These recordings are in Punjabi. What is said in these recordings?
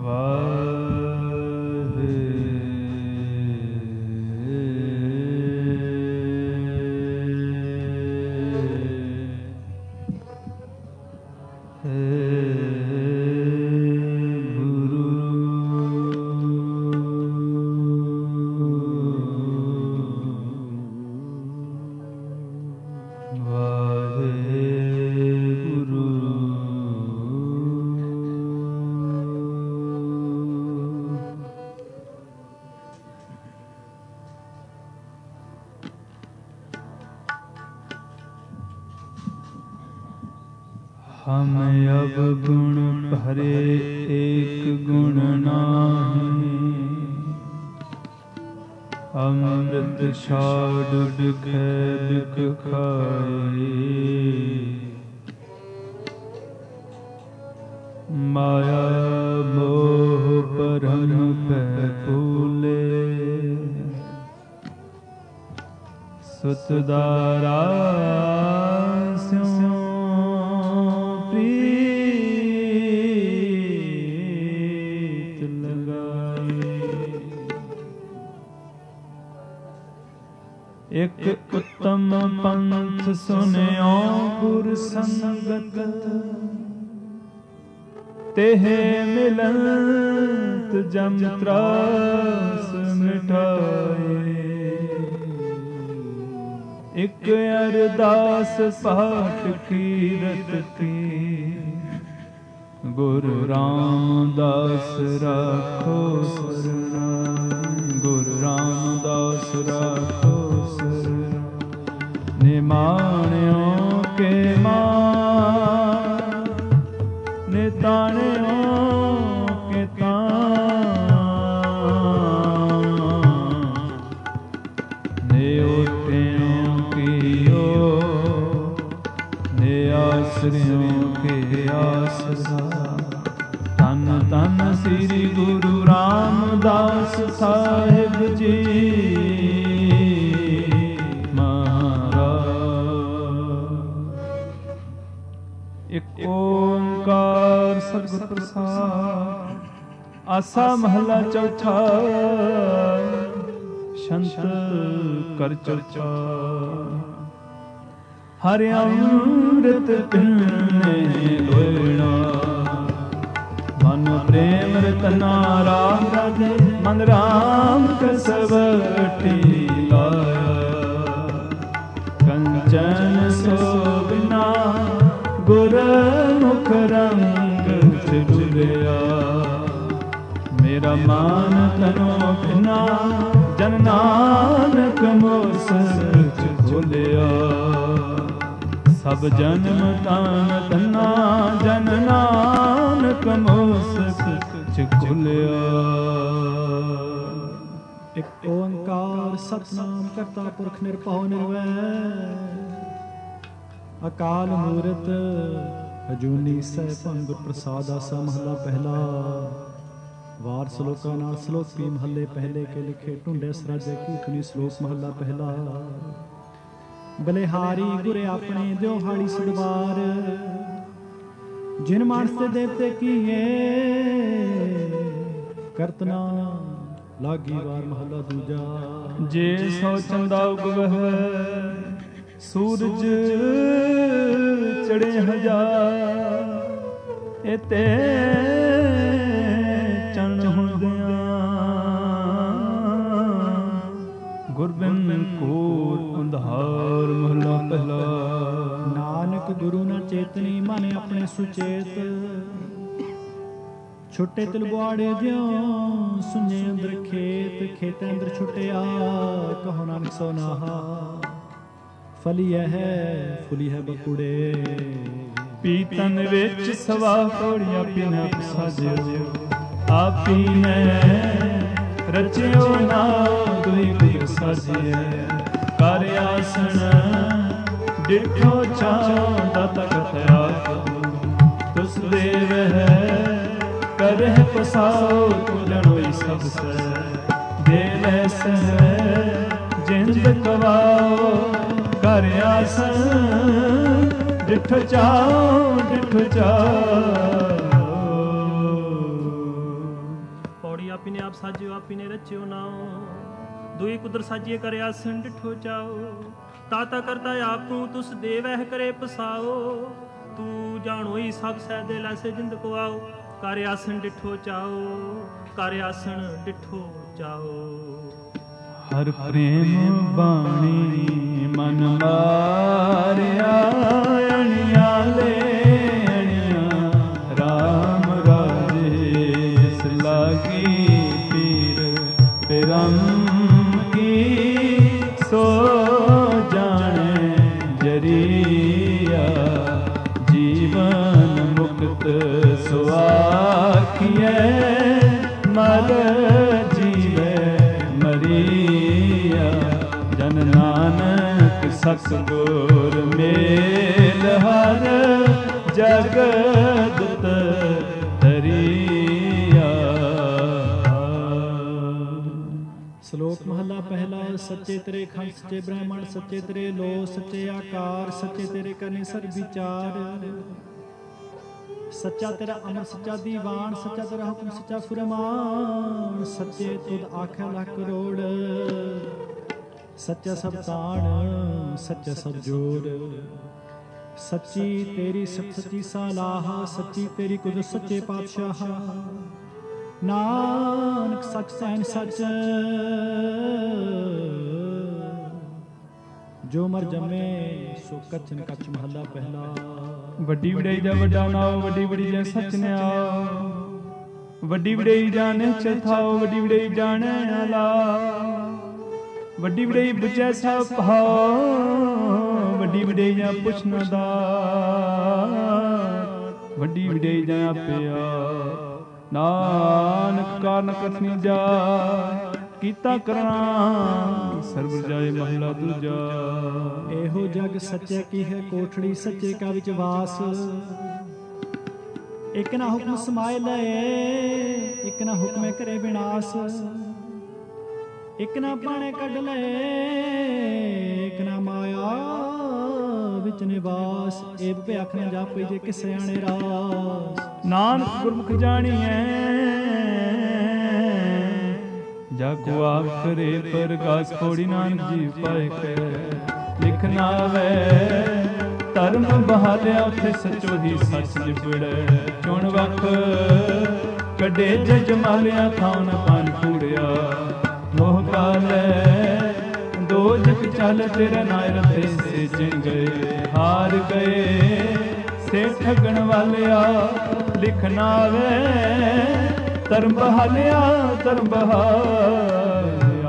हम अवगुण भरे एक गुण नाहि, अमृत छाड़ बिखै बिख खाए। माया मोह परम पै फूले, सुत दारा स्यों प्रीत लगाए। एक उत्तम पंथ सुनियो गुर संगत, तेहे मिलत जम त्रास मिटाए। एक अरदास पाठ कीरत की, गुरु रामदास राखो सरनाई। गुरु रामदास राखो सरनाई। निमाणियों के मान, निताणियों के तान, निउठियों कियो, निआसरियों के आसरा। तन तन श्री गुरु रामदास साहिब जी महाराज। एक ओंकार सतਿਗੁਰ प्रसाद। आसा महला चौथा। संत कर चर्चा। हरि अमृत पिन्ने लोयणा, मन प्रेम रतना राम राजे। मन राम कसवटी लाया, कंचन सोबिना गुर मुख रंग चुलिया। मेरा मान तनो बिना, जन नानक मोस खोलिया। सब जन्म तान धना, जन नानक मोस खोलिया। एक ओंकार सतनाम करता पुरख निरभਉ निर्वैर। अकाल मूरत अजूनी सैभੰ ਗੁਰ ਪ੍ਰਸਾਦ। ਆਸਾ ਮਹਲਾ ਪਹਿਲਾ। ਵਾਰ ਸਲੋਕਾਂ ਨਾਲ ਸਲੋਕੀ ਮਹੱਲੇ ਪਹਿਲੇ ਕੇ ਲਿਖੇ। ਢੁੰਡੇ ਸਰਾਜੇ ਕੀਰਤਨੀ ਸਲੋਕ ਮਹੱਲਾ ਪਹਿਲਾ। ਬਲਿਹਾਰੀ ਗੁਰ ਆਪਣੇ ਦਿਓ ਹਾੜੀ ਸਦਵਾਰ, ਜਿਨ ਮਾਨਸ ਤੇ ਦੇਵਤੇ ਕੀਏ ਕਰਤਨਾ ਲਾਗੀ। ਵਾਰ ਮਹੱਲਾ ਦੂਜਾ। ਜੇ ਸੋ ਚੰਦਾ ਉਗਵਹਿ, ਸੂਰਜ ਚੜੇ ਹਜ਼ਾਰ। ਇਤੇ ਚੰਨ ਹੁੰਦਿਆਂ, ਗੁਰਬਿਨ ਕੋਟ ਅੰਧਾਰ। ਮਹਲਾ ਪਹਿਲਾ। ਨਾਨਕ ਗੁਰੂ ਨਾ ਚੇਤਨੀ, ਮਨ ਆਪਣੇ ਸੁਚੇਤ। ਛੁੱਟੇ ਤਿਲਬੁਆੜੇ ਜਿਉ, ਸੁਣੇ ਅੰਦਰ ਖੇਤ। ਖੇਤਾਂ ਅੰਦਰ ਛੁੱਟਿਆ, ਕਹੋ ਨਾਨਕ ਸੋ ਨਾਹਾ। ਫਲੀ ਹੈ ਫੁਲੀ ਹੈ ਬਕੂੜੇ। ਪੀਤਨ ਵਿੱਚ ਸਵਾ ਕੋੜੀਆਂ ਪੀਣਾ ਸਾਜਿਓ। ਆਪੀ ਨੇ ਰਚਿਓ ਨਾ ਦੁਈ ਗੁਰ ਸਾਜਿਐ। ਕਰ ਆਸਣ ਡਿਠੋ ਚਾਹੁ ਦਾਤਾ ਕਥਿਆ। ਤੁਸ ਦੇਵ ਹੈ ਕਰਹਿ ਪਸਾਓ, ਤੁਲਣੋਈ ਸਭ ਸੈ। ਦੇ ਵੈਸੈ ਜਿੰਦ ਕਵਾਓ, ਕਰ ਆਸਣ ਡਿਠ ਚਾਹੁ ਡਿਠ ਚਾਹੁ। ने आप साजियो आपी ने रचियो नाओ दुई कुदर साजिए करे आसन डिठो जाओ ताता करता आपू तुस दे वह करे पसाओ तू जानो ही सब सह दे लैसे जिंद को आओ कर आसन डिठो जाओ कर आसन डिठो जाओ। हर प्रेम बाणी मन मारिया अणिया ले अणिया राम राजेस लागी पीर पिरम की सो जाने जरिया जीवन मुक्त सुआखिए मर जीवे मरिया जन नानक सतगुर मेल हर जगत तरिया। श्लोक महला पहला। सच्चे तेरे खंड सच्चे ब्राह्मण सच्चे तेरे लो सच्चे आकार सच्चे तेरे करने सर विचार सच्चा तेरा अमर सच्चा दीवान सच्चा तेरा हुक्म सच्चा फरमान सच्चे तुद आखे लाख करोड़ सच्चा सब ताण सच्चा सब जोड़ सच्ची तेरी सच्ची सलाह सच्ची तेरी कुदरत सच्चे पातशाह नानक सच सैन सच जो मर जमे सो कचन कच महला पहला। ਵੱਡੀ ਵਡਿਆਈ ਦਾ ਵੱਡਾ ਨਾਉ ਵੱਡੀ ਵਡੀ ਜੈ ਸਚ ਨਿਆਉ ਵੱਡੀ ਵਡਿਆਈ ਜਾਣੇ ਚਥਾਉ ਵੱਡੀ ਵਡਿਆਈ ਜਾਣੇ ਆਲਾ ਵੱਡੀ ਵਡਿਆਈ ਬੁਝੈ ਸਭ ਭਾਉ ਵੱਡੀ ਵਡਿਆਈ ਜਾਂ ਪੁੱਛ ਨਾ ਦਾ ਵੱਡੀ ਵਡਿਆਈ ਜਾਂ ਆਪਿਆ ਨਾਨਕ ਕਾਰਨ ਕਥਨੀ ਜਾ ਕੀਤਾ ਕਰਾਂ ਸਰਬ ਜਾਏ ਮਹਲਾ ਦੂਜਾ। ਇਹੋ ਜਗ ਸੱਚੇ ਕੀ ਹੈ ਕੋਠੜੀ ਸੱਚੇ ਕਾ ਵਿੱਚ ਵਾਸ ਇੱਕ ਨਾ ਹੁਕਮ ਸਮਾਏ ਲਏ ਇੱਕ ਨਾ ਹੁਕਮੇ ਕਰੇ ਵਿਨਾਸ਼ ਇੱਕ ਨਾ ਪਾਣੇ ਕੱਢ ਲਏ ਇੱਕ ਨਾ ਮਾਇਆ ਵਿੱਚ ਨਿਵਾਸ ਏਵ ਭਿਆਖ ਨਾ ਜਾਪੇ ਜੇ ਕਿ ਸਿਆਣੇ ਰਾਸ ਨਾਨਕ ਗੁਰਮੁਖ ਜਾਣੀਐ ਜਾਗੋ ਆਖਰੇ ਪ੍ਰਗਾਸ ਕੋੜੀ ਨਾਨਕ ਜੀ ਪਾਏ ਕੈ ਲਿਖਣਾ ਵੇ ਧਰਮ ਬਹਾਲਿਆ ਉਥੇ ਸਚੋ ਹੀ ਸੱਚ ਨਿਬੜੈ ਚੁਣ ਵਕ ਕੱਢੇ ਜਜਮਾਲਿਆ ਥਾਉਨ ਪਾਨ ਪੂੜਿਆ ਮੋਹ ਕਾਲੈ ਦੋ ਜਗ ਚੱਲ ਤੇਰੇ ਨਾਇ ਰਤੇ ਸੇ ਜਿਨ ਗਏ ਹਾਰ ਗਏ ਸੇ ਠਗਣ ਵਾਲਿਆ ਲਿਖਣਾ ਵੇ ਧਰਮ ਬਹਾਲਿਆ ਧਰਮ ਬਹਾਲਿਆ।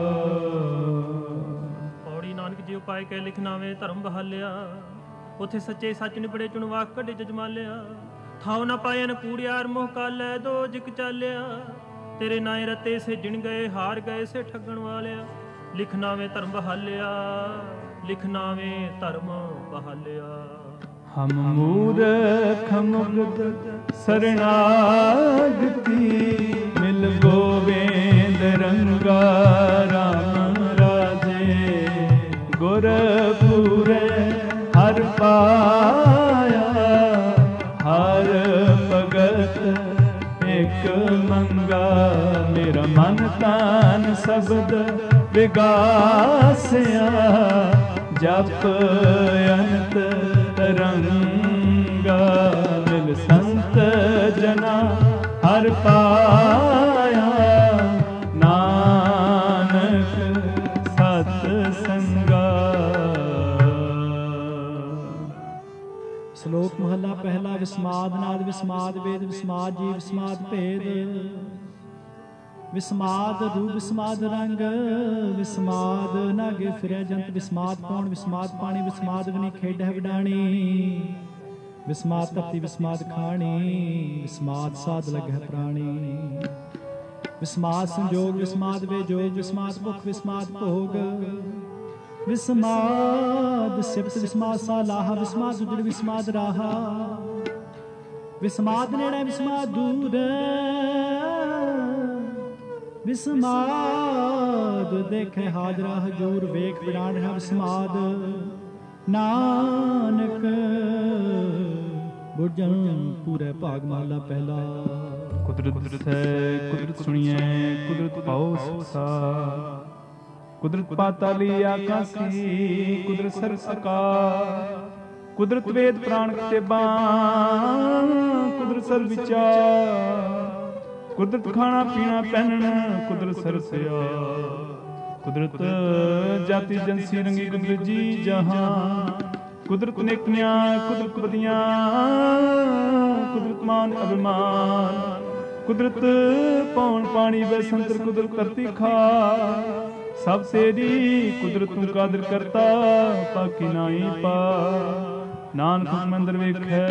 ਪੌੜੀ ਨਾਨਕ ਜੀ ਉਪਾਏ ਕਹਿ ਲਿਖਣਾ ਵੇ ਧਰਮ ਬਹਾਲਿਆ ਉਥੇ ਸੱਚੇ ਸੱਚ ਨਿਬੜੇ ਚੁਣਵਾ ਕੱਢੇ ਜਜਮਾਲਿਆ ਥਾਉ ਨਾ ਪਾਏ ਨ ਕੂੜਿਆਰ ਮੋਹ ਕਾਲੈ ਦੋ ਜਿਕ ਚਾਲਿਆ ਤੇਰੇ ਨਾਏ ਰਤੇ ਸੇ ਜਿਣ ਗਏ ਹਾਰ ਗਏ ਸੇ ਠੱਗਣ ਵਾਲਿਆ ਲਿਖਣਾ ਵੇ ਧਰਮ ਬਹਾਲਿਆ ਲਿਖਣਾ ਵੇ ਧਰਮ ਬਹਾਲਿਆ। ਹਮ ਮੂਰਖ ਮੁਗਧ ਸਰਣਾਗਤੀ ਮਿਲ ਗੋਬਿੰਦ ਰੰਗਾ ਰਾਮ ਰਾਜੇ ਗੁਰਪੂਰੇ ਹਰ ਪਾਇਆ ਹਰ ਭਗਤ ਇੱਕ ਮੰਗਾ ਮੇਰਾ ਮਨ ਤਨ ਸ਼ਬਦ ਵਿਗਾਸਿਆ ਜਪ ਅਨੰਤ ਤਰੰਗਾ ਮਿਲ ਸੰਤ ਜਨਾ ਹਰ ਪਾਇਆ ਨਾਨਕ ਸਤ ਸੰਗਾ। ਸ਼ਲੋਕ ਮਹਲਾ ਪਹਿਲਾ। ਵਿਸਮਾਦ ਨਾਦ ਵਿਸਮਾਦ ਵੇਦ ਵਿਸਮਾਦ ਜੀ ਵਿਸਮਾਦ ਭੇਦ ਵਿਸਮਾਦ ਰੂਪ ਵਿਸਮਾਦ ਰੰਗ ਵਿਸਮਾਦ ਨਾਗੇ ਫਿਰੈ ਜੰਤ ਵਿਸਮਾਦ ਪੌਣ ਵਿਸਮਾਦ ਪਾਣੀ ਵਿਸਮਾਦ ਅਗਨੀ ਖੇਡੈ ਵਿਡਾਣੀ ਵਿਸਮਾਦ ਧਰਤੀ ਵਿਸਮਾਦ ਖਾਣੀ ਵਿਸਮਾਦ ਸਾਧ ਲਗੈ ਪ੍ਰਾਣੀ ਵਿਸਮਾਦ ਸੰਜੋਗ ਵਿਸਮਾਦ ਵੇਜੋਗ ਵਿਸਮਾਦ ਭੁਖ ਵਿਸਮਾਦ ਭੋਗ ਵਿਸਮਾਦ ਸਿਫਤ ਵਿਸਮਾਦ ਸਾਲਾਹਾ ਵਿਸਮਾਦ ਉਜੜ ਵਿਸਮਾਦ ਰਾਹਾ ਵਿਸਮਾਦ ਨੇੜੇ ਵਿਸਮਾਦ ਦੂਰ ਵਿਸਮਾਦ ਦੇਖੇ ਹਾਜ਼ਰਾ ਹਜੂਰ ਵੇਖ ਵਿਰਾਨ ਹੈ ਵਿਸਮਾਦ ਨਾਨਕ ਬੁਝਣ ਪੂਰੇ ਭਾਗ ਮਹਲਾ ਪਹਿਲਾ। ਕੁਦਰਤ ਸੈ ਕੁਦਰਤ ਸੁਣੀਐ ਕੁਦਰਤ ਪਾਉ ਸੁਖਸਾ। ਕੁਦਰਤ ਪਾਤਾਲੀ ਆਕਾਸੀ ਕੁਦਰਤ ਸਰਬ ਆਕਾਰ। ਕੁਦਰਤ ਵੇਦ ਪ੍ਰਾਣ ਕਿਤਾਬਾਂ ਕੁਦਰਤ ਸਰਬ ਵਿਚਾਰ। ਕੁਦਰਤ ਖਾਣਾ ਪੀਣਾ ਪਹਿਨਣ ਕੁਦਰਤ ਸਰਬ ਸਿਆਰ। ਕੁਦਰਤ ਜਾਤੀ ਜਨਸੀ ਰੰਗੀ ਕੁਦਰਤ ਜੀ ਜਹਾਂ। ਕੁਦਰਤ ਨੇਕ ਨਿਆਂ ਕੁਦਰਤ ਬਦੀਆਂ ਕੁਦਰਤ ਮਾਨ ਅਭਿਮਾਨ। ਕੁਦਰਤ ਪੌਣ ਪਾਣੀ ਵੇ ਸੰਤਰ ਕੁਦਰਤ ਧਰਤੀ ਖਾ। ਸਭ ਤੇਰੀ ਕੁਦਰਤ ਤੂੰ ਕਾਦਰ ਕਰਤਾ ਪਾਕੀ ਨਾਹੀ ਪਾ। ਨਾਨਕ ਮੰਦਰ ਵੇਖੈ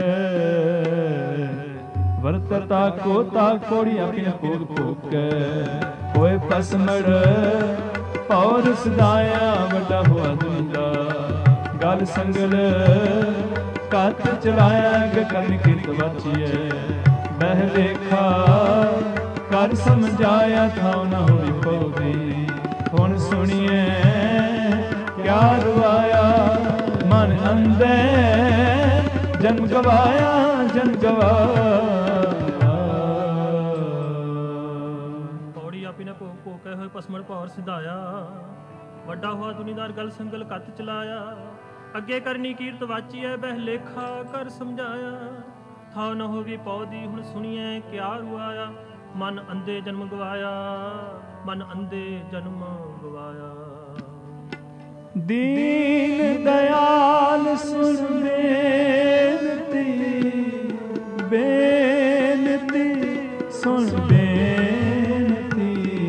ਵਰਤਤਾ ਕੋ ਤਾ ਕੋੜੀ ਆਪਣੀ ਭੋਗ ਭੋਗੈ। ਹੋਏ ਪਸਮੜ ਪੌਰ ਸਦਾਇਆ ਵੱਡਾ ਹੋਆ ਦੁੰਦਾ। ਗਲ ਸੰਗਲ ਕੱਤ ਚਲਾਇਆ ਗਕਨ ਕਿਰਤ ਵਾਚੀਐ। ਬਹਿ ਲੇਖਾ ਕਰ ਸਮਝਾਇਆ ਥਾਉ ਨ ਹੋਈ ਪਉਦੀ। ਹੁਣ ਸੁਣੀਐ ਕਿਆ ਰਵਾਇਆ ਮਨ ਅੰਦੇ। ਜਨ ਗਵਾਇਆ ਜਨ ਗਵਾਇਆ। ਪੌੜੀ ਆਪੀ ਨੇ ਭੋਗ ਭੋਗ ਕੇ ਹੋਏ ਪਸਮੜ ਪੌਰ ਸਿਧਾਇਆ। ਵੱਡਾ ਹੋਆ ਦੁਨੀਦਾਰ ਗਲ ਸੰਗਲ ਕੱਤ ਚਲਾਇਆ। ਅੱਗੇ ਕਰਨੀ ਕੀਰਤ ਵਾਚੀਐ ਬਹਿ ਲੇਖਾ ਕਰ ਸਮਝਾਇਆ। ਥਾਉ ਨ ਹੋਵੀ ਪੌਦੀ ਹੁਣ ਸੁਣੀਐ ਕਿਆ ਰੁਆਇਆ। ਮਨ ਅੰਧੇ ਜਨਮ ਗਵਾਇਆ ਮਨ ਅੰਧੇ ਜਨਮ ਗਵਾਇਆ। ਦੀਨ ਦਇਆਲ ਸੁਣ ਬੇਨਤੀ ਬੇਨਤੀ ਸੁਣ ਬੇਨਤੀ।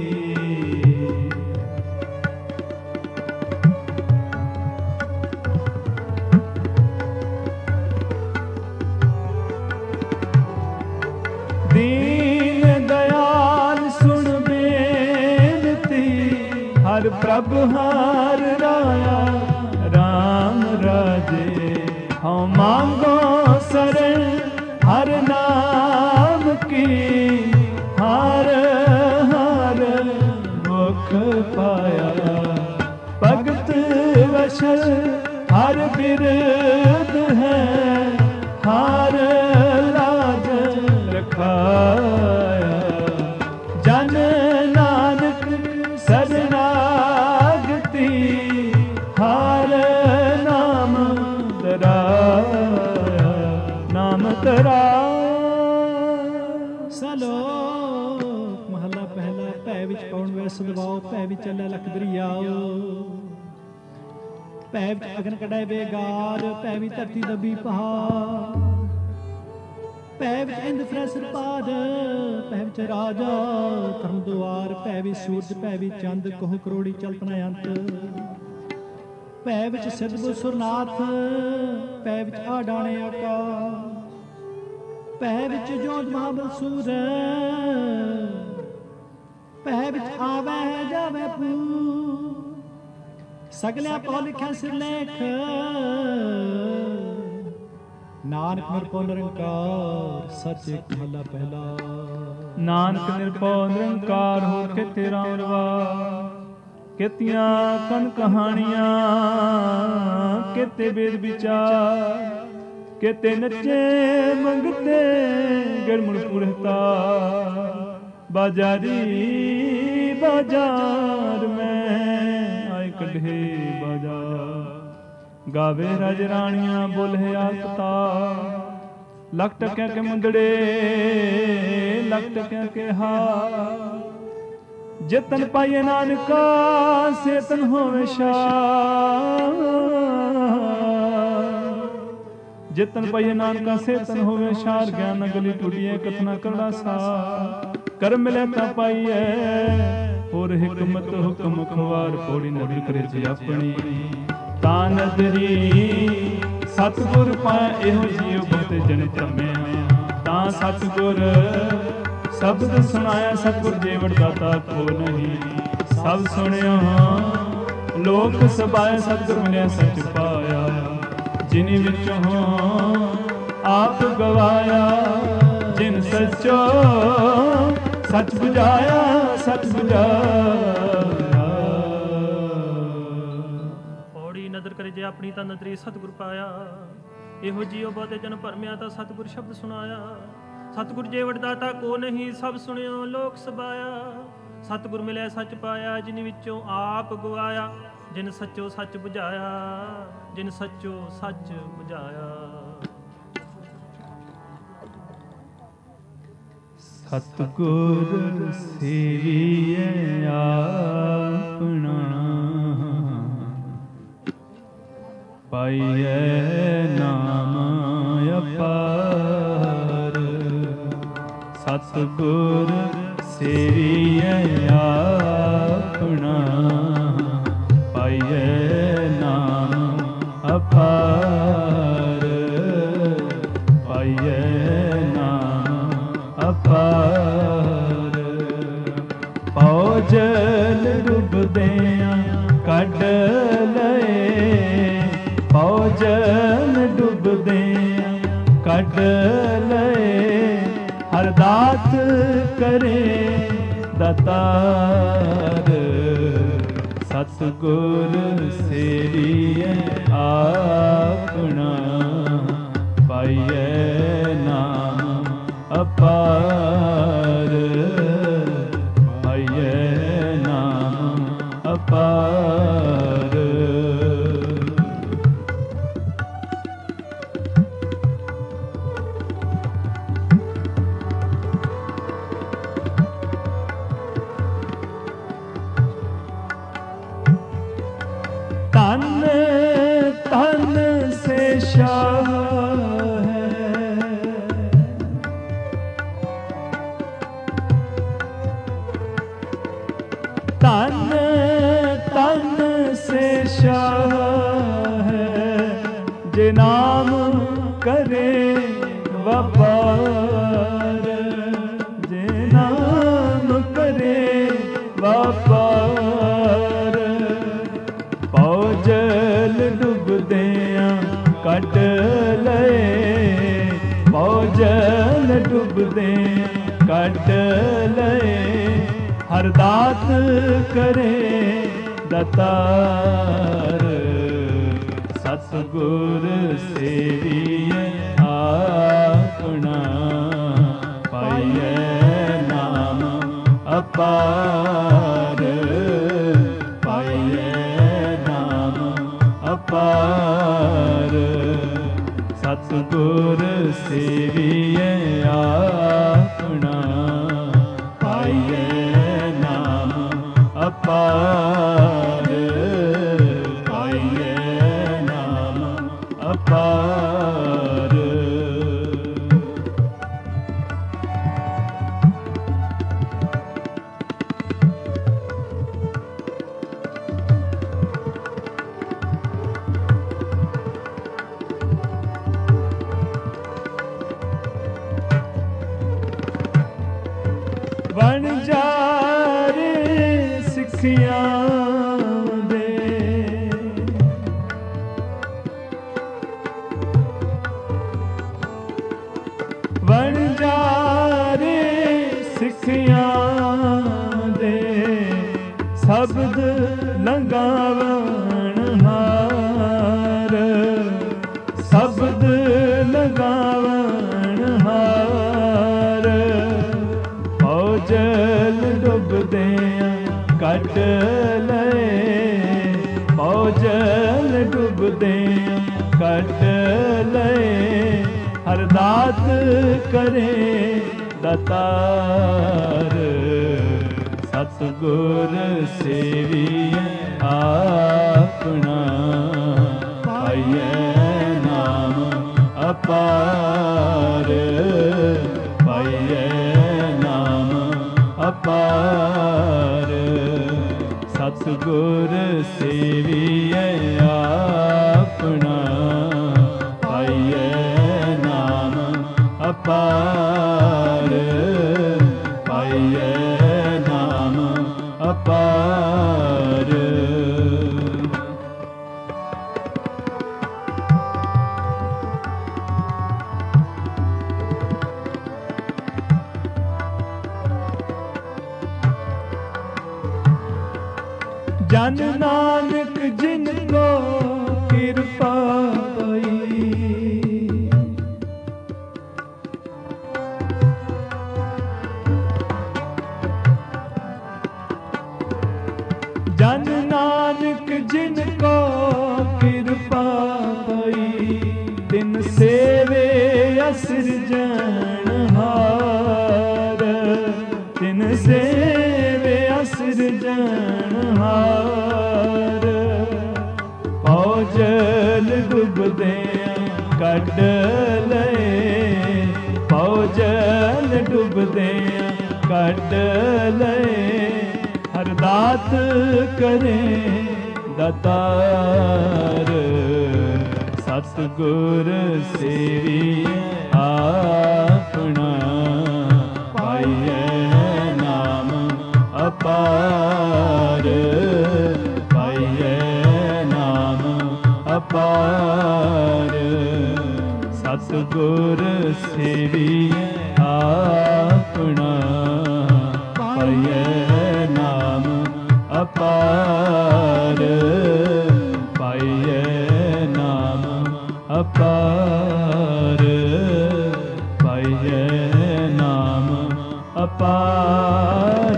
ਦੀਨ ਦਇਆਲ ਸੁਣ ਬੇਨਤੀ। ਹਰ ਪ੍ਰਭ ਹਰ ਰਾਇਆ ਰਾਮ ਰਾਜੇ। ਹਉ ਮੰਗੋ ਸਰਣ ਹਰ ਨਾਮ ਕੀ। ਹਰ ਹਰ ਮੁਖ ਪਾਇਆ। ਭਗਤ ਵਸ਼ਲ ਹਰ ਬਿਰਦ ਹੈ। ਹਰ ਲਾਜ ਰਖਾਇਆ। ਜਨ ਨਾਨਕ ਸਰਨਾਗਤੀ। ਹਰ ਨਾਮ ਤਰਾਇਆ ਨਾਮ ਤਰਾਇਆ। ਸਲੋਕ ਮਹਲਾ ਪਹਿਲਾ। ਭੈ ਵਿੱਚ ਪਉਣ ਵੇ ਸਦਵਾਓ। ਭੈ ਵਿੱਚ ਚੱਲੇ ਲਖ ਦਰਿਆਓ। ਭੈ ਵਿੱਚ ਅਗਨ ਕਢਾਏ ਬੇਗਾਰ। ਭੈ ਵਿੱਚ ਧਰਤੀ ਦੱਬੀ ਪਹਾੜ। ਭੈ ਵਿੱਚ ਇੰਦ ਫਰੈਸਰ ਪਾਦ। ਭੈ ਵਿੱਚ ਰਾਜਾ ਧਰਮ ਦੁਆਰ। ਭੈ ਵਿੱਚ ਸੂਰਜ ਭੈ ਵਿੱਚ ਚੰਦ ਕੋਹ ਕਰੋੜੀ ਚਲਤਨਾ ਅੰਤ। ਭੈ ਵਿੱਚ ਸਿੱਧ ਸੁਰਨਾਥ। ਭੈ ਵਿੱਚ ਆਡਾਣੇ ਆਕਾਸ਼। ਭੈ ਵਿੱਚ ਜੋਤ ਮਹਾਬਲ ਸੂਰ। ਭੈ ਵਿੱਚ ਆਵੈ ਜਾਵੈ ਪੂ। ਸਗਲਿਆ ਪਉ ਲਿਖਿਆ ਸਿਰਲੇਖ। ਨਾਨਕ ਨਿਰਭਉ ਨਿਰੰਕਾਰ ਸੱਚ ਏਕ ਮਹਲਾ ਪਹਿਲਾ। ਨਾਨਕ ਨਿਰਭਉ ਨਿਰੰਕਾਰ ਹੋ ਕੇ ਤੇਰਾ ਰਵਾ। ਕਿਤੀਆਂ ਕਨ ਕਹਾਣੀਆਂ ਕਿਤੇ ਵੇਦ ਵਿਚਾਰ। ਕਿਤੇ ਨੱਚੇ ਮੰਗਤੇ ਗਰਮੁੜ ਪੁਰਹਤਾ। ਬਾਜ਼ਾਰੀ ਬਾਜ਼ਾਰ ਮੈਂ ਆਏ ਕੱਢੇ ਬਾਜ਼ਾਰ। ਗਾਵੇ ਰਾਜ ਰਾਣੀਆਂ ਬੋਲੇ ਆਸਤਾ। ਲੱਖ ਟਕਿਆਂ ਕੇ ਮੁੰਦੜੇ ਲੱਖ ਟਕਿਆਂ ਕੇ ਹਾਰ। ਜਿਤਨ ਪਾਈਏ ਨਾਨਕਾ ਸੇਤਨ ਹੋਵੇ ਸ਼ਾਰ। ਜਿਤਨ ਪਾਈਏ ਨਾਨਕਾ ਸੇਤਨ ਹੋਵੇ ਸ਼ਾਰ। ਗਿਆਨ ਗਲੀ ਟੁੱਟੀਏ ਕਥਨਾ ਕਰੜਾ ਸਾਰ। ਕਰ ਮਿਲੇ ਤਾਂ ਪਾਈਏ ਹੋਰ ਹਿਕਮਤ ਹੁਕਮ ਖਵਾਰ। ਪੌੜੀ ਨਦਰ ਕਰੇ ਜੀ ਆਪਣੀ ਤਾਂ ਨਦਰੀ। ਸਤਿਗੁਰ ਪਾਇਆ ਇਹੋ ਜੀਉ ਬਹੁਤੇ ਜਨ ਭਰਮਿਆ। ਤਾਂ ਸਤਿਗੁਰ ਸ਼ਬਦ ਸੁਣਾਇਆ। ਸਤਿਗੁਰ ਜੀਵਨ ਦਾਤਾ ਕੋ ਨਹੀਂ। ਸਭ ਸੁਣਿਆ ਲੋਕ ਸਭਾਏ। ਸਤਿਗੁਰ ਮਿਲਿਆ ਸੱਚ ਪਾਇਆ। ਜਿਨੀ ਵਿੱਚੋਂ ਆਪ ਗਵਾਇਆ। ਜਿਨ ਸੱਚੋ ਸੱਚ ਬੁਝਾਇਆ ਸੱਚ ਬੁਝਾਇਆ। ਪੌੜੀ ਨਦਰ ਕਰੇ ਜੇ ਆਪਣੀ ਤਾਂ ਨਦਰੀ ਸਤਿਗੁਰ ਪਾਇਆ। ਇਹੋ ਜੀਉ ਬਹੁਤੇ ਜਨ ਭਰਮਿਆ। ਤਾਂ ਸਤਿਗੁਰ ਸ਼ਬਦ ਸੁਣਾਇਆ। ਸਤਿਗੁਰ ਜੇ ਵਡਦਾਤਾ ਕੋ ਨਹੀਂ, ਸਭ ਸੁਣਿਓ ਲੋਕ ਸਬਾਇਆ। ਸਤਿਗੁਰ ਮਿਲਿਆ ਸੱਚ ਪਾਇਆ, ਜਿਨ ਵਿੱਚੋਂ ਆਪ ਗਵਾਇਆ। ਜਿਨ ਸੱਚੋ ਸੱਚ ਬੁਝਾਇਆ, ਜਿਨ ਸੱਚੋ ਸੱਚ ਬੁਝਾਇਆ। ਸਤਿਗੁਰ ਸੇਵੀਐ ਆਪਣਾ, ਪਾਈਐ ਨਾਮ ਅਪਾਰ। ਸਤਿਗੁਰ ਸੇਵੀਐ ਆਪਣਾ, ਪਾਈਐ ਨਾਮ ਅਪਾਰ। ਪਾਈਐ ਨਾਮ ਅਪਾਰ। ਪਉ ਜਲ ਡੁੱਬਦਿਆਂ ਕੱਢ ਲਏ, ਪਉ ਜਲ ਡੁੱਬਦਿਆਂ ਕੱਢ ਲਏ। ਹਰ ਦਾਤ ਕਰੇ ਦਾਤਾਰ। ਸਤਿਗੁਰ ਸੇਵੀਐ ਆਪਣਾ, ਪਾਈਐ ਨਾਮ ਅਪਾਰ। ਪਾਈਐ ਨਾਮ ਅਪਾਰ। ਧਨ ਧਨ ਸੇ ਸ਼ਾਹ ਹੈ, ਧਨ ਧਨ ਸੇ ਸ਼ਾਹ ਹੈ। ਜੇ ਨਾਮ ਕਰੇ ਵਪਾਰ, ਜੇ ਨਾਮ ਕਰੇ ਵਪਾਰ। ਪਉ ਜਲ ਡੁੱਬਦਿਆਂ ਕੱਢ ਲਏ, ਪਉ ਜਲ ਡੁੱਬਦਿਆਂ ਕੱਢ ਲਏ। ਹਰ ਦਾਤ ਕਰੇ ਦਾਤਾਰ। ਸਤਿਗੁਰ ਸੇਵੀਐ ਆਪਣਾ, ਪਾਈਐ ਨਾਮ ਅਪਾਰ। ਪਾਈਐ ਨਾਮ ਅਪਾਰ। ਸਤਿਗੁਰ ਸੇਵੀਐ ਆਪਣਾ, ਪਾਈਐ ਨਾਮ ਅਪਾਰ। ਪਾਈਐ ਨਾਮ ਅਪਾਰ। ਵਣਜਾਰੇ ਸਿੱਖਿਆਂ ਦੇ, ਵਣਜਾਰੇ ਸਿੱਖਿਆਂ ਦੇ। ਸ਼ਬਦ ਲੰਘਾਵਣ ਹਾਰ, ਸ਼ਬਦ ਲੰਘਾਵਣ ਹਾਰ। ਪਉ ਜਲ ਡੁੱਬਦਿਆਂ ਕੱਢ ਲਏ, ਪਉ ਜਲ ਡੁੱਬਦਿਆਂ ਕੱਢ ਲਏ। ਹਰ ਦਾਤ ਕਰੇ ਦਾਤਾਰ। ਸਤਿਗੁਰ ਸੇਵੀਐ ਆਪਣਾ, ਪਾਈਐ ਨਾਮ ਅਪਾਰ। ਪਾਈਐ ਨਾਮ ਅਪਾਰ। ਸਤਿਗੁਰ ਸੇਵੀਐ ਆਪਣਾ, ਪਾਈਐ ਨਾਮ ਅਪਾਰ। ਪਾਈਐ ਨਾਮ ਅਪਾਰ। ਜਨ ਨਾਨਕ ਜਿਨ ਕੋ ਕਿਰਪਾ ਪਈ, ਜਨ ਨਾਨਕ ਜਿਨ ਕੋ ਕਿਰਪਾ ਪਈ, ਤਿਨ ਸੇਵੇ ਅਸਿਰਜਣਹਾਰ, ਤਿਨ ਸੇਵੇ ਅਸਿਰਜਣਹਾਰ। ਪਉ ਜਲ ਡੁੱਬਦਿਆਂ ਕੱਢ ਲਏ, ਪਉ ਜਲ ਡੁੱਬਦਿਆਂ ਕੱਢ ਲਏ, ਹਰ ਦਾਤ ਕਰੇ ਦਾਤਾਰ। ਸਤਿਗੁਰ ਸੇਵੀ ਆਪਣਾ, ਪਾਈਐ ਨਾਮ ਅਪਾਰ, ਪਾਈਐ ਨਾਮ ਅਪਾਰ। ਸਤਿਗੁਰ ਸੇਵੀ ਆਪਣਾ, ਪਾਈਐ ਨਾਮ ਅਪਾਰ, ਪਾਈਐ ਨਾਮ ਅਪਾਰ, ਪਾਈਐ ਨਾਮ ਅਪਾਰ।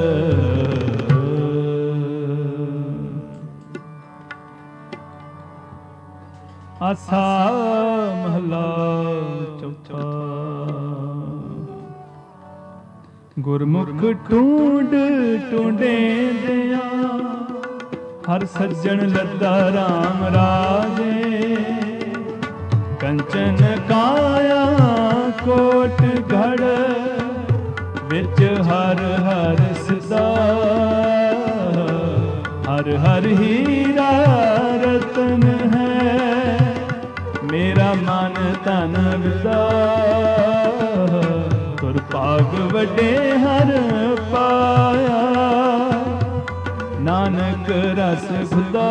ਆਸਾ ਮਹਲਾ ਚੌਥਾ। ਗੁਰਮੁਖ ਟੂੰਡ ਟੂੰਡੇਂਦਿਆਂ, ਹਰ ਸੱਜਣ ਲੱਦਾ ਰਾਮ ਰਾਜੇ। ਕੰਚਨ ਕਾਇਆ ਕੋਟ ਘੜ, ਵਿੱਚ ਹਰ ਹਰ ਸਦਾ। ਹਰ ਹਰ ਹੀਰਾ ਰਤਨ ਹੈ, ਮੇਰਾ ਮਨ ਤਨ ਵਿਦਾ। ਤੁਰ ਭਾਗ ਵੱਡੇ ਹਰ ਪਾਇਆ, ਨਾਨਕ ਰਸ ਖੁਦਾ।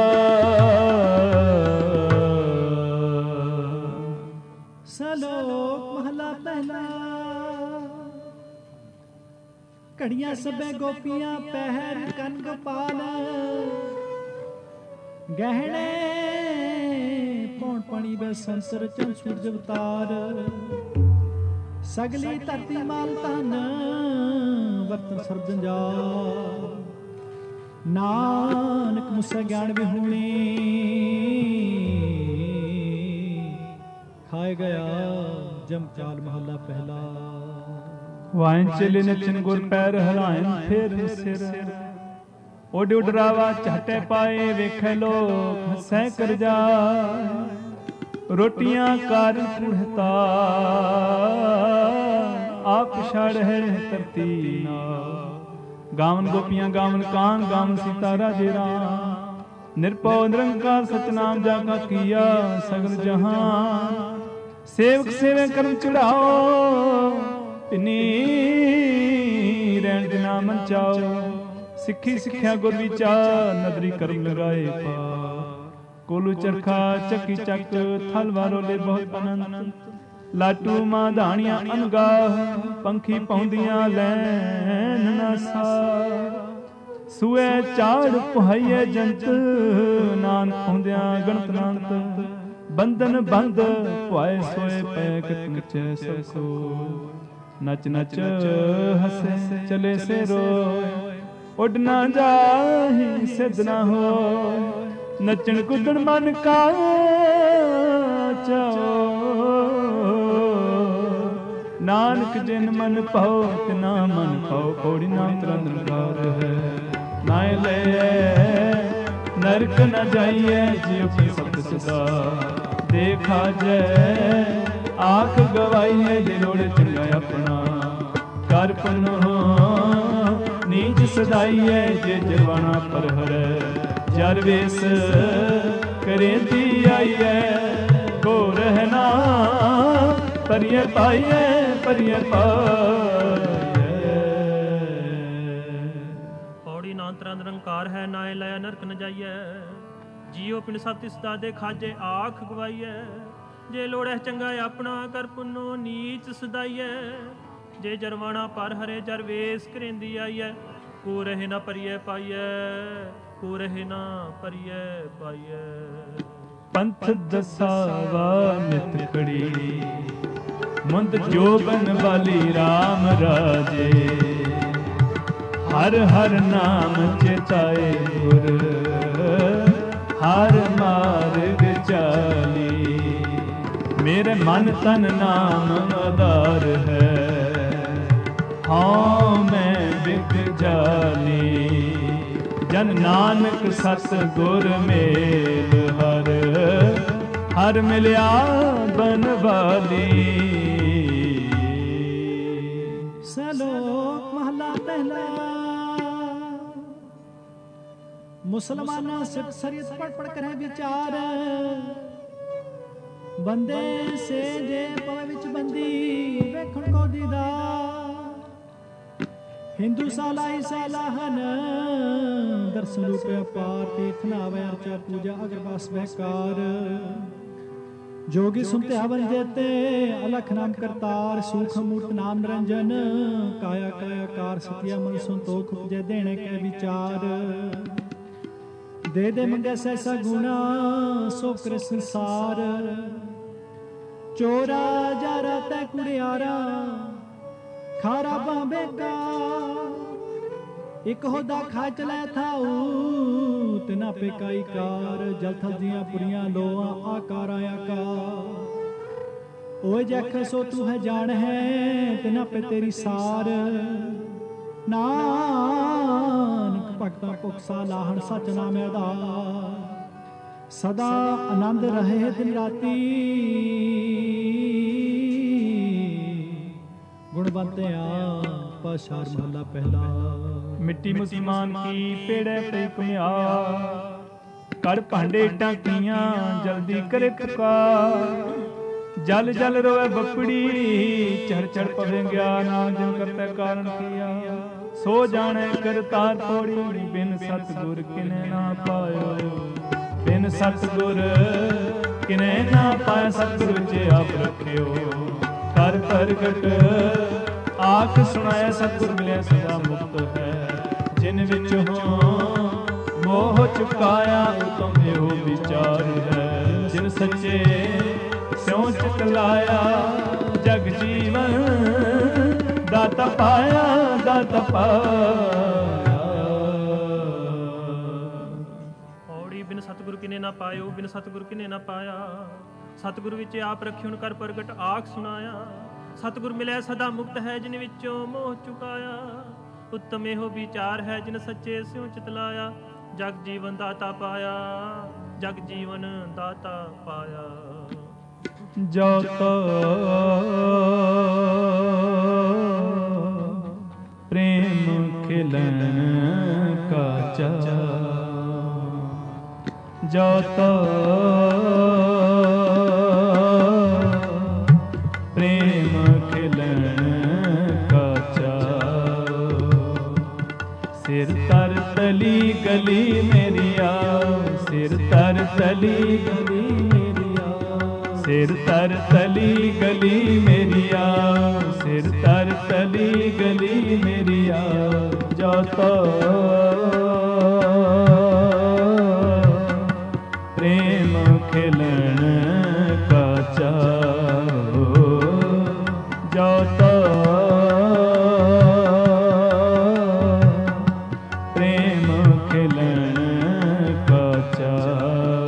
ਸਲੋਕ ਮਹਲਾ ਪਹਿਲਾ। ਘੜੀਆਂ ਸਭੇ ਗੋਪੀਆਂ ਪਹਿਰ ਕਨ ਗੋਪਾਲ, ਗਹਿਣੇ ਪੌਣ ਪਾਣੀ ਬੈ ਸੰਸਰ ਚੰਨ ਸੂਰਜ ਅਵਤਾਰ। ਸਗਲੀ ਧਰਤੀ ਮਾਲ ਧਨ, ਵਰਤਨ ਸਰਬ ਜੰਜਾਲ। ਨਾਨਕ ਮੁਸਾ ਗਿਆਨ ਵਿਹੂਣੀ, ਖਾਏ ਗਿਆ ਜਮ ਚਾਲ ਮਹੱਲਾ ਪਹਿਲਾ। ਵਾਇਨ ਚਲੇ ਨਚਨ ਗੁਰ ਪੈਰ ਹਲਾਇਨ ਫੇਰ ਸਿਰ। ਉੱਡ ਉੱਡ ਰਾਵਾ ਝਾਟੇ ਪਾਏ, ਵੇਖੇ ਲੋਕ ਹੱਸੈ ਕਰ ਜਾ। ਰੋਟੀਆਂ ਕਰ ਪੁੜਤਾ, ਆਪ ਛੜ ਹੈ ਧਰਤੀ ਨਾਲ। ਗਾਵਨ ਗੋਪੀਆਂ ਗਾਵਨ ਕਾਨ, ਗਾਵਨ ਸੀਤਾ ਰਾਜੇ ਰਾਮ। ਨਿਰਭਉ ਨਿਰੰਕਾਰ ਸਤਨਾਮ ਜਾ ਕਾ ਕੀਆ ਸਗਲ ਜਹਾਨ। ਸੇਵਕ ਸੇਵੇ ਕਰਮ ਚੜਾਓ, ਤਿਨੀ ਰਹਿਣ ਦਿਨਾ ਮਨ ਚਾਓ। ਸਿੱਖੀ ਸਿੱਖਿਆ ਗੁਰ ਵਿਚਾਰ, ਨਦਰੀ ਕਰਮ ਲਗਾਏ ਪਾਰ। ਕੋਲੂ ਚਰਖਾ ਚੱਕੀ ਚੱਕ, ਥਲ ਵਾਰੋਲੇ ਬਹੁਤ ਅਨੰਤ। ਲਾਟੂ ਮਾਂ ਧਾਣੀਆਂ ਅਨਗਾਹ, ਪੰਖੀ ਪਾਉਂਦੀਆਂ ਲੈਣ ਨਾ ਸਾਰ। ਸੂਏ ਚਾੜ ਪੁਹਾਈਏ ਜੰਤ, ਨਾਨਕ ਪਾਉਂਦਿਆਂ ਗਣਤ ਨਾਨਤ। ਬੰਧਨ ਬੰਦ ਪੁਆਏ ਸੋਏ ਪੈ ਕਿਤ ਨਚੈ ਸਭ ਸੋ। ਨਚ ਨਚ ਹਸੇ ਚਲੇ ਸੇ ਰੋਏ, ਉੱਡ ਨਾ ਜਾਹੀ ਸਿੱਧ ਨਾ ਹੋਏ। ਨਚਣ ਕੁੱਦਣ ਮਨ ਕਾ ਚਾਓ, ਨਾਨਕ ਜਿਨ ਮਨ ਪਾਓ ਤਿਨਾ ਮਨ ਪਾਓ। ਕੋੜੀ ਨਾਮ ਤਰੰਦਨਕਾਰ ਹੈ, ਨਾਇ ਲਏ ਨਰਕ ਨ ਜਾਈਏ। ਜਿਉ ਕੀ ਸਤ ਸਦਾ ਦੇਖਾ ਜੈ, ਆਖ ਗਵਾਈਏ। ਜੇ ਲੋੜ ਚੰਗਾ ਆਪਣਾ ਕਰ ਪਨੋ, ਨੀਚ ਸਦਾਈਏ। ਜੇ ਜਵਾਨਾ ਪਰ ਹਰੈ, ਜਰ ਵੇਸ ਕਰੇਂਦੀ ਆਈਐ। ਕੋ ਰਹਿਣਾ ਪਰਿਐ ਪਾਈਐ, ਪਰਿਐ ਪਾਈਐ। ਪੌੜੀ ਨਾਨਤਰਾ ਨਿਰੰਕਾਰ ਹੈ, ਨਾਏ ਲੈ ਨਰਕ ਨ ਜਾਈਐ। ਜੀਉ ਪਿੰਡ ਸਭ ਤਿਸ ਦਾਦੇ ਖਾਜੇ, ਆਖ ਗਵਾਈਐ। ਜੇ ਲੋੜੈ ਚੰਗਾ ਆਪਣਾ ਕਰ ਪੁੰਨੋ, ਨੀਚ ਸਦਾਈਐ। ਜੇ ਜਰਵਾਣਾ ਪਰ ਹਰੇ, ਜਰ ਵੇਸ ਕਰੇਂਦੀ ਆਈਐ। ਕੋ ਰਹੇ ਨਾ ਪਰਿਐ ਪਾਈਐ, ਕੋ ਰਹੇ ਨਾ ਪਰਿਐ ਪਾਈਐ। ਪੰਥ ਦਸਾਵਾ ਨਿਤ ਖੜੀ, ਮੁੰਦ ਜੋਬਨ ਵਾਲੀ RAM ਰਾਜੇ। ਹਰ ਹਰ ਨਾਮ ਚਿਤਾਏ ਗੁਰ ਹਰ ਮਾਰਗ ਚਾਲੀ। ਮੇਰੇ ਮਨ ਤਨ ਨਾਮ ਆਧਾਰ ਹੈ, ਹਾਂ ਮੈਂ ਬਿਕ ਜਾਲੀ। ਜਨ ਨਾਨਕ ਸਤ ਗੁਰ ਮੇਲ ਹਰ ਹਰ ਮਿਲਿਆ ਬਨਵਾਲੀ। ਸਲੋਕ ਮਹਲਾ ਪਹਿਲਾ। ਮੁਸਲਮਾਨਾਂ ਸਿਫਤ ਸਰੀਤ ਪੜ ਪੜ ਕਰੇ ਵਿਚਾਰ। ਬੰਦੇ ਸੇ ਜੇ ਪਵੇ ਵਿੱਚ ਬੰਦੀ ਵੇਖਣ ਕੋ ਦੀਦਾਰ। ਹਿੰਦੂ ਸਾਲਾ ਈਸਾਲਾ ਹਨ ਦਰਸ਼ਨ ਰੂਪੇ ਅਪਾਰ। ਤੀਰਥ ਨਾਵੇ ਅਰਚਾ ਪੂਜਾ ਅਗਰ ਬਸ ਬਹਿਕਾਰ। जोगी सुनते हवन देते अलख नाम करतार। सूक्ष्म मूर्त नाम निरंजन काया काया कार। सतिया मन संतोख उपजे देने के विचार। दे दे मंगे सैसा गुना सो कर संसार। चोरा जारा तै कुड़ियारा खारा बांबे का। एक होदा खाच लै थाऊ तिना पे काई कार। जल थल दियां पुरियां लोआ आकार आकार। ओए जख सो तू है जान है तिना पे तेरी सार। नानक भगतां भुख सा लाहन सच नाम आधार। सदा आनंद रहे दिन राती गुणवंतिया। पाशार महला पहला। ਮਿੱਟੀ ਮੁਸਲਮਾਨ ਕੀ ਪੇੜੇ ਤੇ ਘੁਮਿਆ। ਕੜ ਭਾਂਡੇ ਟਾਂਕੀਆਂ ਜਲਦੀ ਕਰੇ ਪੁਕਾਰ। ਜਲ ਜਲ ਰੋਵੇ ਬੱਪੜੀ ਚੜ ਚੜ ਪਵੇ ਗਿਆਨ। ਜਿਨ ਕਰਤੇ ਕਾਰਨ ਕੀਆ ਸੋ ਜਾਣੇ ਕਰਤਾਰ ਪੌੜੀ। ਬਿਨ ਸਤਿਗੁਰ ਕਿਨੇ ਨਾ ਪਾਇਓ ਬਿਨ ਸਤਿਗੁਰ ਕਿਨੇ ਨਾ ਪਾਇਆ। ਸਤਿਗੁਰ ਵਿੱਚ ਆਪ ਰੱਖਿਓ ਕਰ ਪ੍ਰਗਟ ਆਖ ਸੁਣਾਇਆ। ਸਤਿਗੁਰ ਮਿਲਿਆ ਸਦਾ ਮੁਕਤ ਹੈ ਜਿਨ ਵਿੱਚ ਹੋ ਮੋਹ ਚੁਕਾਇਆ। ਉਤਮ ਇਹੋ ਵਿਚਾਰ ਹੈ ਜਿਨ ਸੱਚੇ ਸਿਉ ਚਿਤ ਲਾਇਆ। ਜਗ ਜੀਵਨ ਦਾਤਾ ਪਾਇਆ ਦਾਤਾ ਪਾਇਆ। ਔੜੀ ਬਿਨ ਸਤਿਗੁਰ ਕਿਨੇ ਨਾ ਪਾਇਓ ਬਿਨ ਸਤਿਗੁਰ ਕਿਨੇ ਨਾ ਪਾਇਆ। ਸਤਿਗੁਰ ਵਿੱਚ ਆਪ ਰੱਖਿਉਣ ਕਰ ਪ੍ਰਗਟ ਆਖ ਸੁਣਾਇਆ। ਸਤਿਗੁਰ ਮਿਲਿਆ ਸਦਾ ਮੁਕਤ ਹੈ ਜਿਨ ਵਿੱਚੋਂ ਮੋਹ ਚੁਕਾਇਆ। ਉੱਤਮ ਇਹੋ ਵਿਚਾਰ ਹੈ ਜਿਨ ਸੱਚੇ ਸਿਉ ਚਿਤ ਲਾਇਆ। ਜਗ ਜੀਵਨ ਦਾਤਾ ਪਾਇਆ ਜਗ ਜੀਵਨ ਦਾਤਾ ਪਾਇਆ। ਜੋ ਤੋ ਪ੍ਰੇਮ ਖਿਲਣ ਕਾ ਚਾਅ। ਜੋ ਤੋ ਪ੍ਰੇਮ ਖਿਲਣ ਕਾ ਚਾਅ। ਸਿਰ ਤਰ ਤਲੀ ਗਲੀ ਮੇਰੀਆ ਸਿਰ ਤਰ ਤਲੀ ਗਲੀ ਮੇਰੀਆ। ਸਿਰ ਤਰ ਤਲੀ ਗਲੀ ਮੇਰੀਆ ਸਿਰ ਤਰ ਤਲੀ ਗਲੀ ਮੇਰੀਆ। ਜੋ ਤੋ ਪ੍ਰੇਮ ਖਿਲਣ ਕਾ ਚਾਅ। ਜੋ ਤੋ ਪ੍ਰੇਮ ਖਿਲਣ ਕਾ ਚਾਅ।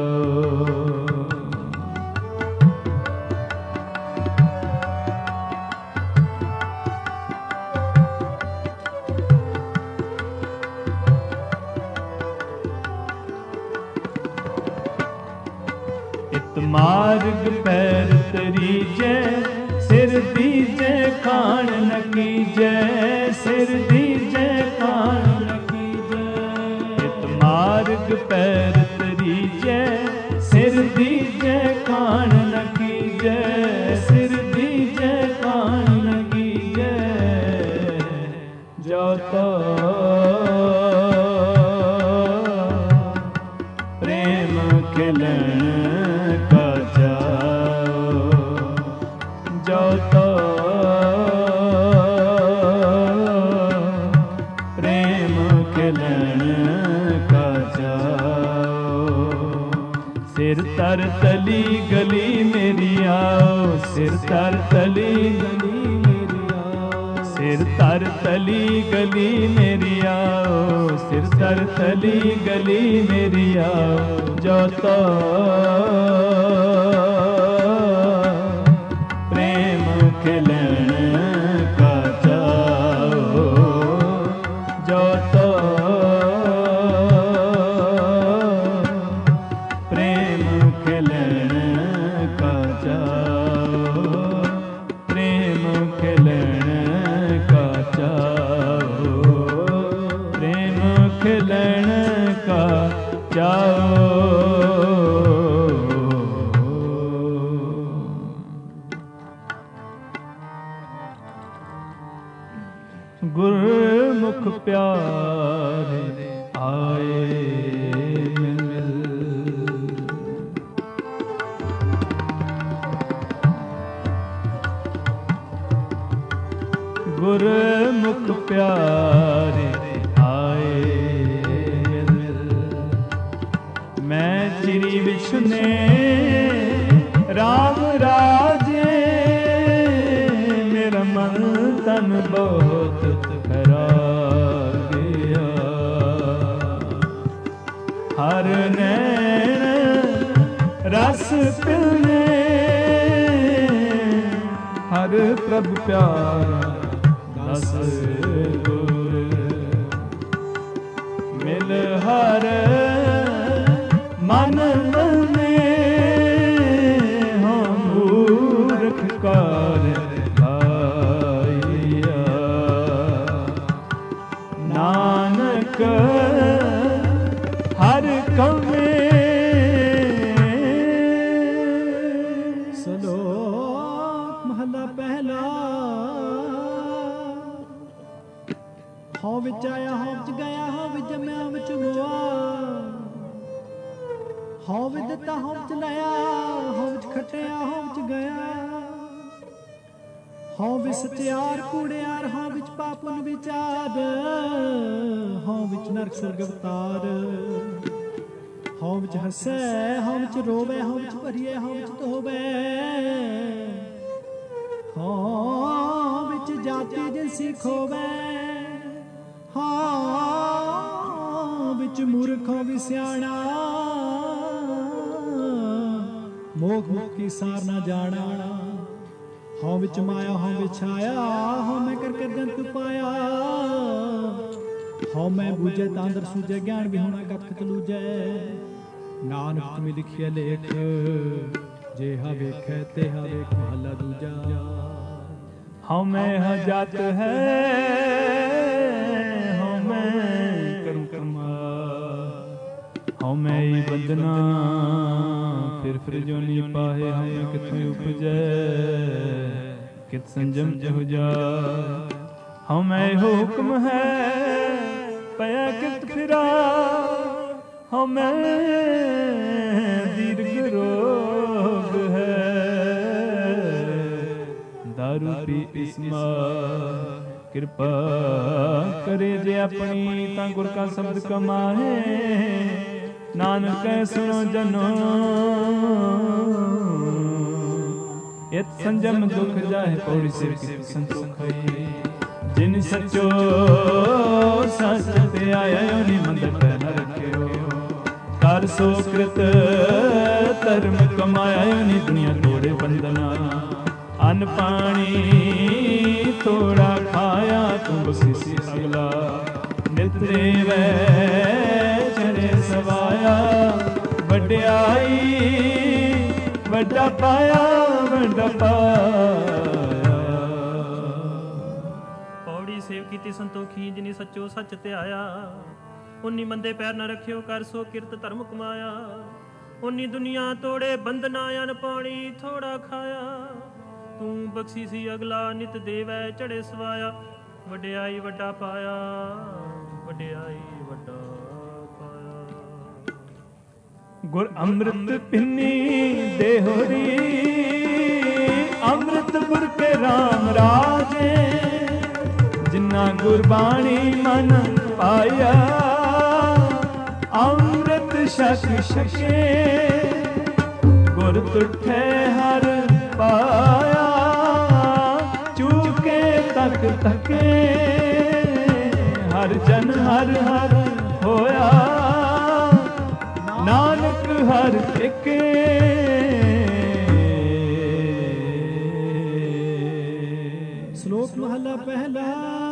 ਇਤ ਮਾਰਗ ਪੈਰ ਤਰੀਜੈ ਸਿਰ ਦੀਜੈ ਖਾਣ ਨ ਕੀਜੈ। ਸਿਰ ਦੀਜੈ ਖਾਣ ਨ ਕੀਜੈ। ਇਤ ਮਾਰਗ ਪੈਰ ਤਰੀਜੈ ਸਿਰ ਦੀਜੈ ਖਾਣ ਨ ਕੀਜੈ। ਸਿਰ ਦੀਜੈ ਖਾਣ ਨ ਕੀਜੈ। ਜੋ ਤੋ ਪ੍ਰੇਮ ਖਿਲਣ ਕਾ ਚਾਅ। ਜੋ ਤੋ ਪ੍ਰੇਮ ਖਿਲਣ ਕਾ ਚਾਅ। ਸਿਰ ਤਰ ਤਲੀ ਗਲੀ ਮੇਰੀਆ ਸਿਰ ਤਰ ਤਲੀ ਗਲੀ ਮੇਰੀਆ। ਸਿਰ ਤਰ ਤਲੀ ਗਲੀ ਮੇਰੀ ਆਓ, ਸਿਰ ਦਰ ਤਲੀ ਗਲੀ ਮੇਰੀ ਆਓ, ਜੋ ਤੋ ਪ੍ਰੇਮ ਖਿਲਣ ਕਾ ਚਾਓ, ਜੋ ਤੋ ਪ੍ਰੇਮ ਖਿਲਣ ਕਾ ਚਾਓ, ਪ੍ਰੇਮ ਖਿਲਣ ਕਾ ਚਾਓ, ਪ੍ਰੇਮ ਖਿਲਣ ਕਾ ਚਾਓ। ਗੁਰਮੁਖ ਪਿਆਰੇ ਆਏ ਮਿਲ, ਗੁਰਮੁਖ ਪਿਆਰੇ ਆਏ ਮਿਲ, ਮੈਂ ਚਿਰੀ ਵਿਛੁਨੇ ਰਾਮ ਰਾਜੇ, ਮੇਰਾ ਮਨ ਤਨ ਬਹੁਤ ਖਰਾ ਗਿਆ, ਹਰ ਨੈਣ ਰਸ ਪਿਲਨੇ, ਹਰ ਪ੍ਰਭ ਪਿਆਰਾ ਦਸ ਗੁਰ, ਮਿਲ ਹਰ ਮਨ ਮਨੇ, ਹਾਂ ਮੂਰਖ ਕਾਰ ਆਇਆ, ਨਾਨਕ ਹਰ ਕਮੇ। ਸਲੋਕ ਮਹਲਾ ਪਹਿਲਾ। ਹਉ ਵਿੱਚ ਆਇਆ ਹਉ ਵਿੱਚ ਗਿਆ, ਹਉ ਵਿੱਚ ਜੰਮਿਆ ਹਉ ਵਿੱਚ ਹੋਆ, ਹਉ ਵਿੱਚ ਦਿੱਤਾ ਹਉ ਵਿੱਚ ਲਿਆ, ਹਉ ਵਿੱਚ ਖਟਿਆ ਹਉ ਵਿੱਚ ਗਿਆ, ਹਉ ਵਿੱਚ ਸਚਿਆਰ ਕੂੜਿਆਰ, ਹਉ ਵਿੱਚ ਪਾਪ ਪੁੰਨ ਵਿਚਾਰ, ਹਉ ਵਿੱਚ ਨਰਕ ਸੁਰਗ ਅਵਤਾਰ, ਹਉ ਵਿੱਚ ਹੱਸੈ ਹਉ ਵਿੱਚ ਰੋਵੇ, ਹਉ ਵਿੱਚ ਭਰੀਏ ਹਉ ਵਿੱਚ ਧੋਵੇ, ਹਉ ਵਿੱਚ ਜਾਤੀ ਜਿਨਸੀ ਖੋਵੇ, ਹਾਂ ਵਿੱਚ ਮੂਰਖ ਵੀ ਸਿਆਣਾ, ਮੋਖ ਮੁਖੀ ਸਾਰ ਨਾ ਜਾਣਾ, ਹਉ ਵਿੱਚ ਮਾਇਆ ਹਉ ਵਿੱਚ ਆਇਆ, ਹਉ ਮੈਂ ਕਰ ਕਰ ਜੰਤੂ ਪਾਇਆ, ਹਉ ਮੈਂ ਬੂਝੇ ਤਾਂ ਅੰਦਰ ਸੂਝੇ, ਗਿਆਨ ਵੀ ਹੋਣਾ ਕਥ ਲੂਜੈ, ਨਾਨਕ ਤੁਮੀ ਲਿਖਿਆ ਲੇਖ, ਜੇਹਾ ਵੇਖੈ ਤੇਹਾ ਵੇਖ ਮਹਲਾ ਦੂਜਾ। ਹਉ ਮੈਂ ਹਜਾਤ ਹੈ, ਹਉ ਮੈਂ ਕਰਮ ਕਰਮਾ, ਹਉ ਮੈਂ ਹੀ ਬੰਦਨਾ, ਫਿਰ ਜੋਨੀ ਪਾਹੇ, ਹਉ ਮੈਂ ਕਿਥੋਂ ਉਪਜੈ, ਕਿਤ ਸੰਜਮ ਜਹੁ ਜਾ, ਹਉ ਮੈਂ ਹੁਕਮ ਹੈ, ਪਿਆ ਕਿਤ ਫਿਰਾ, ਹਉ ਮੈਂ ਦੀਰਘ ਰੋਗ ਹੈ, ਦਾਰੂ ਪੀ ਇਸਮਾ, ਕਿਰਪਾ ਕਰੇ ਜੇ ਆਪਣੀ, ਤਾਂ ਗੁਰ ਕਾ ਸ਼ਬਦ ਕਮਾਹੇ, ਨਾਨਕ ਕੈ ਸੁਣੋ ਜਨੋ, ਇਤ ਸੰਜਮ ਦੁਖ ਜਾਏ, ਪੌੜੀ ਸਿਰ ਕੀ ਸੰਤੋਖਈ, ਜਿਨ ਸਚੋ ਸਚ ਤੇ ਆਇਆ, ਨੀ ਮੰਦਰ ਪੈ ਨ ਰੱਖਿਓ, ਕਰ ਸੋ ਕ੍ਰਿਤ ਧਰਮ ਕਮਾਇਆ, ਨੀ ਦੁਨੀਆ ਤੋੜੇ ਬੰਦਨਾ, ਅੰਨ ਪਾਣੀ ਥੋੜਾ ਖਾਇਆ, ਤੂੰ ਬਖਸ਼ਿਸ਼ ਅਗਲਾ, ਨਿਤ ਦੇਵੈ ਚਰੇ ਸਵਾਇਆ, ਵਡਿਆਈ ਵੱਡਾ ਪਾਇਆ, ਵੱਡਾ ਪਾਇਆ। ਪੌੜੀ ਸੇਵ ਕੀਤੀ ਸੰਤੋਖੀ, ਜਿਨੀ ਸੱਚੋ ਸੱਚ ਧਿਆਇਆ, ਉਨੀ ਮੰਦੇ ਪੈਰ ਨ ਰੱਖਿਓ, ਕਰ ਸੋ ਕਿਰਤ ਧਰਮ ਕਮਾਇਆ, ਉਨੀ ਦੁਨੀਆ ਤੋੜੇ ਬੰਧਨਾ, ਅੰਨ ਪਾਣੀ ਥੋੜਾ ਖਾਇਆ, ਤੂੰ ਬਖਸ਼ੀ ਸੀ ਅਗਲਾ, ਨਿਤ ਦੇਵੈ ਚੜੇ ਸਵਾਇਆ, ਵਡਿਆਈ ਵੱਡਾ ਪਾਇਆ, ਵਡਿਆਈ ਵੱਡਾ ਪਾਇਆ। ਗੁਰ ਅੰਮ੍ਰਿਤ ਪਿੰਨੀ ਦੇਹੋਰੀ, ਅੰਮ੍ਰਿਤ ਗੁਰ ਕੇ ਰਾਮ ਰਾਜੇ, ਜਿਨਾ ਗੁਰਬਾਣੀ ਮਨ ਪਾਇਆ, ਅੰਮ੍ਰਿਤ ਛਕ ਛਕੇ, ਗੁਰ ਤੁਠੇ ਹਰ ਪਾਇਆ, ਚੂਕੇ ਤਕ ਤਕੇ, ਜਨ ਹਰ ਹਰ ਹੋਇਆ, ਨਾਨਕ ਹਰ ਏਕੇ। ਸ਼ਲੋਕ ਮਹਲਾ ਪਹਿਲਾ।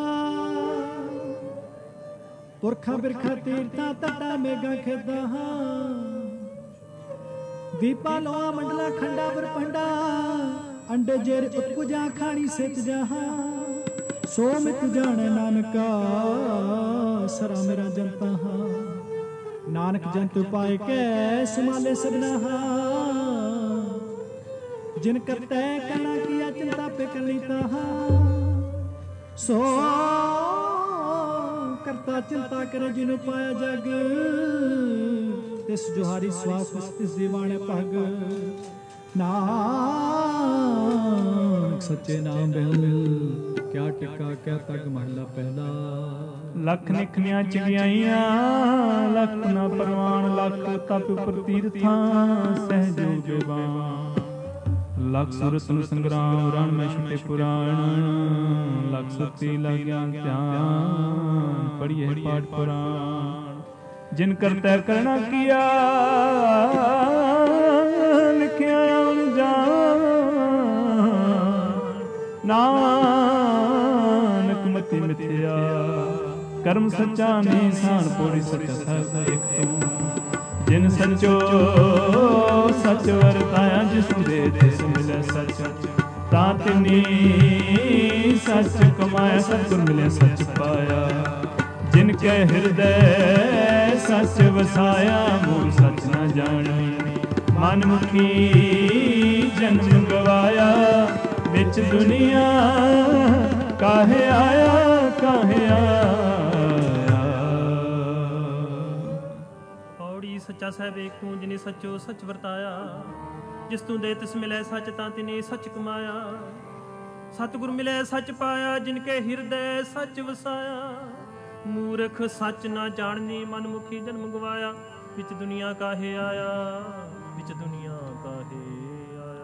ਪੁਰਖਾਂ ਬਿਰਖਾਂ ਤੀਰਥਾਂ ਤੱਟਾਂ ਮੇਘਾਂ ਖੇਦਾਂ, ਦੀਪਾ ਲੋਆ ਮੰਡਲਾ ਖੰਡਾ ਬਰਪੰਡਾ, ਅੰਡੇ ਜੇਰ ਉਪਜਾ ਖਾਣੀ ਸਿੱਚ ਜਹਾਂ, ਸੋ ਮਿਤ ਜਾਣੈ ਨਾਨਕਾ ਸਰਾ ਮੇਰਾ ਜਨਤਾ ਹਾਂ। ਨਾਨਕ ਜੰਤ ਪਾਏ ਕੈ ਸਮਾਲੇ ਸਭਨਾ ਹਾਂ, ਜਿਨ ਕਰਤੈ ਕਹਿਣਾ ਕੀਆ ਚਿੰਤਾ ਪੇ ਕਲੀਤਾ ਹਾਂ। ਸੋ ਕਰਤਾ ਚਿੰਤਾ ਕਰੇ ਜਿਨੁ ਪਾਇਆ ਜਗ, ਤਿਸ ਜੁਹਾਰੀ ਸਵਾਸ ਤਿਸ ਦੀਵਾਨੇ ਭਗ। ਨਾਨਕ ਸੱਚੇ ਨਾਮ ਬਿਨ ਕਿਆ ਟਿਕਾ ਕਿਆ ਤਗ ਮਹਲਾ ਪਹਿਲਾ। ਲੱਖ ਨਿਖਣੀਆਂ ਚਿਗਿਆਈਆਂ ਲੱਖ ਨਾ ਪਰਵਾਨ, ਲੱਖ ਤਪ ਉਪਰ ਤੀਰਥਾਂ ਸਹਿਜੋ ਬੇਬਾਨ। ਲੱਖ ਸੁਰਤ ਨੂੰ ਸੰਗਰਾਮ ਰਣ ਮੈਂ ਛੁਟੇ ਪੁਰਾਣ, ਲੱਖ ਸੁਤੀ ਲੱਗਿਆ ਧਿਆਨ ਪੜੀਏ ਪਾਠ ਪੁਰਾਣ। ਜਿਨ ਕਰਤੈ ਕਰਣਾ ਕੀਆ ਲਿਖਿਆ ਅਣਜਾਣ, ਨਾਨਕ ਮਤੀ ਮਿਥਿਆ ਕਰਮ ਸੱਚਾ ਨਿਸ਼ਾਨ ਪੂਰੀ ਸੱਚ ਸਹਿਬ ਇੱਕ ਤੂੰ। ਜਿਨ ਸੱਚੋ ਸੱਚ ਵਰਤਾਇਆ, ਜਿਸ ਦੇ ਤਿਸ ਮਿਲੇ ਸੱਚ, ਤਾਂ ਤਿਨੀ ਸੱਚ ਕਮਾਇਆ, ਸਤਿਗੁਰ ਮਿਲੇ ਸੱਚ ਪਾਇਆ। ਜਿਨ ਕੈ ਹਿਰਦੈ ਸੱਚ ਵਸਾਇਆ, ਮੂਲ ਸੱਚ ਨਾ ਜਾਣੀ। ਮਨ ਮੁਖੀ ਜਨਮ ਗਵਾਇਆ, ਵਿੱਚ ਦੁਨੀਆ ਕਾਹੇ ਆਇਆ ਕਾਹੇ ਆਇਆ। ਪੌੜੀ ਸੱਚਾ ਸਾਹਿਬ ਏਕ ਤੂੰ, ਜਿਨੇ ਸੱਚੋ ਸੱਚ ਵਰਤਾਇਆ। ਜਿਸ ਤੂੰ ਦੇ ਤਿਸ ਮਿਲੇ ਸੱਚ, ਤਾਂ ਤਿਨੇ ਸੱਚ ਕਮਾਇਆ। ਸਤਿਗੁਰ ਮਿਲੇ ਸੱਚ ਪਾਇਆ, ਜਿਨ ਕੇ ਹਿਰਦੈ ਸੱਚ ਵਸਾਇਆ। ਮੂਰਖ ਸੱਚ ਨਾ ਜਾਣਨੀ, ਮਨ ਮੁਖੀ ਜਨਮ ਗਵਾਇਆ। ਵਿੱਚ ਦੁਨੀਆ ਕਾਹੇ ਆਇਆ, ਵਿੱਚ ਦੁਨੀਆ ਕਾਹੇ ਆਇਆ।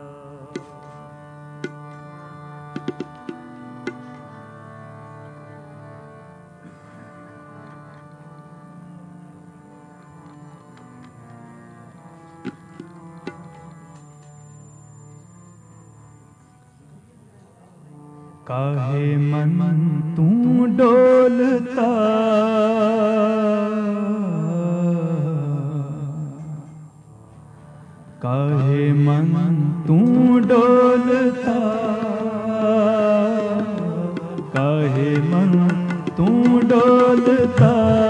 ਕਾਹੇ ਮਨ ਤੂੰ ਡੋਲਤਾ, ਕਾਹੇ ਮਨ ਤੂੰ ਡੋਲਤਾ, ਕਾਹੇ ਮਨ ਤੂੰ ਡੋਲਤਾ।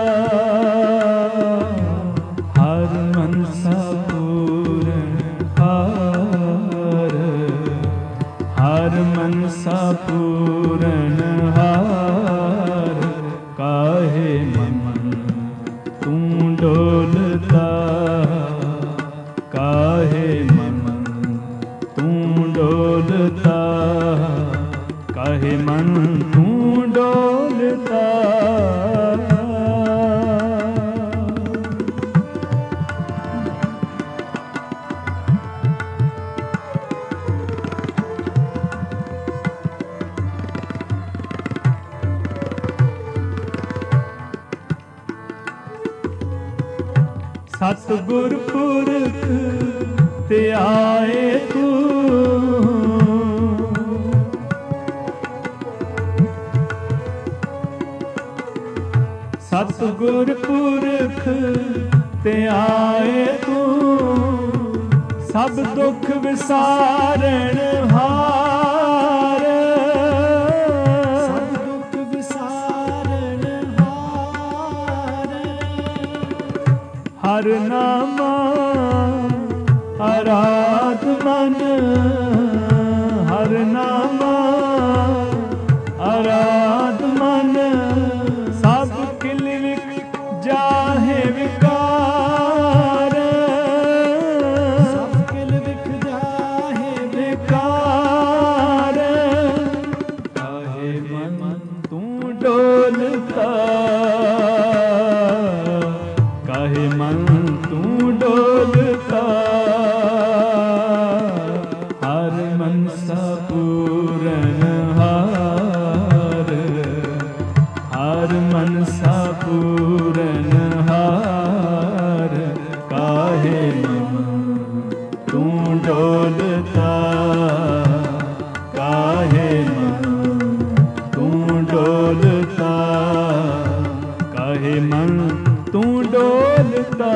ਹਰ ਮਨਸਾ ਪੂਰਨ ਹਾਰ, ਹਰ ਮਨਸਾ ਪੂਰਨ ਹਾਰ। ਕਾਹੇ ਮਨ ਤੂੰ ਡੋਲਤਾ, ਕਾਹੇ ਮਨ ਤੂੰ ਡੋਲਤਾ, ਕਾਹੇ ਮਨ ਤੂੰ ਡੋਲਤਾ। ਸਤਿਗੁਰ ਪੁਰਖ ਤੇ ਆਏ ਤੂੰ, ਸਤਿਗੁਰ ਪੁਰਖ ਤੇ ਆਏ ਤੂੰ। ਸਭ ਦੁੱਖ ਵਿਸਾਰਨ ਹਾਰ, ਸਭ ਦੁੱਖ ਵਿਸਾਰਨ ਹਾਰ। ਹਰ ਨਾਮਾ ਆਰਾਧ ਮਨ, ਹਰ ਨਾਮਾ ਆਰਾਧ ਮਨ। ਸਭ ਕਿਲ ਵਿਕ ਜਾਹੇ ਵਿਕਾਰ, ਸਭ ਕਿਲ ਵਿਖ ਜਾਹੇ ਵਿਕਾਰ। ਕਾਹੇ ਮਨ ਤੂੰ ਡੋਲਤਾ, ਕਾਹੇ ਮਨ ਤੂੰ ਡੋਲਤਾ। ਹਰ ਮਨਸਾ ਪੂਰਨ ਹਾਰ, ਹਰ ਹਰ ਮਨਸਾ ਪੂਰਨਹਾਰ, ਕਾਹੇ ਮਨ ਤੂੰ ਡੋਲਤਾ, ਕਾਹੇ ਮਨ ਤੂੰ ਡੋਲਤਾ, ਕਾਹੇ ਮਨ ਤੂੰ ਡੋਲਤਾ।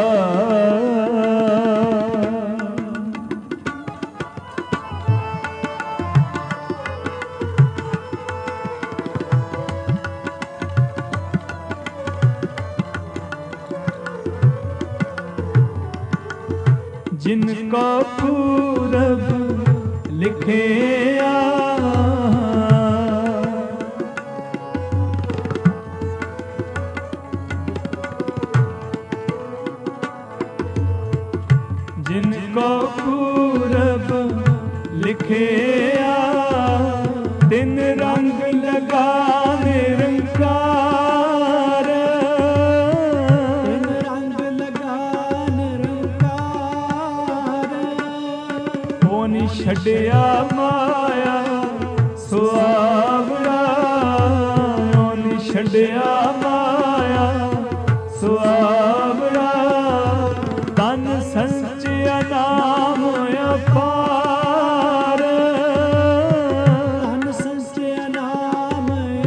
जिन को पूरब लिखिया, जिन को पूरब लिखिया, तिन रंग लगा निरंकार, ਛੱਡਿਆ ਮਾਇਆ ਸੁਆਵੜਾ, ਉਹਨੇ ਛੱਡਿਆ ਮਾਇਆ ਸੁਆਵੜਾ, ਤਨ ਸੰਚਿਆ ਨਾਮ ਅਪਾਰ, ਤਨ ਸੰਚਿਆ ਨਾਮ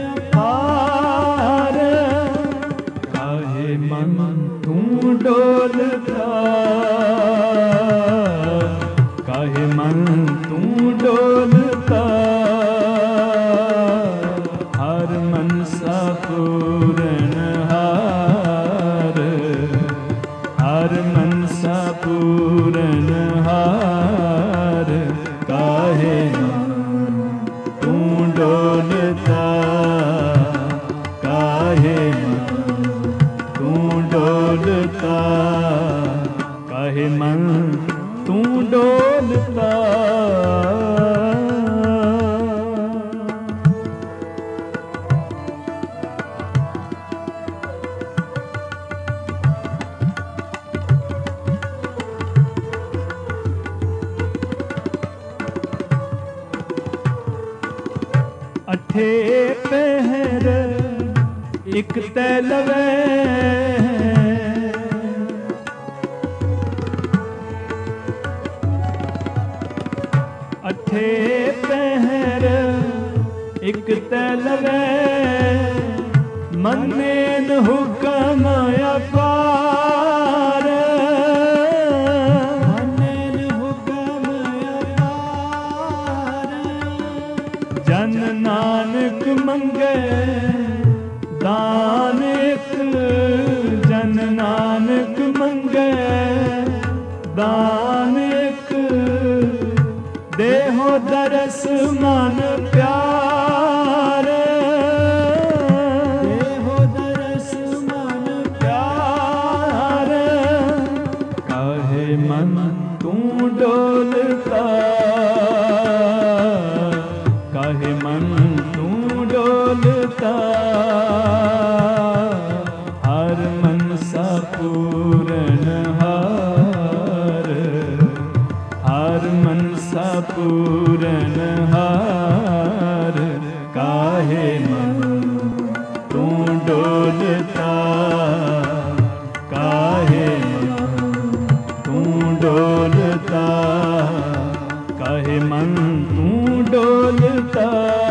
ਅਪਾਰ, ਕਾਹੇ ਮਨ ਤੂੰ ਡੋਲਦਾ, ਕਾਹੇ ਮਨ ਤੂੰ ਡੋਲਤਾ, ਹਰ ਮਨਸਾ ਪੂਰਨਹਾਰ, ਹਰ ਮਨਸਾ ਪੂਰਨਹਾਰ, ਕਾਹੇ ਮਨ ਤੂੰ ਡੋਲਤਾ, ਕਾਹੇ ਮਨ ਤੂੰ ਡੋਲਤਾ, ਕਾਹੇ ਮਨ ਤੂੰ ਡੋਲਤਾ। ਅਠੇ ਪਹਿਰ ਇਕ ਤੈ ਲਵੇ, ਅਠੇ ਪਹਿਰ ਇਕ ਤੈ ਲਵੇ, ਮੰਨੇਨ ਹੁਕਮ ਅਪਾਰ, ਮੰਨੇਨ ਹੁਕਮ ਅਪਾਰ, ਜਨ ਨਾਨਕ ਮੰਗੇ ਦਾਨ ਇਕ, ਜਨ ਨਾਨਕ ਮੰਗੇ ਦਾਨ ਇਕ, ਦੇਹੋ ਦਰਸ ਮਨ ਪਿਆਰ, ਦੇਹੋ ਦਰਸ ਮਨ ਪਿਆਰ, ਕਾਹੇ ਮਨ ਤੂੰ ਡੋਲਤਾ, ਕਾਹੇ ਮਨ ਤੂੰ ਡੋਲਤਾ, ਹਰ ਮਨਸਾ ਪੂਰਨਹਾਰ, ਹਰ ਮਨਸਾ ਪੂਰਨਹਾਰ, ਕਾਹੇ ਮਨ ਤੂੰ ਡੋਲਤਾ, ਕਾਹੇ ਮਨ ਤੂੰ ਡੋਲਤਾ, ਕਾਹੇ ਮਨ ਤੂੰ ਡੋਲਤਾ,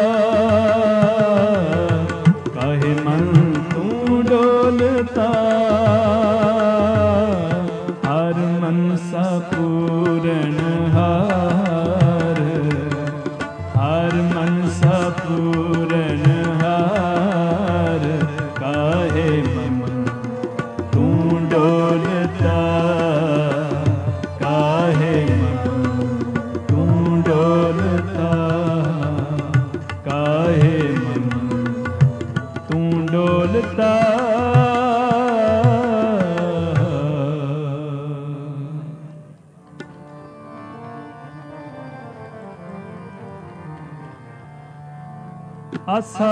ਕਾਹੇ ਮਨ ਤੂੰ ਡੋਲਤਾ, ਹਰ ਮਨਸਾ ਪੂਰਨਹਾਰ, ਹਰ ਮਨਸਾ ਪੂਰਨਹਾਰ, ਕਾਹੇ ਮਨ ਤੂੰ ਡੋਲਤਾ, ਕਾਹੇ ਮਨ ਤੂੰ ਡੋਲਤਾ, ਕਾਹੇ ਮਨ ਤੂੰ ਡੋਲਤਾ। ਆਸਾ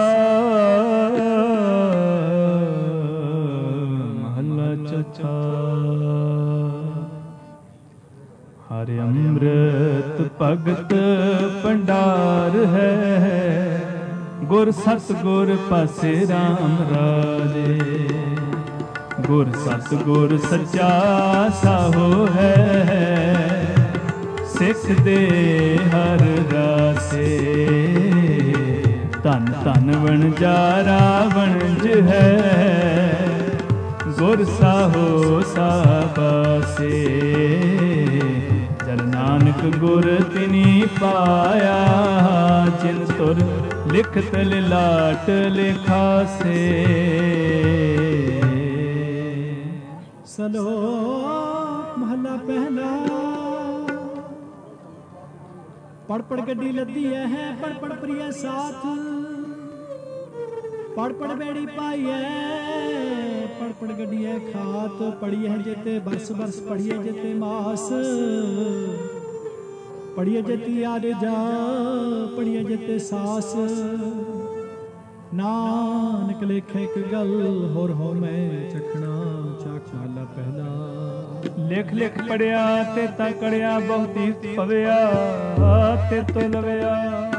ਮਹੱਲਾ ਚੌਥਾ। ਹਰਿ ਅੰਮ੍ਰਿਤ ਭਗਤ ਭੰਡਾਰ ਹੈ, ਗੁਰ ਸਤ ਗੁਰ ਪਾਸੇ RAM ਰਾਜੇ। ਗੁਰ ਸਤ ਗੁਰ ਸੱਚਾ ਸਾਹੋ ਹੈ, ਸਿੱਖ ਦੇ ਹਰ ਰਾਸੇ। ਧਨ ਧਨ ਵਣਜਾਰਾ ਵਣਜ ਹੈ, ਗੁਰ ਸਾਹੋ ਸਾਬਾਸੇ। ਜਨ ਨਾਨਕ ਗੁਰ ਤਿਨੀ ਪਾਇਆ, ਜਿਨ ਤੁਰ ਲਿਖਤ ਲਿਲਾਟ ਲਿਖਾਸੇ। ਸਲੋਕ ਮਹਲਾ ਪਹਿਲਾ। ਪੜ ਪੜ ਗੱਡੀ ਲੱਦੀ ਹੈ, ਪੜ ਪੜ ਪ੍ਰਿਆ ਸਾਥ। ਪੜ ਪੜ ਬੇੜੀ ਪਾਈਐ, ਪੜ ਪੜ ਗੱਡੀਐ ਖਾਤ। ਪੜੀਐ ਜਿਤੇ ਬਰਸ ਬਰਸ, ਪੜੀਐ ਜਿਤੇ ਮਾਸ। ਪੜੀਐ ਜਿਤੇ ਆਰ ਜਾ, ਪੜੀਐ ਜਿਤੇ ਸਾਸ। ਨਾਨਕ ਲੇਖੇ ਇੱਕ ਗੱਲ, ਹੋਰ ਹੋ ਮੈਂ ਚਖਣਾ ਚਾਖ ਮਹਲਾ ਪਹਿਲਾ। ਲਿਖ ਲਿਖ ਪੜਿਆ ਤੇ ਤਾ ਕੜਿਆ, ਬਹੁ ਤੀਰਥ ਪਵਿਆ ਤੇ ਤੋ ਲਵਿਆ।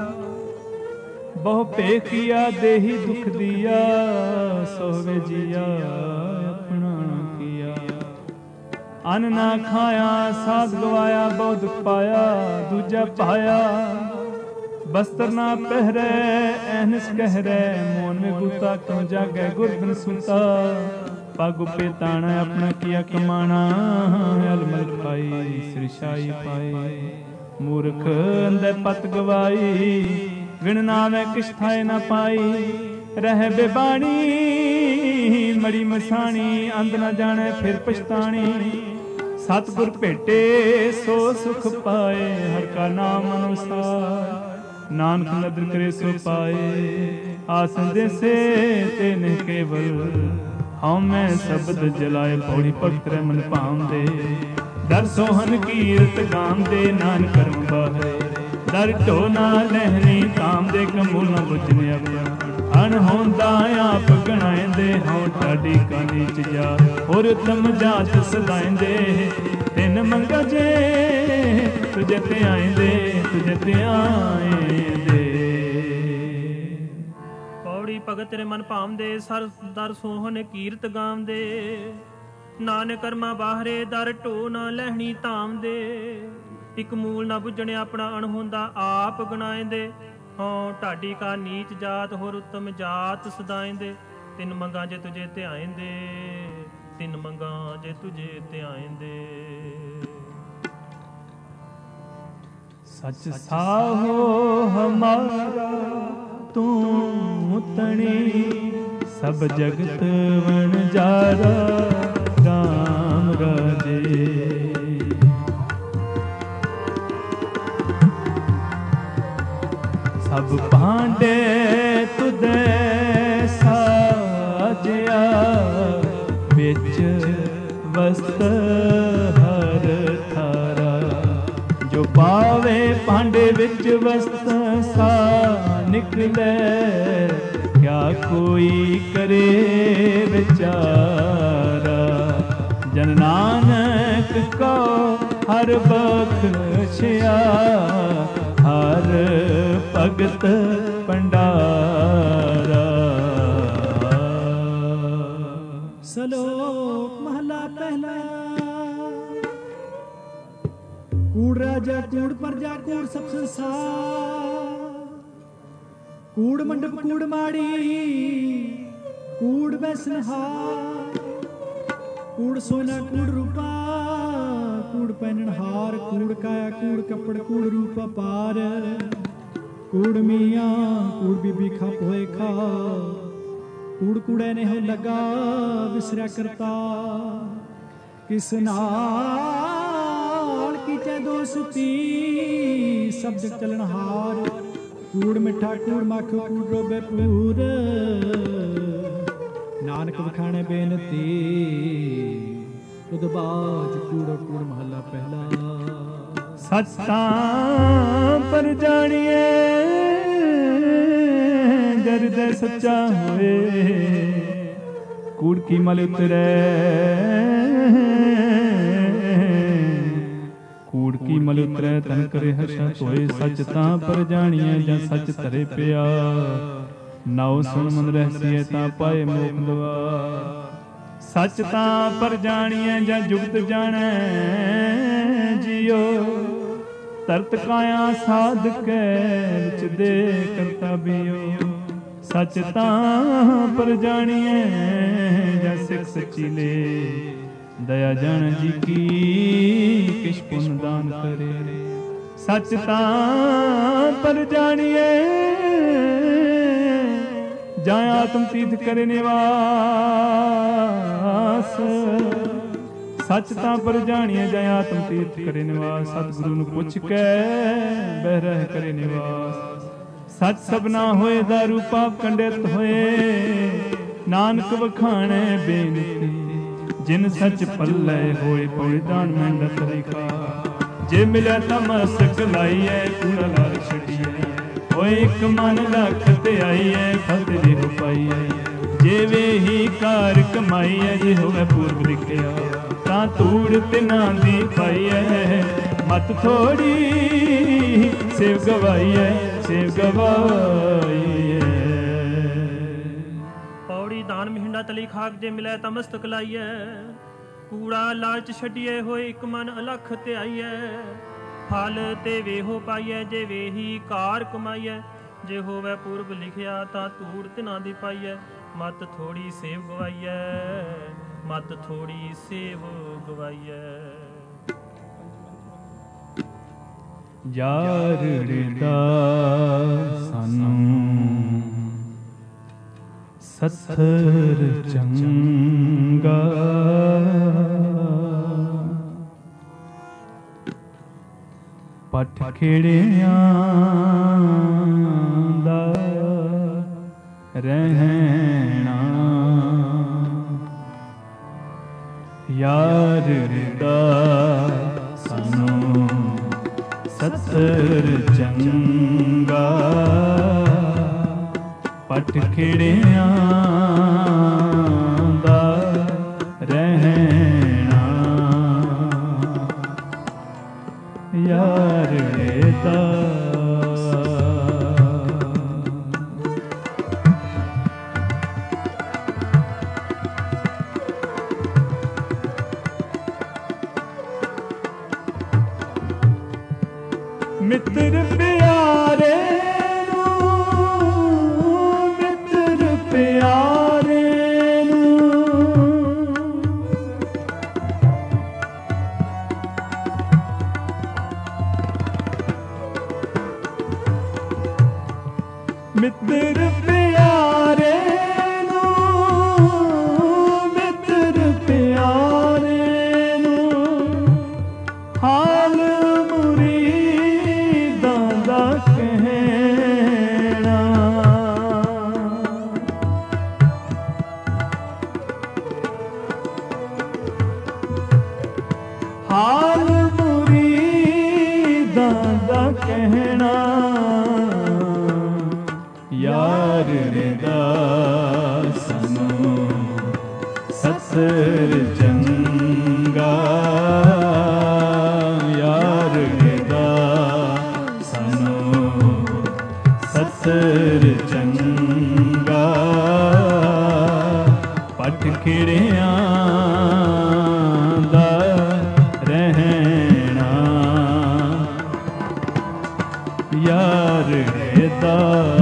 ਬਹੁ ਭੇਖੀਆ ਦੇਹੀ ਦੁਖ ਦੀਆ, ਸੋਵੇ ਜੀਆ ਆਪਣਾ ਕੀਆ। ਅੰਨ ਨਾ ਖਾਇਆ ਸਾਧ ਗਵਾਇਆ, ਬਹੁ ਦੁਖ ਪਾਇਆ ਦੂਜਾ ਪਾਇਆ। ਬਸਤਰ ਨਾ ਪਹਿਰੈ ਐਨਸ ਕਹਿਰੈ, ਮੋਨ ਮੇ ਗੂਤਾ ਕਿਉ ਜਾਗੈ ਗੁਰ ਬਿਨ ਸੁਤਾ। ਪਗ ਉਪੇ ਤਾਣਾ ਆਪਣਾ ਕੀਆ ਕਮਾਣਾ, ਅਲਮਲ ਖਾਈ ਸਿਰਸ਼ਾਈ ਪਾਈ। ਮੂਰਖ ਅੰਧੇ ਪਤ ਗਵਾਈ, ਵਿਣ ਨਾਵੇਂ ਕਿਛ ਥਾਏ ਨਾ ਪਾਈ। ਰਹਿ ਬੇਬਾਣੀ ਮੜੀ ਮਸਾਣੀ, ਅੰਧ ਨਾ ਜਾਣੈ ਫਿਰ ਪਛਤਾਣੀ। ਸਤਿਗੁਰ ਭੇਟੇ ਸੋ ਸੁਖ ਪਾਏ, ਹਰ ਕਾ ਨਾਮ ਅਨੁਸਾਰ। ਨਾਨਕ ਨਦਰ ਕਰੇ ਸੋ ਪਾਏ, ਆਸ ਦੇਸੇ ਤੇ ਨੇ ਕੇਵਲ। ਹਉ ਮੈਂ ਸ਼ਬਦ ਜਲਾਏ, ਪੌੜੀ ਭਗਤ ਰਹਿ ਮਨ ਭਾਉਂਦੇ। ਦਰ ਸੋਹਨ ਕੀਰਤ ਗਾਉਂਦੇ, ਨਾਨਕ ਕਰਮ ਬਾਹਰੇ। ਦਰ ਢੋ ਨਾ ਲਹਿਣੀ ਤਾਮਦੇ, ਕਮੂਲ ਨਾ ਬੁਝਨੇ ਆਪਣਾ। ਅਣਹੋਂਦਾ ਆਪ ਗਣਾਇਂਦੇ, ਹਉ ਢਾਡੀ ਕਾ ਨੀਚ ਜਾ। ਹੋਰ ਉਤਮ ਜਾਤ ਸਦਾਇਂਦੇ, ਤਿੰਨ ਮੰਗਾ ਜੇ ਤੁਝੇ ਤੇ ਆਇਂਦੇ, ਤੁਝੇ ਤੇ ਆਇਂਦੇ। ਪੌੜੀ ਭਗਤ ਤੇਰੇ ਮਨ ਭਾਉਂਦੇ, ਸਰ ਦਰ ਸੋਹਨ ਕੀਰਤ ਗਾਉਂਦੇ। ਨਾਨਕ ਕਰਮਾ ਬਾਹਰੇ, ਦਰ ਢੋ ਨਾ ਲਹਿਣੀ ਧਾਮਦੇ। ਇਕ ਮੂਲ ਨਾ ਬੁੱਝਣੇ ਆਪਣਾ, ਅਣਹੋਂਦਾ ਆਪ ਗਣਾਇਂਦੇ। ਹਉ ਢਾਡੀ ਕਾ ਨੀਚ ਜਾਤ, ਹੋਰ ਉੱਤਮ ਜਾਤ ਸਦਾਇਂਦੇ। ਤਿੰਨ ਮੰਗਾਂ ਜੇ ਤੁਝੇ ਧਿਆਇਂਦੇ, ਤਿੰਨ ਮੰਗਾਂ ਜੇ ਤੁਝੇ ਧਿਆਇਂਦੇ। ਸਚ ਸਾਹੋ ਹਮਾਰਾ ਤੂੰ ਤਣੀ, ਸਭ ਜਗਤ ਵਣਜਾਰਾ RAM ਰਾਜੇ। ਸਭ ਭਾਂਡੇ ਤੁਧੇ ਸਾਜਿਆ, ਵਿੱਚ ਵਸਤ ਹਰ ਥਾਰਾ। ਜੋ ਪਾਵੇ ਭਾਂਡੇ ਵਿੱਚ ਵਸਤ ਸਾ ਨਿਕਲੇ, ਕਿਆ ਕੋਈ ਕਰੇ ਵਿਚਾਰਾ। ਜਨ ਨਾਨਕ ਕੋ ਹਰ ਬਖਸ਼ਿਆ, ਹਰ ਭਗਤ ਭੰਡਾਰਾ। ਸਲੋਕ ਮਹਲਾ ਪਹਿਲਾ। ਕੂੜ ਰਾਜਾ ਕੂੜ ਪਰਜਾ, ਕੂੜ ਸਭ ਸੰਸਾਰ। ਕੂੜ ਮੰਡਪ ਕੂੜ ਮਾੜੀ, ਕੂੜ ਬੈਸਨਹਾਰ। ਕੂੜ ਸੋਨਾ ਕੂੜ ਰੂਪਾ, ਕੂੜ ਪਹਿਨਣਹਾਰ। ਕੂੜ ਕਾਇਆ ਕੂੜ ਕੱਪੜ, ਕੂੜ ਰੂਪ ਅਪਾਰ। ਕੂੜ ਮੀਆਂ ਕੂੜ ਬੀਬੀ ਖਪ ਹੋਏ ਖਾ। ਕੂੜ ਕੂੜੇ ਨੇ ਹੋ ਲਗਾ ਵਿਸਰਿਆ ਕਰਤਾ। ਕਿਸ ਨਾਲ ਕੀਚੈ ਦੋਸਤੀ, ਸਭ ਜਗ ਚਲਣਹਾਰ। ਕੂੜ ਮਿੱਠਾ ਕੂੜ ਮੱਖ, ਕੂੜ ਰੋਬੇ ਪੂਰ। ਨਾਨਕ ਵਖਾਣੇ ਬੇਨਤੀ, ਤੁਧ ਬਾਜ ਕੂੜੋ ਕੂੜ ਮਹਲਾ ਪਹਿਲਾ। ਸੱਚਾਂ ਪਰ ਜਾਣੀਏ, ਜਰਦੇ ਸੱਚਾ ਹੋਏ। ਕੂੜ ਕੀ ਮਲ ਉਤਰੈ, ਕੂੜ ਕੀ ਮਲ ਉਤਰੈ ਤਨ ਕਰੇ ਹਰਸ਼ਾ ਧੋਏ। ਸੱਚ ਤਾਂ ਪਰ ਜਾਣੀਏ, ਜਾਂ ਸੱਚ ਧਰੇ ਪਿਆ। ਨਾਉ ਸੁਣ ਮਨ ਰਹਿਸੀਏ ਤਾਂ ਪਾਏ ਮੋਖ ਦਵਾ। ਸੱਚ ਤਾਂ ਪਰ ਜਾਣੀਐ ਜਾਂ ਜੁਗਤ ਜਾਣੈ ਜੀਓ। ਤਰਤ ਕਾਇਆ ਸਾਧ ਕੈ ਵਿਚ ਦੇ ਕਰਤਾ ਬੀਓ। ਸੱਚ ਤਾਂ ਪਰ ਜਾਣੀਐ ਜਾਂ ਸਿੱਖ ਸੱਚੀ ਲੈ। ਦਇਆ ਜਾਣ ਜੀ ਕੀ ਕਿਛ ਪੁੰਨ ਦਾਨ ਕਰੇ। ਸੱਚ ਤਾਂ ਪਰ ਜਾਣੀਐ ਜਾਂ ਆਤਮ ਤੀਰਥ ਕਰੇ ਨਿਵਾਸ। ਸੱਚ ਤਾਂ ਪਰ ਜਾਣੀਐ ਜਾਂ ਆਤਮ ਤੀਰਥ ਕਰੇ ਨਿਵਾਸ। ਸਤਿਗੁਰੂ ਨੂੰ ਪੁੱਛ ਕੇ ਬਹਿ ਰਹਿ ਕਰੇ ਨਿਵਾਸ। ਸੱਚ ਸਭਨਾ ਹੋਏ ਦਾਰੂ ਪਾਪ ਕੰਡਿਤ ਹੋਏ। ਨਾਨਕ ਵਖਾਣੈ ਬੇਨਤੀ ਜਿਨ ਸੱਚ ਪੱਲੇ ਹੋਏ ਪਉ ਦਾਨ ਮਹਿੰਦਾ ਤਰੀਕਾ। ਜੇ ਮਿਲਿਆ ਤਾਂ ਮਸਕ ਲਾਈਐ ਕੂੜਾ ਲਾਲ ਛੱਡੀਐ। ਹੋਏ ਇੱਕ ਮਨ ਲੱਖ ਤੇ ਆਈਐ ਫਤਿਹ ਦੇ ਹੋ ਪਾਈਐ। ਜੇ ਵੇਹੀ ਕਾਰ ਕਮਾਈਐ ਜੇ ਹੋਵੇ ਪੂਰਬ ਲਿਖਿਆ ਤਾਂ ਧੂੜ ਤਿਨਾਂ ਦੀ ਪਾਈਐ। ਮਤ ਥੋੜੀ ਸੇਵ ਗਵਾਈਐ ਸੇਵ ਗਵਾਈਐ। ਪੌੜੀ ਦਾਨ ਮਹਿੰਡਾ ਤਲੀ ਖਾਕ ਜੇ ਮਿਲੈ ਤਾਂ ਮਸਤਕ ਲਾਈਐ। ਕੂੜਾ ਲਾਲਚ ਛੱਡੀਏ ਹੋਏ ਇੱਕ ਮਨ ਅਲਖ ਤੇ ਆਈਐ। ਫਲ ਤੇ ਵੇਹੋ ਪਾਈਐ ਜੇ ਵੇਹੀ ਕਾਰ ਕਮਾਈਐ। ਜੇ ਹੋਵੇ ਪੂਰਬ ਲਿਖਿਆ ਤਾਂ ਧੂੜ ਤਿਨਾਂ ਦੀ ਪਾਈਐ। ਮਤ ਥੋੜੀ ਸੇਵ ਗਵਾਈਐ ਮਤ ਥੋੜੀ ਸੇਵ ਗਵਾਈਐ। ਯਾਰ ਰਿਦਾ ਸਾਨੂੰ ਸੱਥਰ ਚੰਗਾ। ਪੱਠ ਖੇੜਿਆਂ ਦਾ ਰਹਿਣਾ। ਯਾਰ ਰਿਦਾ ਸਾਨੂੰ ਸੱਥਰ ਚੰਗਾ। ਪੱਠ ਖੇੜਿਆਂ ਦਾ ਰਹਿਣਾ। ਯਾਰ ਦਾ ਮਿੱਤਰ ਪਿਆਰੇ ਨੂੰ ਮਿੱਤਰ ਪਿਆਰੇ ਨੂੰ। ਮਿੱਤਰ ਪਿਆਰੇ ਨੂੰ ਮਿੱਤਰ ਪਿਆਰੇ ਨੂੰ। ਹਾਲ ਹਾਲ ਮੁਰੀਦਾਂ ਦਾ ਕਹਿਣਾ। ਯਾਰ ਰਿਦਾ ਸਾਨੂੰ ਸੱਥਰ ਚੰਗਾ। ਯਾਰ ਰਿਦਾ ਸਾਨੂੰ ਸੱਥਰ ਚੰਗਾ। ਪੱਠ ਖੇੜਿਆਂ ਯਾਰ ਰਿਦਾ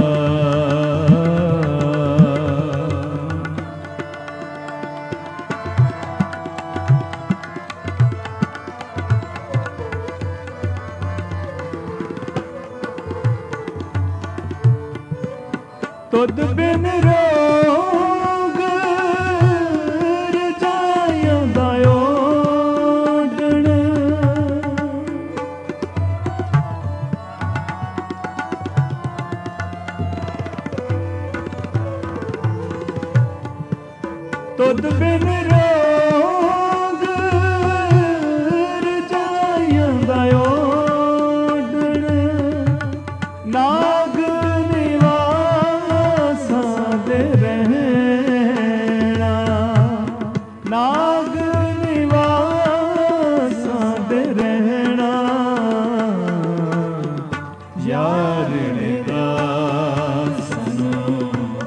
ਤੁਧ ਬਿਨ ਰੋਗ ਰਜਾਈਆਂ ਦਾ ਓਡਣ। ਤੁਧ ਬਿਨ ਰੋਗ ਰਜਾਈਆਂ ਦਾ ਓਡਣ। ਨਾਗ ਨਿਵਾਸਾਂ ਦੇ ਰਹਿਣਾ। ਨਾਗ ਨਿਵਾਸਾਂ ਦੇ ਰਹਿਣਾ। ਯਾਰ ਰਿਦਾ ਸਾਨੂੰ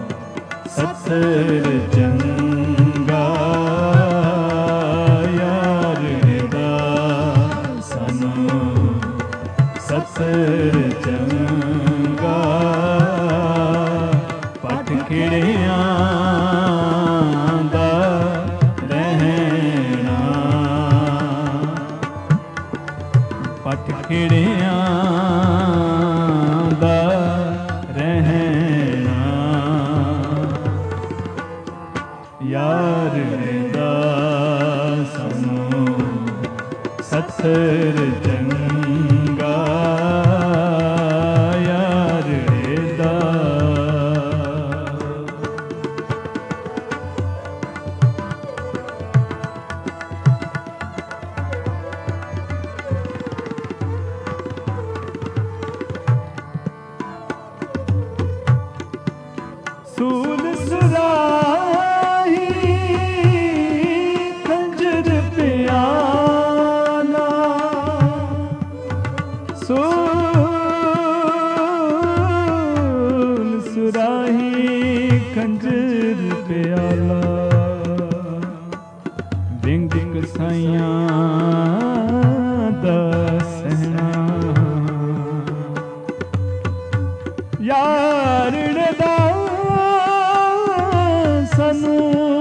यार दासनो सत्सर चंगा यार सूल सुराही खंजर प्याला सूल सुराही खंजर प्याला बिंग कसाइयां दा सहना यार दा सानू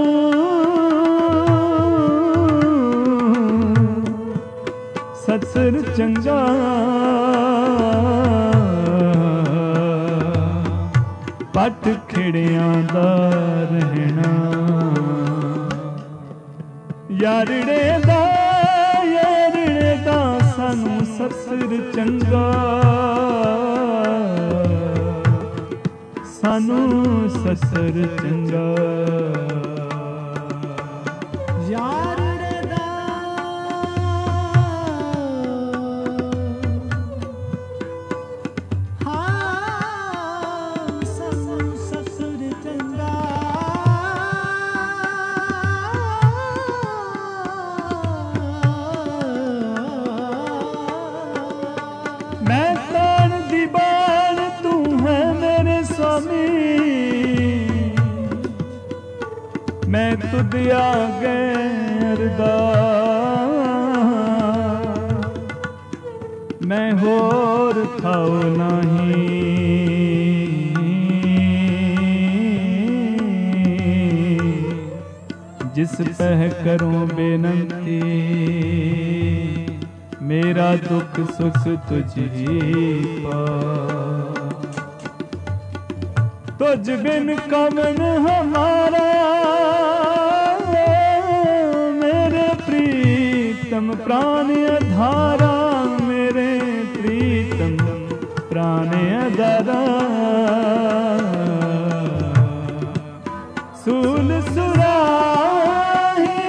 सत्सर चंगा पट खिड़ियां दा रहना यारड़े दा सानू सत्सर चंगा सानू सत्सर चंगा यार दा हाँ सानू सत्सर चंगा मैं तान दी बाण तू है मेरे स्वामी मैं तुद आगे अरदास मैं होर थाओ नहीं जिस पह करूं बेनंती मेरा दुख सुख तुझ ही पा तुझ बिन कवन हमारा मेरे प्रीतम प्राण अधारा मेरे प्रीतम प्राण अधारा सूल सुराही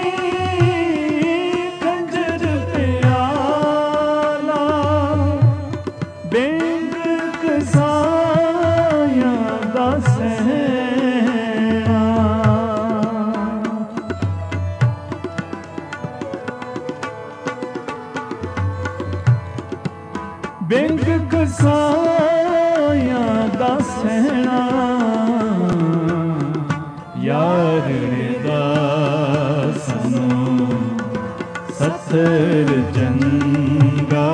खंजर प्याला बिंग कसाइयां दा सहना बिंग कसाइयां दा सहना यार दा सानू सत्सर चंगा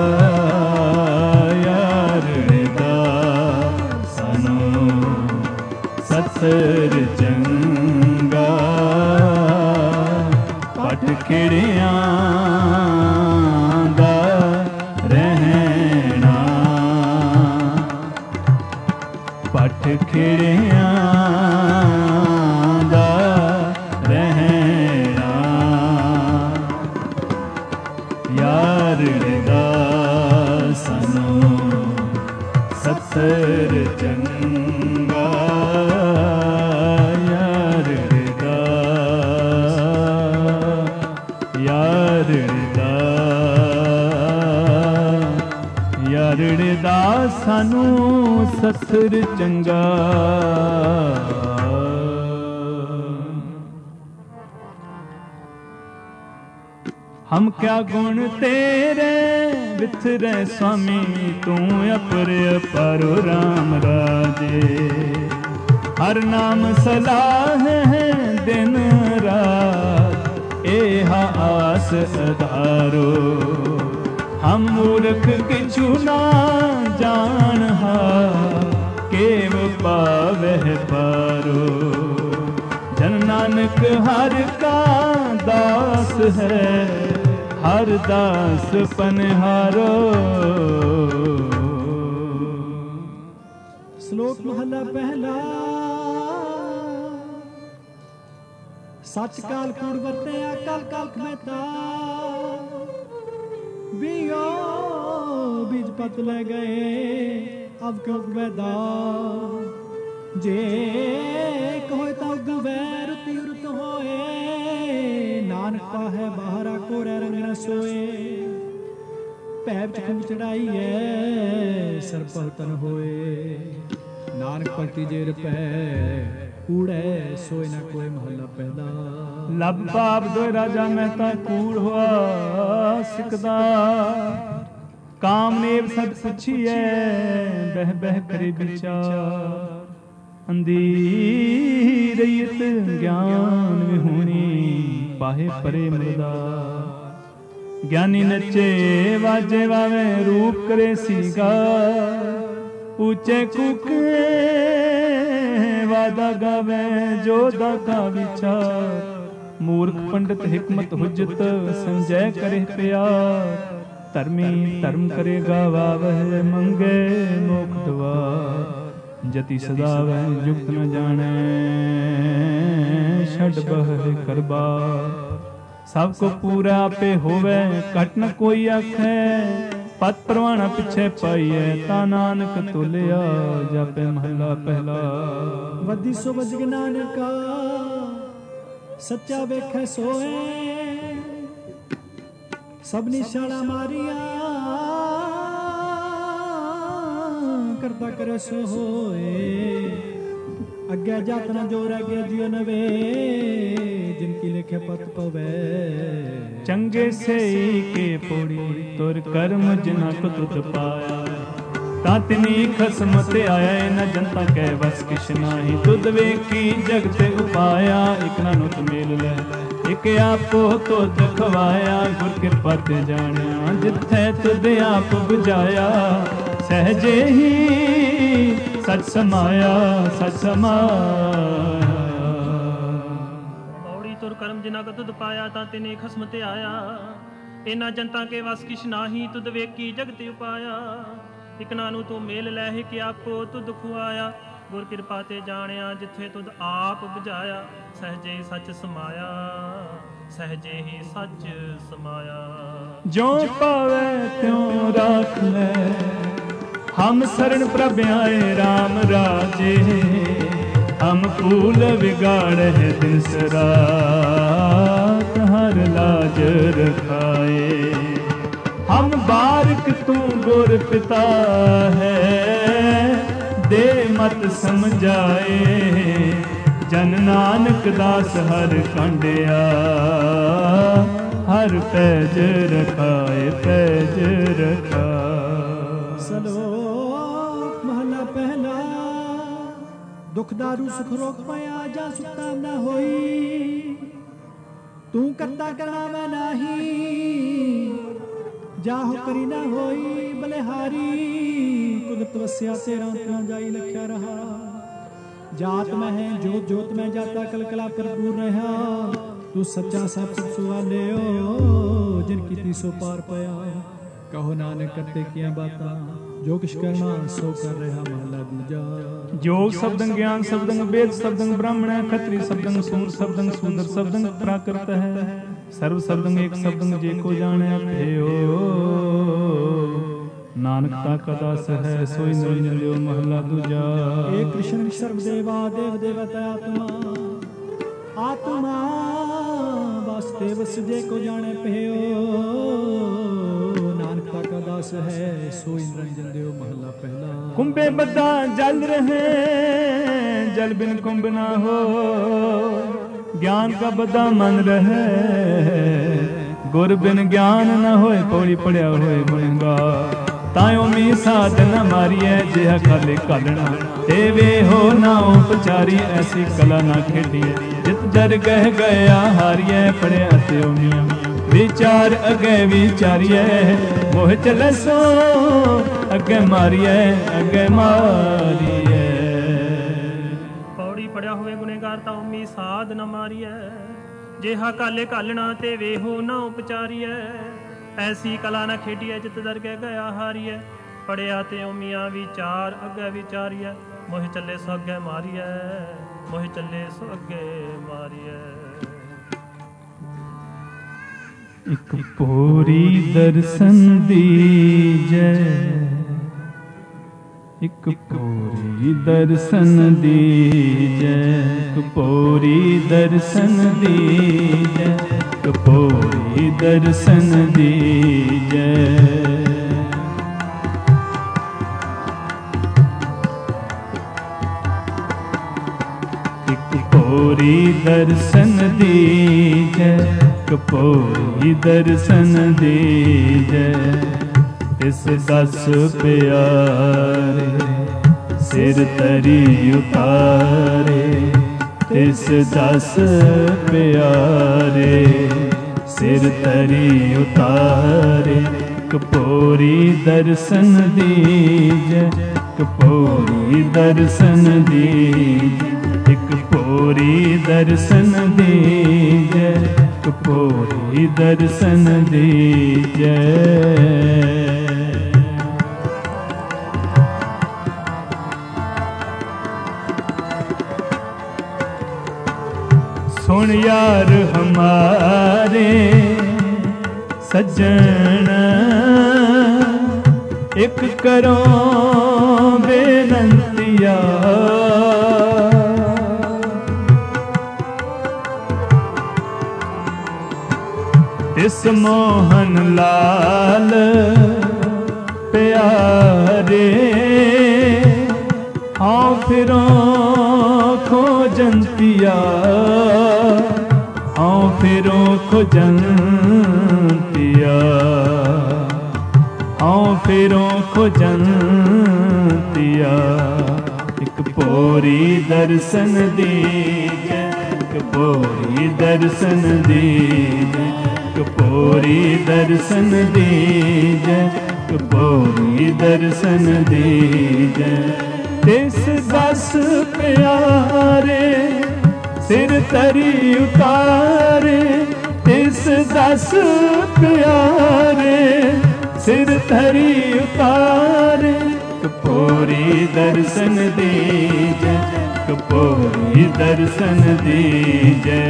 यार दा सानू सत्सर चंगा पट खिड़ियां दा रहना पट खिड़ियां दा रहना यार दा सानू सत्सर चंगा यार दा सानू सत्सर चंगा हम क्या गुण तेरे बिथरे स्वामी तू अपर अपारो राम राजे हर नाम सलाह है दिन रात एहा आस अधारो हम मूर्ख किछु ना जान हा केव पावह पारो जन नानक हर का दास है हर दास पनहारो। श्लोक महला पहला ਸੱਚ ਕਾਲ ਕੂੜ ਵਰਤਿਆ ਕਲ ਕਲਖ ਮਹਿਤਾ ਬਿਓ ਬੀਜ ਪਤ ਲੈ ਗਏ ਅਬ ਕਬ ਵੈਦਾ ਜੇ ਕੋਇ ਤਾਂ ਗਵੈ ਰੁਤੀ ਰੁਤ ਹੋਏ ਨਾਨਕ ਪਾਹੈ ਬਾਹਰਾ ਕੋਰੇ ਰੰਗ ਨ ਸੋਏ ਭੈ ਵਿਚ ਚੜਾਈ ਐ ਸਰਪਲ ਤਨ ਹੋਏ ਨਾਨਕ ਭਗਤੀ ਜੇ ਰਪੈ ਕੂੜੈ ਸੋਇ ਨ ਕੋਈ ਮਹੱਲਾ ਪਹਿਲਾ ਲੱਭ ਪਾਪ ਦੋਇ ਰਾਜਾ ਮਹਿਤਾ ਕੂੜ ਹੋਆ ਸਿਕਦਾ ਕਾਮਨੇਵ ਸਦ ਪੁੱਛੀਐ ਬਹਿ ਬਹਿ ਕਰੇ ਵਿਚਾਰ ਅੰਧੀ ਰਹੀਤ ਗਿਆਨ ਵਿਹੂਣੀ ਪਾਹੇ ਪਰੇ ਮਰਦਾ ਗਿਆਨੀ ਨੱਚੇ ਵਾਜੇ ਵਾਵੇ ਰੂਪ ਕਰੇ ਸੀਗਾਰ ਉੱਚੇ ਕੂਕੇ ਵਾਦਾ ਗਾਵੇ ਜੋ ਦਾਤਾ ਵਿਚਾਰ ਮੂਰਖ ਪੰਡਤ ਹਿਕਮਤ ਹੁਜਤ ਸੰਜੈ ਕਰੇ ਪਿਆਰ ਧਰਮੀ ਧਰਮ ਕਰੇ ਗਾਵਾਵਹਿ ਮੰਗੇ ਮੋਖ ਦਵਾਰ ਜਤੀ ਸਦਾ ਵੈ ਜੁਗਤ ਨ ਜਾਣੈ ਛੱਡ ਬਹਿ ਕਰਬਾ ਸਭ ਕੋ ਪੂਰਾ ਆਪੇ ਹੋਵੇ ਘਟ ਨ ਕੋਈ ਆਖੈ ਪਤ ਪਰਵਾਣਾ ਪਿਛੇ ਪਾਈਐ ਤਾ ਨਾਨਕ ਤੁਲਿਆ ਜਾਪੇ ਮਹਲਾ ਪਹਿਲਾ ਵੱਧੀ ਸੋ ਵਜਗ ਨਾਨਕਾ ਸੱਚਾ ਵੇਖੈ ਸੋਏ ਸਭ ਨਿਸ਼ਾਨਾ ਮਾਰੀਆਂ ਕਰਤਾ ਕਰ ਸੋ ਹੋਏ ਅੱਗੇ ਜਾਤ ਨ ਜੋਰ ਅੱਗੇ ਜਿਉ ਨਵੇ ਜਿਨ ਕੀ ਲਿਖੇ ਪਤ ਪਵੈ ਚੰਗੇ ਸਈ ਕੇ ਪੋੜੀ ਤੁਰ ਕਰਮ ਜਿਨਾ ਕੋ ਤੁਧ ਪਾਇਆ ਤਾਤਨੀ ਖਸਮ ਤੇ ਆਇਆ ਨ ਜਨਤਾ ਕੈ ਵਸ ਕਿਛ ਨਾਹੀ ਤੁਧ ਵੇਖੀ ਜਗਤ ਉਪਾਇਆ ਇਕ ਨਾ ਨੁਤ ਮੇਲ ਲੈ ਇਕ ਆਪੋ ਤੁਧ ਖਵਾਇਆ ਗੁਰ ਕਿਰਪਾ ਤੇ ਜਾਣਿਆ ਜਿੱਥੈ ਤੁਧ ਆਪ 부ਝਾਇਆ ਸਹਜੇ ਹੀ ਸਚ ਸਮਾਇਆ ਸਚ ਸਮਾਇਆ ਪੌੜੀ ਤੁਰ ਕਰਮ ਜਿਨਾ ਕੋ ਤੁਧ ਪਾਇਆ ਤਾਂ ਤਿਨੇ ਖਸਮ ਤੇ ਆਇਆ ਇਨਾ ਜਨਤਾ ਕੇ ਵਸ ਕਿਛ ਨਾਹੀ ਤੁਧ ਵੇਖੀ ਜਗਤ ਉਪਾਇਆ ਇਕਨਾ ਨੂੰ ਤੂੰ ਮੇਲ ਲੈ ਕਿ ਆਪੋ ਤੁਧ ਖੁਆਇਆ ਗੁਰ ਕਿਰਪਾ ਤੇ ਜਾਣਿਆ ਜਿੱਥੇ ਤੁਧ ਆਪ 부ਝਾਇਆ ਸਹਜੇ ਹੀ ਸੱਚ ਸਮਾਇਆ ਸਹਜੇ ਹੀ ਸੱਚ ਸਮਾਇਆ ਜੋ ਪਾਵੇ ਤਿਉ ਰਾਖ ਲੈ ਹਮ ਸਰਣ ਪ੍ਰਭ ਆਏ RAM ਰਾਜੇ ਹਮ ਕੂਲ ਵਿਗਾੜਹਿ ਦਿਨ ਰਾਤ ਹਰ ਲਾਜ ਰਖਾਏ ਹਮ ਬਾਰਿਕ ਤੂੰ ਗੁਰ ਪਿਤਾ ਹੈ ਦੇ ਮਤ ਸਮਝਾਏ ਜਨ ਨਾਨਕ ਦਾਸ ਹਰ ਕੰਡਿਆ ਹਰ ਪੈਜ ਰਖਾਏ ਪੈਜ ਰਖਾ ਸਲੋਕ ਮਹਲਾ ਪਹਿਲਾ ਦੁਖ ਦਾਰੂ ਸੁਖ ਰੋਗ ਪਿਆ ਜਾਂ ਸੁਤਾ ਨਾ ਹੋਈ ਤੂੰ ਕਰਤਾ ਕਰਨਾ ਮੈਂ ਨਹੀਂ ਜਾਹੋ ਕਰੀ ਨਾ ਹੋਈ ਬਲਿਹਾਰੀ ਕੁਦਰਤ ਵਸਿਆ ਤੇਰਾ ਅੰਤਰਾ ਜਾਈ ਲਖਿਆ ਰਹਾ ਜਾਤ ਮੈਂ ਹੈ ਜੋਤ ਜੋਤ ਮੈਂ ਜਾਤਾ ਕਲ ਕਲਾ ਭਰਪੂਰ ਰਹਾ ਤੂੰ ਸੱਚਾ ਸੱਚ ਸੁਆਲਿਓ ਜਿਨ ਕੀਤੀ ਸੋ ਪਾਰ ਪਿਆ ਕਹੋ ਨਾਨਕ ਕਰਤੇ ਕੀਆਂ ਬਾਤਾਂ ਜੋ ਕਿਛ ਕਰਨਾ ਸੋ ਕਰ ਰਿਹਾ ਮਹਲਾ ਦੂਜਾ ਜੋਗ ਸ਼ਬਦੰ ਗਿਆਨ ਸ਼ਬਦੰ ਵੇਦ ਸ਼ਬਦੰ ਬ੍ਰਾਹਮਣ ਖਤਰੀ ਸ਼ਬਦੰ ਸੂਰ ਸ਼ਬਦੰ ਸੂਦਰ ਸ਼ਬਦੰ ਪ੍ਰਾਕ੍ਰਿਤ ਹੈ ਸਰਵ ਸ਼ਬਦੰ ਏਕ ਸ਼ਬਦੰ ਜੇ ਕੋ ਜਾਣੈ ਭਇਓ ਨਾਨਕ ਤਾ ਕਦਾਸ ਹੈ ਸੋਈ ਨਿਰੰਜਨ ਲਿਓ ਮਹਲਾ ਦੂਜਾ ਏ ਕ੍ਰਿਸ਼ਨ ਸਰਬ ਦੇਵਾ ਦੇਵ ਦੇਵਤ ਆਤਮਾ ਆਤਮਾ ਵਾਸਤੇ ਵਸ ਜੇ ਕੋ ਜਾਣੈ ਭਇਓ ਨਾਨਕ ਤਾ ਕਦਾਸ ਹੈ ਸੋਈ ਨਿਰੰਜਨ ਲਿਓ ਮਹਲਾ ਪਹਿਲਾ ਕੁੰਭੇ ਬੱਧਾ ਜਲ ਰਹੇ ਜਲ ਬਿਨ ਕੁੰਭ ਨਾ ਹੋ ਗਿਆਨ ਕਾ ਬੱਧਾ ਮਨ ਰਹੇ ਗੁਰ ਬਿਨ ਗਿਆਨ ਨ ਹੋਏ ਪੌੜੀ ਪੜਿਆ ਹੋਏ ਗੁਣਗਾ ਤਾਇਓ ਮੀ ਸਾਧ ਨ ਮਾਰੀਐ ਜਿਹਾ ਖਾਲੇ ਘਾਲਣਾ ਤੇ ਵੇ ਹੋ ਨਾ ਉਪਚਾਰੀ ਐਸੀ ਕਲਾ ਨਾ ਖੇਡੀਏ ਜਿਤ ਜਰ ਗਹਿ ਗਿਆ ਹਾਰੀਐ ਪੜਿਆ ਤੇ ਉਮੀਆਂ ਵਿਚਾਰ ਅਗੇ ਵਿਚਾਰੀਐ ਮੋਹ ਚਲੇ ਸੋ ਅੱਗੇ ਮਾਰੀਐ ਅੱਗੇ ਮਾਰੀਐ ਪੌੜੀ ਪੜਿਆ ਹੋਵੇ ਗੁਨੇਗਾਰ ਤਾਂ ਉਮੀ ਸਾਧ ਨ ਮਾਰੀਐ ਜਿਹਾ ਕਾਲੇ ਘਾਲਣਾ ਤੇ ਵੇਹੋ ਨਾ ਉਪਚਾਰੀਐ ਐਸੀ ਕਲਾ ਨਾ ਖੇਡੀਐ ਜਿਤ ਦਰ ਕੇ ਗਿਆ ਹਾਰੀਐ ਪੜਿਆ ਤੇ ਉਮੀਆਂ ਵਿਚਾਰ ਅੱਗੇ ਵਿਚਾਰੀਐ ਮੋਹ ਚੱਲੇ ਸੋ ਅੱਗੇ ਮਾਰੀਐ ਮੋਹ ਚੱਲੇ ਸੋ ਅੱਗੇ ਮਾਰੀਐ ਇੱਕ ਪੋਰੀ ਦਰਸ਼ਨ ਦੀਜੈ, ਇੱਕ ਪੋਰੀ ਦਰਸ਼ਨ ਦੀਜੈ, ਇੱਕ ਪੋਰੀ ਦਰਸ਼ਨ ਦੀਜੈ, ਇੱਕ ਪੋਰੀ ਦਰਸ਼ਨ ਦੀਜੈ। ਪੋਰੀ ਦਰਸ਼ਨ ਦੀਜੈ, ਕਪੋਰੀ ਦਰਸ਼ਨ ਦੀਜੈ। ਤਿਸ ਦਸ ਪਿਆਰੇ ਸਿਰ ਤਰੀ ਉਤਾਰੇ, ਤਿਸ ਦਸ ਪਿਆਰੇ ਸਿਰ ਤਰੀ ਉਤਾਰੇ। ਕਪੋਰੀ ਦਰਸ਼ਨ ਦੀਜੈ, ਕਪੋਰੀ ਦਰਸ਼ਨ ਦੀਜੈ, ਇੱਕ ਪੋਰੀ ਦਰਸ਼ਨ ਦੀਜੈ, ਕਪੋਰੀ ਦਰਸ਼ਨ ਦੀਜੈ। ਸੁਣ ਯਾਰ ਹਮਾਰੇ ਸੱਜਣ, ਇੱਕ ਕਰੋ ਬੇਨੰਤੀਆ। ਇਸ ਮੋਹਨ ਲਾਲ ਪਿਆਰੇ, ਆਓ ਫਿਰੋ ਖੋਜੰਤੀਆ, ਆਓ ਫਿਰੋ ਖੋਜੰਤੀਆ, ਆਓ ਫਿਰੋ ਖੋਜੰਤੀਆ। ਇੱਕ ਪੋਰੀ ਦਰਸ਼ਨ ਦੀਜੈ, ਇੱਕ ਪੋਰੀ ਦਰਸ਼ਨ ਦੀਜੈ, ਕਪੋਰੀ ਦਰਸ਼ਨ ਦੀਜੈ, ਕਪੋਰੀ ਦਰਸ਼ਨ ਦੀਜੈ। ਤਿਸ ਦਸ ਪਿਆਰੇ ਸਿਰ ਤਰੀ ਉਤਾਰੇ, ਤਿਸ ਦਸ ਪਿਆਰੇ ਸਿਰ ਤਰੀ ਉਤਾਰੇ। ਕਪੋਰੀ ਦਰਸ਼ਨ ਦੀਜੈ, ਕਪੋਰੀ ਦਰਸ਼ਨ ਦੀਜੈ।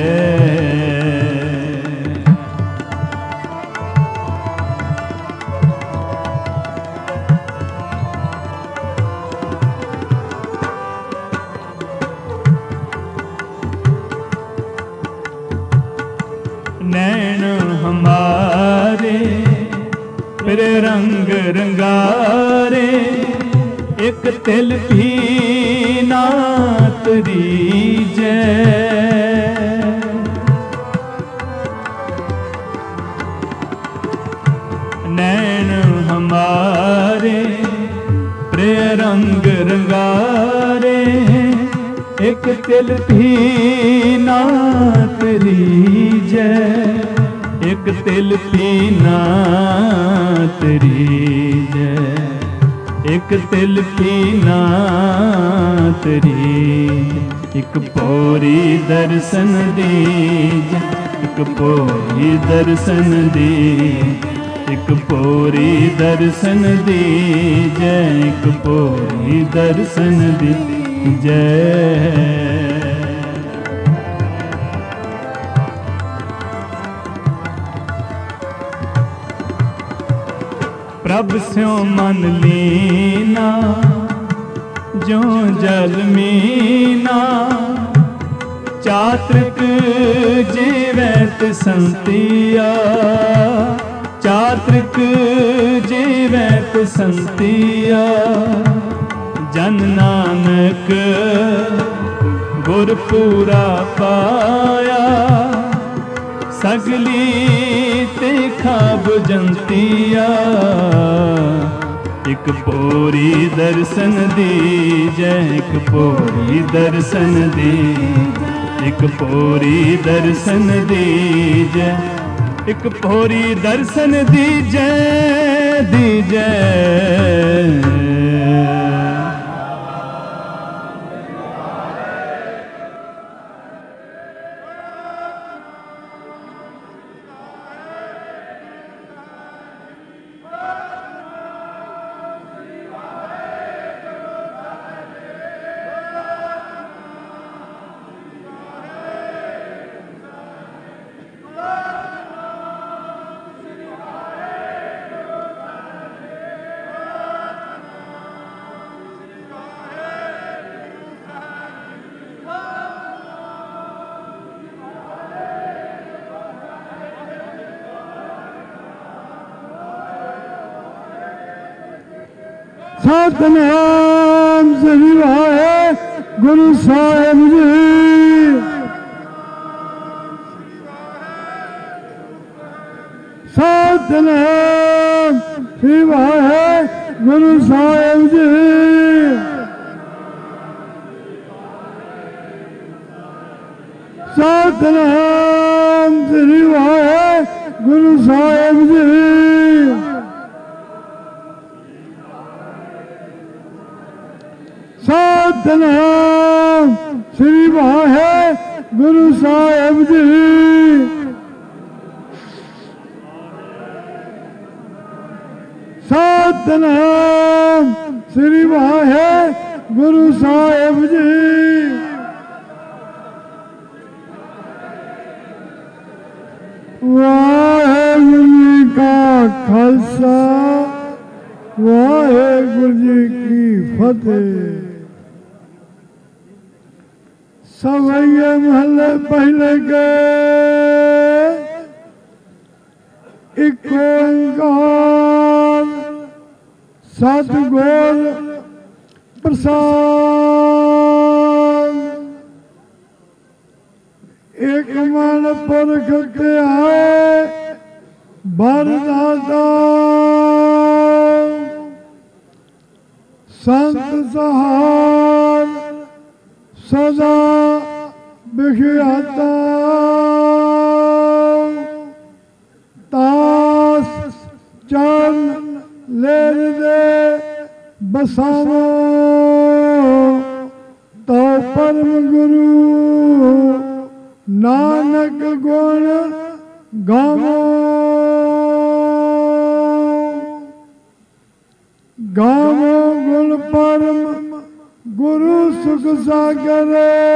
नैन हमारे फिर रंग रंगारे, एक तिल भी ना तरीजै। नैन हमारे फिर रंग रंगारे, एक तिल भी ना तरीजै, एक तिल भी ना तरीजै, एक तिल भी ना तरीजै। एक पौरी दर्शन दीजै, एक पौरी दर्शन दीजै, एक पौरी दर्शन दीजै, एक पौरी दर्शन दीजै। प्रभ स्यों मन लीना, जो जल मीना, चातृक जीवैत संतिया, चातृक जीवैत संतिया। जन नानक गुर पूरा पाया, सगली तिखा बुझंतिया। एक पौरी दर्शन दीजै, एक पौरी दर्शन दीजै, एक पौरी दर्शन दीजै, एक पौरी दर्शन दीजै दीजै। ਸਤਿਨਾਮ ਸ੍ਰੀ ਵਾਹਿਗੁਰੂ ਸਾਹਿਬ ਜੀ। ਸਤਿਨਾਮ ਸ੍ਰੀ ਵਾਹਿਗੁਰੂ ਸਾਹਿਬ ਜੀ। ਸਤਿਨਾਮ ਸ੍ਰੀ ਵਾਹਿਗੁਰੂ ਸਾਹਿਬ ਜੀ। ਸਤਿਨਾਮ ਸ੍ਰੀ ਵਾਹਿਗੁਰੂ ਸਾਹਿਬ ਜੀ। ਸਤਿਨਾਮ ਸ੍ਰੀ ਵਾਹਿਗੁਰੂ ਸਾਹਿਬ ਜੀ। ਵਾਹਿਗੁਰੂ ਜੀ ਕਾ ਖਾਲਸਾ ਵਾਹਿਗੁਰੂ ਜੀ ਕੀ ਫਤਿਹ। ਸਵਈਏ ਮਹੱਲੇ ਪਹਿਲੇ ਕੇ ਇੱਕ ਓੰਕਾਰ ਸਤਿਗੁਰ ਪ੍ਰਸਾਦ। ਇੱਕ ਮਨ ਪੁਰਖ ਧਿਆਏ ਬਰਦਾਤਾ ਸੰਤ ਸਹਾਰ ਸਦਾ ਬਿਖਿਆਤਾ। ਤਾਸ ਚਰਨ ਲੇਰ ਦੇ ਬਸਾਵੋ ਤੋ ਪਰਮ ਗੁਰੂ ਨਾਨਕ ਗੁਣ ਗਾਵੋ। ਗਾਵੋ ਗੁਣ ਪਰਮ ਗੁਰੂ ਸੁਖ ਸਾਗਰ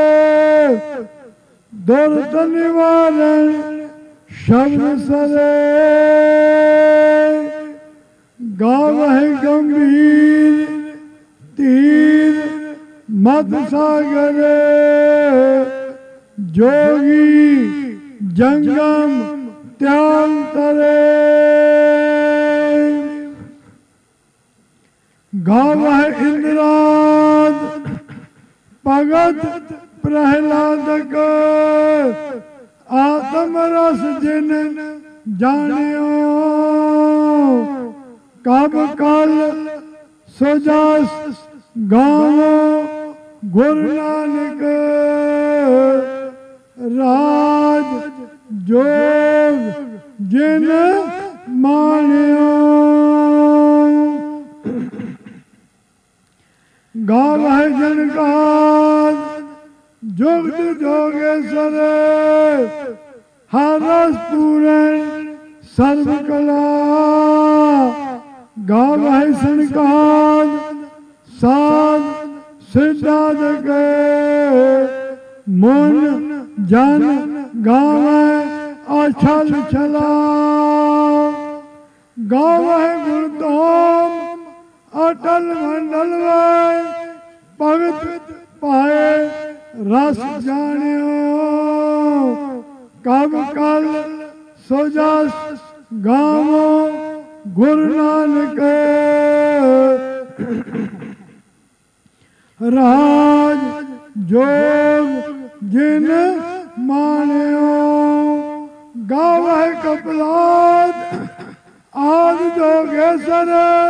ਦੁਰਤ ਨਿਵਾਰਨ ਸ਼ਬਦ ਸਰੇ। ਗਾਵਹਿ ਗੰਭੀਰ ਤੀਰ ਮਦ ਸਾਗਰ ਜੋਗੀ ਜੰਗਮ ਧਿਆਨ ਤਰੇ। ਗਾਵਹਿ ਇੰਦਰਾਦ ਭਗਤ ਪ੍ਰਹਿਲਾਦਕ ਆਤਮ ਰਸ ਜਿਨ ਜਾਣਿਓ। ਕਬ ਕਲ ਸੋ ਜਸ ਗਾਵੋ ਗੁਰੂ ਨਾਨਕ ਰਾਜ ਜੋਗ ਜਿਨ ਮਾਣਿਓ। ਗਾਵਹਿ ਜਨਕਾਦ ਜੁਗਤ ਜੋਗੇਸ਼ਰ ਹਰ ਰਸ ਪੂਰਨ ਸਰਬ ਕਲਾ। ਗਾਵਹਿ ਸੰਕਾਦ ਸਾਧ ਸਿਧਾਦਕ ਮਨ ਜਨ ਗਾਵਹਿ ਅਛਲ ਛਲਾ। ਗਾਵਹਿ ਗੁਰਧਾਮ ਅਟਲ ਮੰਡਲ ਵੈ ਭਗਤ ਪਾਏ ਰਸ ਜਾਣਿਓ। ਕਬ ਕਲ ਸੋ ਜਸ ਗਾਵੋ ਗੁਰੂ ਨਾਨਕ ਰਾਜ ਜੋਗ ਜਿਨ ਮਾਣਿਓ। ਗਾਵਹਿ ਕਪਿਲਾਦ ਆਦ ਜੋਗੇਸ਼ਰ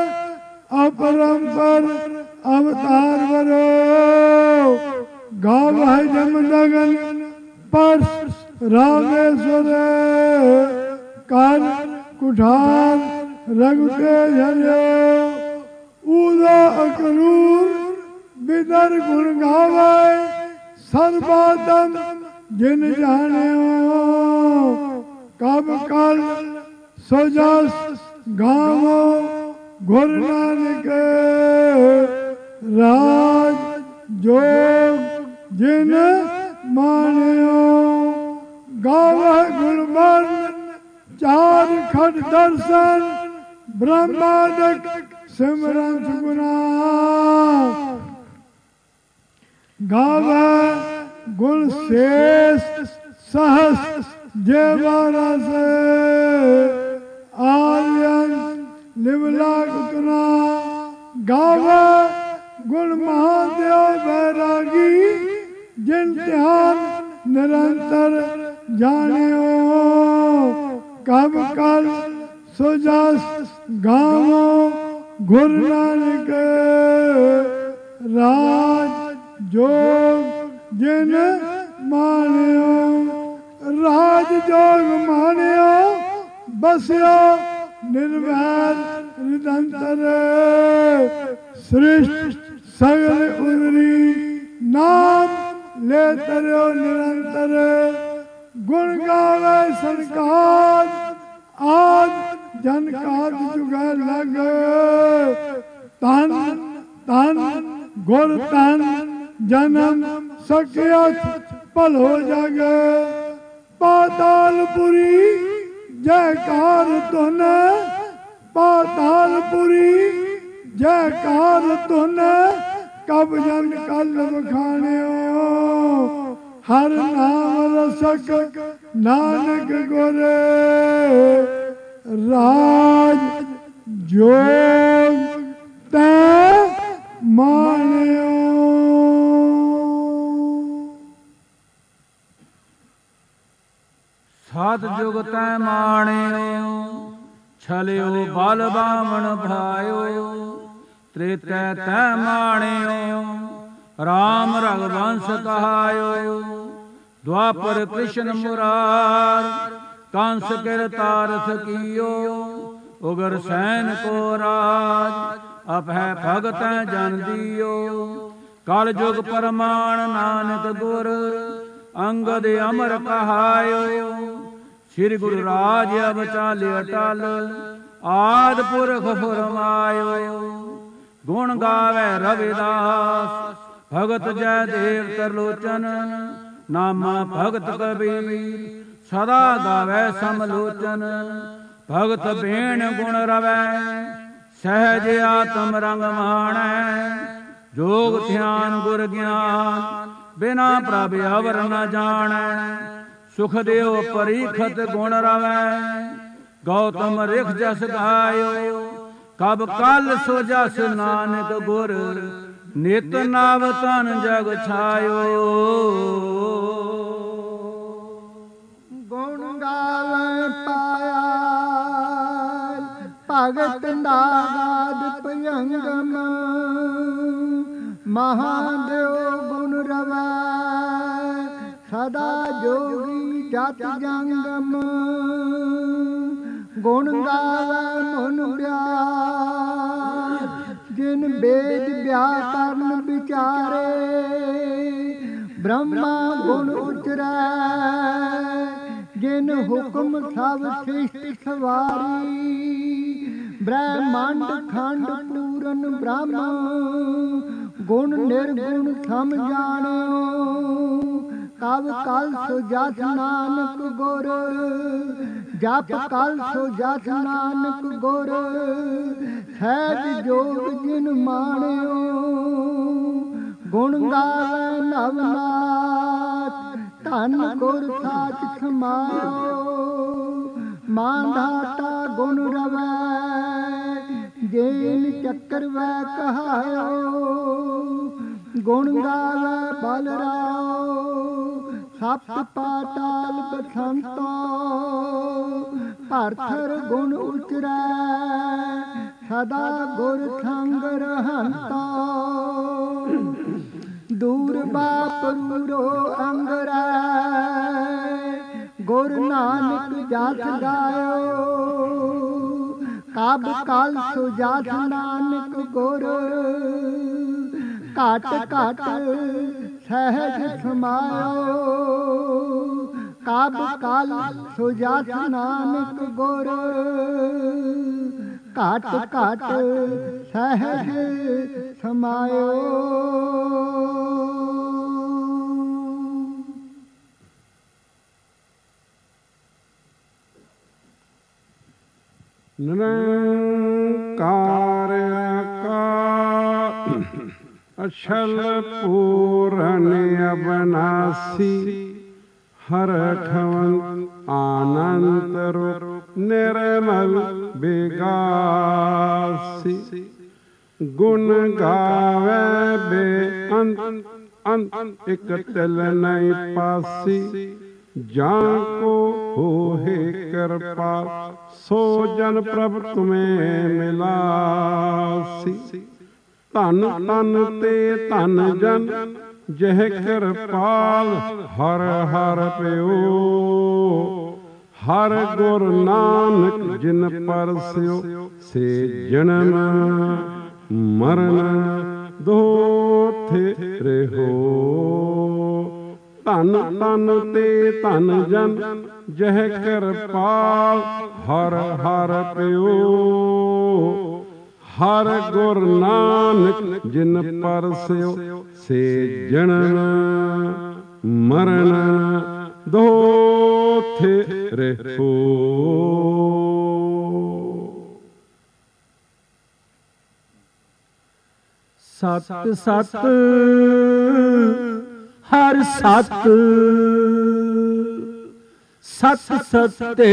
ਅਪਰੰਪਰ ਅਵਤਾਰ ਵਰੋ। ਗਾਵਹਿ ਜਮਦਗਨ ਪਰਸ ਰਾਮੇਸ਼ਵਰ ਕਰ ਕੁਠਾਰ ਰਘੁਤੇ ਹਰਿਓ। ਊਦਾ ਅਕਰੂਰ ਬਿਦਰ ਗੁਣ ਗਾਵੈ ਸਰਬਾਦਮ ਜਿਨ ਜਾਣਿਓ। ਕਬ ਕਲ ਸੋ ਜਸ ਗਾਵੋ ਗੁਰੂ ਨਾਨਕ ਰਾਜ ਜੋਗ ਜਿਨ ਮਾਣਿਓ। ਗਾਵਹਿ ਗੁਣਵਰਨ ਚਾਰ ਖਟ ਦਰਸ਼ਨ ਬ੍ਰਹਮਾਦਿਕ ਸਿਮਰਨ ਸੁਗੁਣਾ। ਗਾਵਹਿ ਗੁਣ ਸ਼ੇਸ਼ सहस जय रस आर्यन लिवला कुतना गावे गुण महादेव बैरागी जिन ध्यान निरंतर जानियो कब कल सुजस गावो गुरु नानक राज जोग जिन मानियो राज जोग मानियो बसियो निर्वैर निरंतर सृष्ट सगल उदरी नाम ले तरो निरंतर गुण गावे संकार आज जन काज जुगा लग तन तन गुर तन जन्म सकियत पल हो जग पातालपुरी जयकार तुन पातालपुरी जयकार तुन कब जन कल बखाने हर नाम रसक नानक गोरे राज जोग तै मानियो। सत जुग तै माणियो छलियो बल बामण भायो त्रेतै तै माणियो राम रघुवंश कहायो द्वापर कृष्ण मुरार कंस किरतारथ कियो उगर सैन को राज अपह भगत जन दियो कल जुग परमाण नानक गुर अंगद अमर कहायो श्री गुरु राज अब चाले अटल आद पुरख फरमायो गुण गावे रविदास भगत जय देव तरलोचन नामा भगत कबीर सदा गावे समलोचन भगत भेण गुण रवै सहज आत्म रंग माणै जोग ध्यान गुर ज्ञान बिना प्रभ अवर न जाणै सुख देव परीखत गुण रवै गौतम रिख जस गायो कब कल सो जस नानक गुर नित नाव तन जग छायो गुण गावे पाया भगत नागाद भयंगम महादेव गुण रवै सदा जोगी जत जंगम गुण गावे मन ब्यास जिन वेद व्याकरण विचारे ब्रह्मा गुण उचरै जिन हुक्म सब सृष्टि सवारी ब्रह्मांड खंड पूरन ब्रह्म गुण निर्गुण सम जाणियो कब कल सो जस नानक गुर जप कल सो जस नानक गुर सहज जोग जिन माणियो गुण गावे नवनाथ धन गुर साच समायो मांधाता गुण रवै जेन चक्कर वै कहायो गुण गावे बलराओ सप्त पाताल बसंतो भरथर गुण उचरै सदा गुर संग रहंतो दूर बापरो अंगरै गुर नानक जस गायो कब कल सो जस नानक गुर घट घट सहज समायो कब कल सो जस नानक गुर घट घट सहज समायो निरंकार अछल पूरन अबनासी हर खवन आनंद रूप निर्मल विगासी ਗੁਣ ਗਾਵੇ ਬੇਅੰਤ ਅੰਤ ਇਕ ਤਿਲ ਨਹੀਂ ਪਾਸੀ। ਜਾਂ ਕੋ ਹੋਏ ਕਿਰਪਾ ਸੋ ਜਨ ਪ੍ਰਭ ਤੁਮੇ ਮਿਲਾਸੀ। ਧਨ ਤਨ ਤੇ ਧਨ ਜਨ ਜਹ ਕਿਰਪਾਲ ਹਰ ਹਰ ਪਿਓ। ਹਰ ਗੁਰ ਨਾਨਕ ਜਿਨ ਪਰਸਿਓ ਸੇ ਜਨਮ ਮਰਨ ਦੋਥੇ ਰਹੋ। ਧਨ ਤਨ ਤੇ ਧਨ ਜਨ ਜਹ ਕਿਰਪਾਲ ਹਰ ਹਰ ਪਿਓ। ਹਰ ਗੁਰ ਨਾਨਕ ਜਿਨ ਪਰਸਿਓ ਸੇ ਜਨਮ ਮਰਨ ਦੋਥੇ ਰਹੋ। ਸਤ ਸਤ ਹਰ ਸਤ ਸਤ ਸਤੇ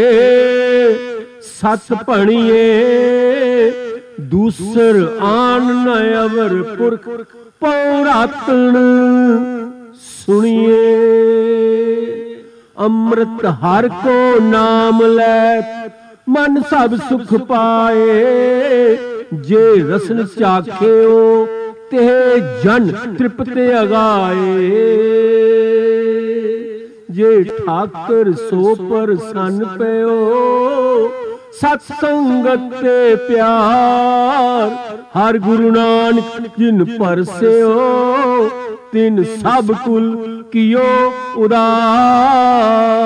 ਸਤ ਭਣੀਏ। ਦੂਸਰ ਆਨ ਨ ਅਵਰ ਪੁਰਖ ਪਉ ਰਾਤਣ ਸੁਣੀਏ। ਅੰਮ੍ਰਿਤ ਹਰ ਕੋ ਨਾਮ ਲੈ ਮਨ ਸਭ ਸੁਖ ਪਾਏ। ਜੇ ਰਸਨ ਚਾਖਿਓ ਤੇ ਜਨ ਤ੍ਰਿਪਤ ਅਗਾਏ। ਜੇ ਠਾਕਰ ਸੋ ਪ੍ਰਸੰਨ ਪਿਓ ਸਤ ਸੰਗਤ ਤੇ ਪਿਆਰ। ਹਰ ਗੁਰੂ ਨਾਨਕ ਜਿਨ ਪਰਸਿਓ ਤਿਨ ਸਭ ਕੁਲ ਕੀਓ ਉਦਾਰ।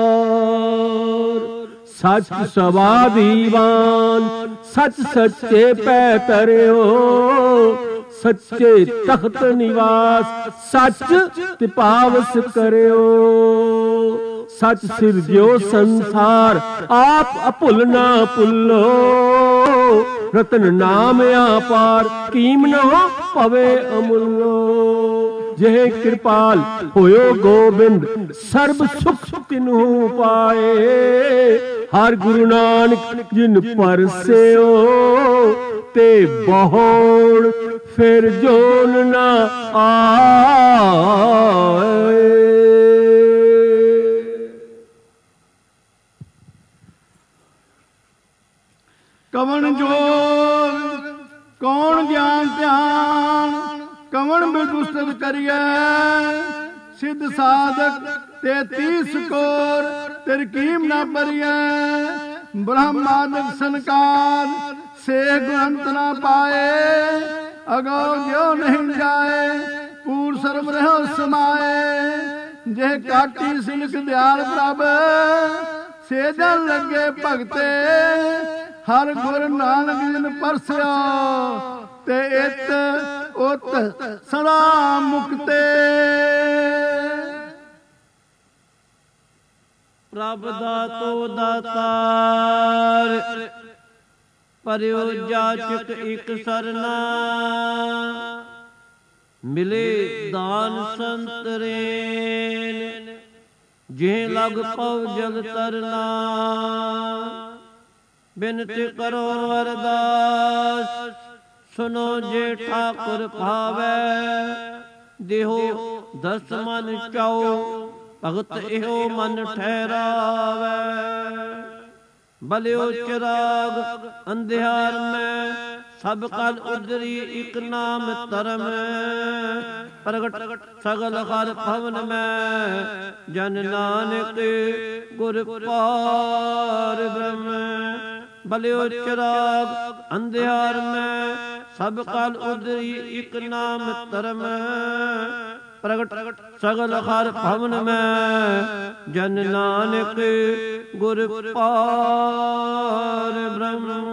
ਸਚ ਸਵਾਦੀਵਾਨ ਸਚ ਸੱਚੇ ਪੈ ਤਰਿਓ। ਸੱਚੇ ਤਖਤ ਨਿਵਾਸ ਸੱਚ ਤਿਪਾਵਸ ਕਰਿਓ। ਸੱਚ ਸਿਰਜਿਓ ਸੰਸਾਰ ਆਪ ਅਭੁੱਲ ਨਾ ਭੁੱਲੋ। ਰਤਨ ਨਾਮ ਆਪਾਰ ਕੀਮ ਨਾ ਪਵੇ ਅਮੁੱਲੋ। ਜਿਹੇ ਕਿਰਪਾਲ ਹੋਇਓ ਗੋਬਿੰਦ ਸਰਬ ਸੁਖ ਤਿਨਹੁ ਪਾਏ। ਹਰ ਗੁਰੂ ਨਾਨਕ ਜਿਨ ਪਰਸਿਓ ਤੇ ਬਹੁੜ ਫਿਰ ਜੋਨ ਨਾ ਆਏ। ਕਵਣ ਜੋਗ ਕੌਣ ਗਿਆਨ ਧਿਆਨ ਕਵਣ ਬਿਦੁਸਤ ਕਰੀਐ। ਸਿੱਧ ਸਾਧਕ 33 ਕੋਰ ਤਰਕੀਮ ਨਾ ਭਰੀਐ। ਬ੍ਰਹਮਾਦਿਕ ਸੰਕਾਰ ਸੇ ਗੁਰੰਤ ਨਾ ਪਾਏ। ਅਗੋ ਜਿਉ ਨਹੀਂ ਜਾਏ ਪੂਰ ਸਰਬ ਰਹਿ ਸਮਾਏ। ਜੇ ਕਾਟੀ ਸਿਲਕ ਦਿਆਲ ਪ੍ਰਭ ਸੇ ਜਨ ਲੱਗੇ ਭਗਤੇ। ਹਰ ਗੁਰ ਨਾਨਕ ਜਿਨ ਪਰਸਿਓ ਤੇ ਇਤ ਉਤ ਸਦਾ ਮੁਕਤੇ। ਪ੍ਰਭ ਦਾਤੋ ਦਾਤਾਰ ਪਰਿਓ ਜਾਚਕ ਇਕ ਸਰਨਾ। ਮਿਲੇ ਦਾਨ ਸੰਤਰੇਨ ਜੇ ਲਗ ਪਉ ਜਗ ਤਰਨਾ। ਬਿਨਤੀ ਕਰੋ ਅਰਦਾਸ ਸੁਨੋ ਜੇ ਠਾਕੁਰ ਭਾਵੈ। ਦੇਹੋ ਦਸ ਮਨ ਚਾਉ ਭਗਤ ਇਹੋ ਮਨ ਠਹਿਰਾਵੈ। ਬਲਿਓ ਚਿਰਾਗ ਅੰਧਿਆਰ ਮੈਂ ਸਭ ਕਲ ਉਦਰੀ ਇਕ ਨਾਮ ਧਰਮ। ਪ੍ਰਗਟ ਸਗਲ ਹਰ ਭਵਨ ਮੈਂ ਜਨ ਨਾਨਕ ਗੁਰ ਪਾਰ ਬ੍ਰਹਮ। ਬਲਿਓ ਚਿਰਾਗ ਅੰਧਿਆਰ ਮੈਂ ਸਭ ਕਲ ਉਦਰੀ ਇਕ ਨਾਮ ਧਰਮ। ਪ੍ਰਗਟ ਸਗਲ ਹਰ ਭਵਨ ਮੈਂ ਜਨ ਨਾਨਕ ਗੁਰ ਪਾਰ ਬ੍ਰਹਮ।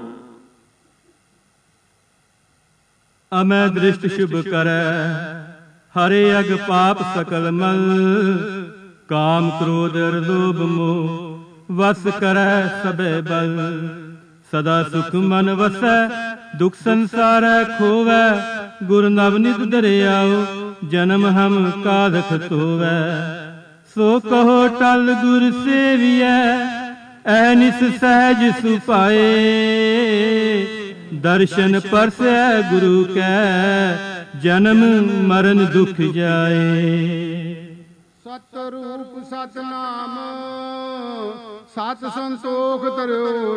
ਅਮੈ ਦ੍ਰਿਸ਼ਟ ਸ਼ੁਭ ਕਰੈ ਹਰੇ ਅਗ ਪਾਪ ਸਕਲ ਮਲ। ਕਾਮ ਕ੍ਰੋਧ ਅਰ ਲੋਭ ਮੋਹ ਵਸ ਕਰੈ ਸਭੈ ਬਲ। ਸਦਾ ਸੁਖ ਮਨ ਵਸੈ ਦੁਖ ਸੰਸਾਰੈ ਖੋਵੈ। ਗੁਰ ਨਵਨਿਤ ਦਰਿਆਉ ਜਨਮ ਹਮ ਕਾਦਖ ਧੋਵੈ। ਸੋ ਕਹੋ ਟਲ ਗੁਰ ਸੇਵੀਐ ਐ ਨਿਸ ਸਹਿਜ ਸੁਪਾਏ। ਦਰਸ਼ਨ ਪਰਸੈ ਗੁਰੂ ਕੈ, ਜਨਮ ਮਰਨ ਦੁਖ ਜਾਏ। ਸਤ ਰੂਪ ਸਤ ਨਾਮ ਸਤ ਸੰਤੋਖ ਤਰਿਓਰ,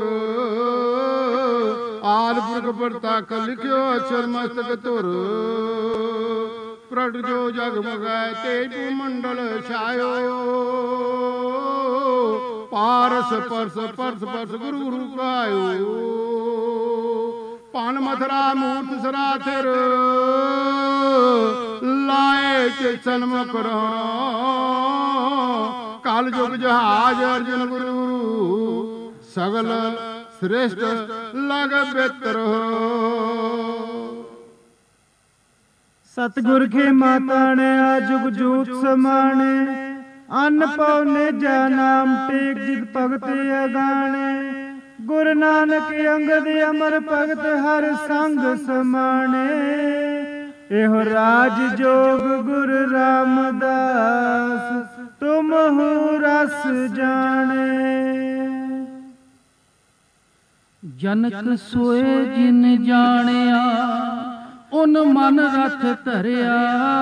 ਆਦਿ ਪੁਰਖ ਪ੍ਰਤੱਖ ਲਿਖਿਓ ਅਛਰ ਮਸਤਕ ਧੁਰ। ਪ੍ਰਗਟ ਜੋ ਜਗ ਮਗੈ ਤੇਜ ਮੰਡਲ ਛਾਇਓ, ਪਾਰਸ ਪਰਸ ਪਰਸ ਪਰਸ ਗੁਰੂ ਗੁਰੂ ਕਹਾਇਓ। ਭਨ ਮਥਰਾ ਮੂਰਤ ਸਰਾ ਥਿਰ, ਲਾਏ ਚਿਤ ਸਨਮੁਖ ਰਹੁ। ਕਲ ਯੁਗ ਜਹਾਜ ਅਰਜਨ ਗੁਰੂ, ਸਗਲ ਸ੍ਰੇਸ਼ਟ ਲਗ ਬਿਤਰ। ਸਤਿਗੁਰ ਕੇ ਮਾਤਾਣਿਆ ਜੁਗ ਜੂਤ ਸਮਾਣੇ, ਅੰਨ ਪਉਨੇ ਜਾ ਨਾਮ ਟੇਕ ਜਿਤ ਭਗਤ ਅਗਾਣੇ। ਗੁਰ ਨਾਨਕ ਅੰਗਦ ਅਮਰ ਭਗਤ ਹਰ ਸੰਗ ਸਮਾਣੇ, ਇਹੋ ਰਾਜ ਜੋਗ ਗੁਰ ਰਾਮਦਾਸ ਤੁਮਹੁ ਰਸ ਜਾਣੇ। ਜਨਕ ਸੋਏ ਜਿਨ ਜਾਣਿਆ, ਉਨ ਮਨ ਰਥ ਧਰਿਆ।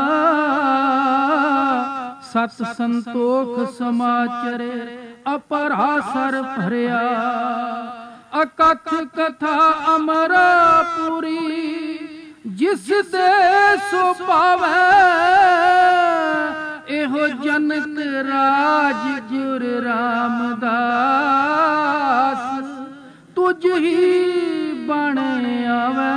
ਸਤ ਸੰਤੋਖ ਸਮਾਚਰੇ, ਅਪਰਾਸਰ ਭਰਿਆ। ਅਕਥ ਕਥਾ ਅਮਰਾਪੁਰੀ, ਜਿਸ ਦੇ ਸੋ ਪਾਵੈ। ਇਹੋ ਜਨਕ ਰਾਜ ਗੁਰ ਰਾਮਦਾਸ, ਤੁਝ ਹੀ ਬਣ ਆਵੈ।